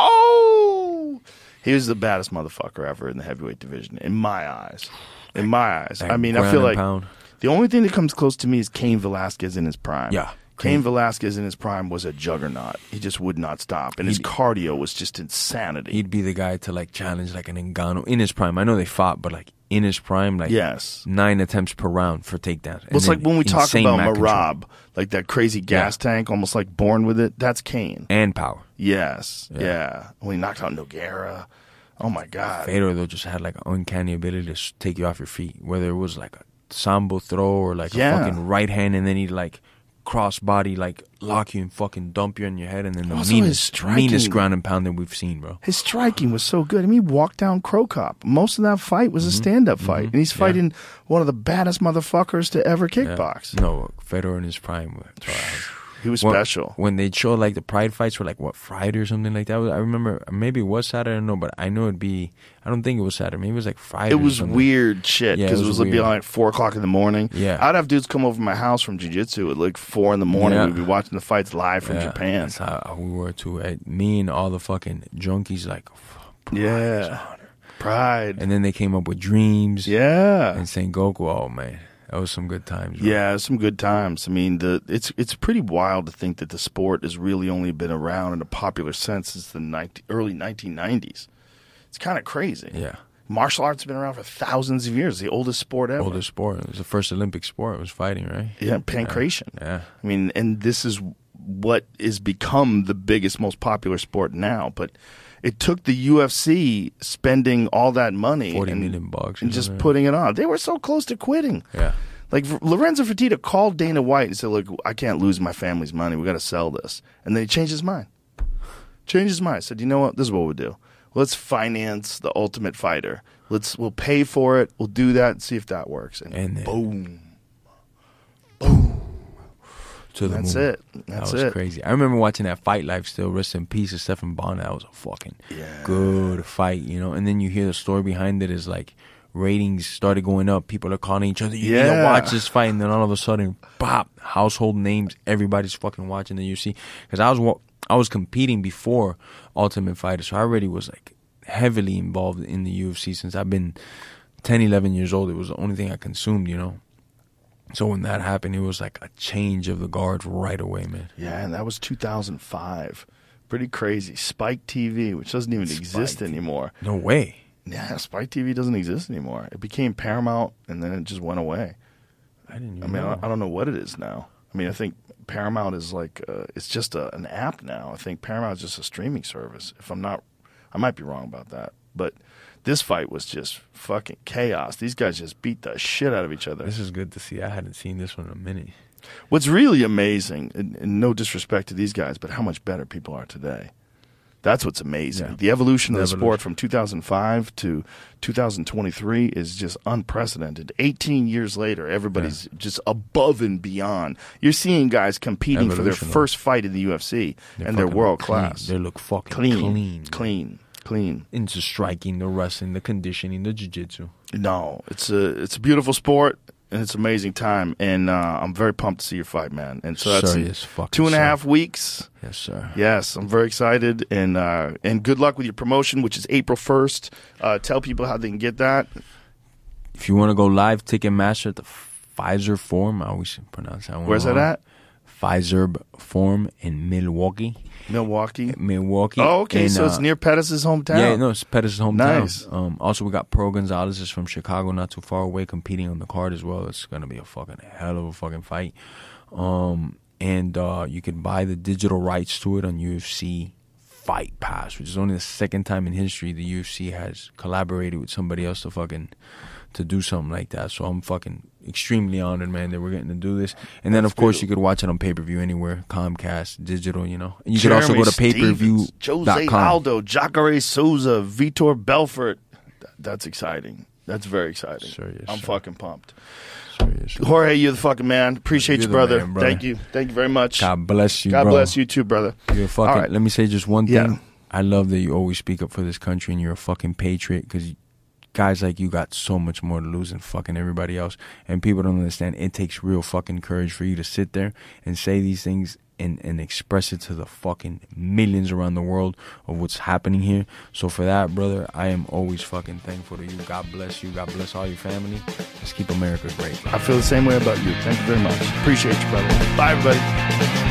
D: Oh, he was the baddest motherfucker ever in the heavyweight division, in my eyes. In my eyes,
E: That
D: I mean, I
E: ground
D: feel
E: and
D: like
E: pound.
D: the only thing that comes close to me is Cain Velasquez in his prime.
E: Yeah.
D: Cain Velasquez in his prime was a juggernaut. He just would not stop, and his
E: He'd-
D: cardio was just insanity.
E: He'd be the guy to like challenge like an Ngannou in his prime. I know they fought, but like in his prime, like
D: Yes.
E: nine attempts per round for takedowns.
D: Well, it's like when we talk about
E: Marab
D: Marab, like that crazy gas tank, almost like born with it. That's Cain.
E: and power.
D: Yes, yeah.
E: Yeah.
D: When he knocked out Nogueira. Oh my God.
E: Fedor though just had like an uncanny ability to s- take you off your feet, whether it was like a sambo throw or like
D: Yeah.
E: a fucking right hand, and then he'd like cross body like lock you and fucking dump you on your head, and then the
D: Also, his
E: meanest,
D: striking-
E: meanest ground and pound that we've seen, bro.
D: His striking was so good. I mean, he walked down Crow Cop. Most of that fight was a stand-up fight, and he's
E: Yeah.
D: fighting one of the baddest motherfuckers to ever
E: Yeah.
D: kickbox.
E: No, Fedor in his prime. bro,
D: He was
E: When-
D: special.
E: When they showed like the Pride fights were like what Friday or something like that. I remember maybe it was Saturday, I don't know, but I know it'd be. I don't think it was Saturday. Maybe it was like Friday.
D: It
E: or
D: was
E: something.
D: weird shit
E: Yeah, it
D: because it
E: was
D: was, like
E: weird.
D: like four o'clock in the morning.
E: Yeah.
D: I'd have dudes come over to my house from jiu-jitsu at like four in the morning.
E: Yeah.
D: We'd be watching the fights live from
E: Yeah,
D: Japan.
E: That's how we were too. Eh, Me and all the fucking junkies like. Pride is
D: Yeah,
E: honor.
D: Pride.
E: And then they came up with Dreams.
D: yeah,
E: And Saint Goku. Oh man, that was some good times. Bro.
D: yeah, some good times. I mean, the it's it's pretty wild to think that the sport has really only been around in a popular sense since the nineteen, early nineteen nineties. It's kind of crazy.
E: Yeah.
D: Martial arts has been around for thousands of years. The oldest sport ever.
E: Oldest sport. It was the first Olympic sport. It was fighting, right?
D: Yeah, pancration.
E: Yeah.
D: I mean, and this is what is become the biggest, most popular sport now. But it took the U F C spending all that money
E: Forty
D: and,
E: million bucks. or
D: and just
E: something.
D: putting it on. They were so close to quitting.
E: Yeah.
D: Like Lorenzo Fertitta called Dana White and said, "Look, I can't lose my family's money. We got to sell this." And then he changed his mind. Changed his mind. Said, "You know what? This is what we'll do. Let's finance the Ultimate Fighter. Let's we'll pay for it. We'll do that and see if that works." And,
E: And then-
D: boom.
E: To the
D: That's
E: moon.
D: it. That's
E: that was
D: it.
E: crazy. I remember watching that Fight Life still. Rest in peace of Stephen Bond. That was a fucking
D: Yeah.
E: good fight, you know. And then you hear the story behind it is like ratings started going up. People are calling each other, you need to
D: Yeah.
E: watch this fight. And then all of a sudden, pop, household names. Everybody's fucking watching the U F C. Because I was wa- I was competing before Ultimate Fighter, so I already was like heavily involved in the U F C since I've been ten, eleven years old. It was the only thing I consumed, you know. So when that happened, it was like a change of the guards right away, man.
D: Yeah, and that was two thousand five. Pretty crazy. Spike T V, which doesn't even exist
E: Spike.
D: anymore.
E: No way.
D: Yeah, Spike T V doesn't exist anymore. It became Paramount, and then it just went away.
E: I didn't even
D: I mean,
E: know.
D: I, I don't know what it is now. I mean, I think Paramount is like uh, it's just a, an app now. I think Paramount is just a streaming service. If I'm not, I might be wrong about that. But this fight was just fucking chaos. These guys just beat the shit out of each other.
E: This is good to see. I hadn't seen this one in a minute.
D: What's really amazing, and, and no disrespect to these guys, but how much better people are today. That's what's amazing.
E: Yeah.
D: The evolution
E: The
D: of the
E: evolution.
D: sport from two thousand five to two thousand twenty-three is just unprecedented. eighteen years later, everybody's
E: Yeah.
D: just above and beyond. You're seeing guys competing for their
E: Evolution, though.
D: first fight in the U F C,
E: They're
D: and they're
E: fucking
D: world
E: clean.
D: class.
E: They look fucking
D: clean,
E: clean.
D: clean, clean.
E: Into striking, the wrestling, the conditioning, the jiu-jitsu.
D: No, it's a it's a beautiful sport. And it's an amazing time, and uh, I'm very pumped to see your fight, man. And so that's
E: Sir,
D: in
E: yes, fucking
D: two and a
E: sir.
D: half weeks.
E: Yes, sir.
D: Yes, I'm very excited, and uh, and good luck with your promotion, which is April first. Uh, tell people how they can get that.
E: If you want to go live, Ticketmaster at the Pfizer Forum. I always pronounce that one
D: Where's that
E: wrong.
D: at?
E: Pfizer Forum in Milwaukee.
D: Milwaukee.
E: Milwaukee.
D: Oh, okay,
E: And,
D: so it's
E: uh,
D: near Pettis' hometown.
E: Yeah, no, it's Pettis' hometown.
D: Nice.
E: Um, also, we got Pro Gonzalez is from Chicago, not too far away, competing on the card as well. It's gonna be a fucking hell of a fucking fight. Um, and uh, you can buy the digital rights to it on U F C Fight Pass, which is only the second time in history the U F C has collaborated with somebody else to fucking to do something like that. So I'm fucking extremely honored, man, that we're getting to do this. And then,
D: That's
E: of course,
D: beautiful.
E: you could watch it on pay-per-view anywhere, Comcast, digital, you know. And you could also go to pay per view
D: Stevens,
E: dot
D: Jose
E: com.
D: Aldo, Jacare Souza, Vitor Belfort. Th- That's exciting. That's very exciting.
E: Sure, yes,
D: I'm
E: sir.
D: fucking pumped.
E: Sure, yes, sir.
D: Jorge, you're the fucking man. Appreciate
E: You're
D: you,
E: the
D: brother.
E: man, brother.
D: Thank you. Thank you very much.
E: God bless you,
D: God
E: bro.
D: bless you too, brother.
E: You're a fucking.
D: All right.
E: Let me say just one thing.
D: Yeah.
E: I love that you always speak up for this country and you're a fucking patriot because guys like you got so much more to lose than fucking everybody else. And people don't understand. It takes real fucking courage for you to sit there and say these things and, and express it to the fucking millions around the world of what's happening here. So for that, brother, I am always fucking thankful to you. God bless you. God bless all your family. Let's keep America great.
D: I feel the same way about you. Thank you very much. Appreciate you, brother. Bye, everybody.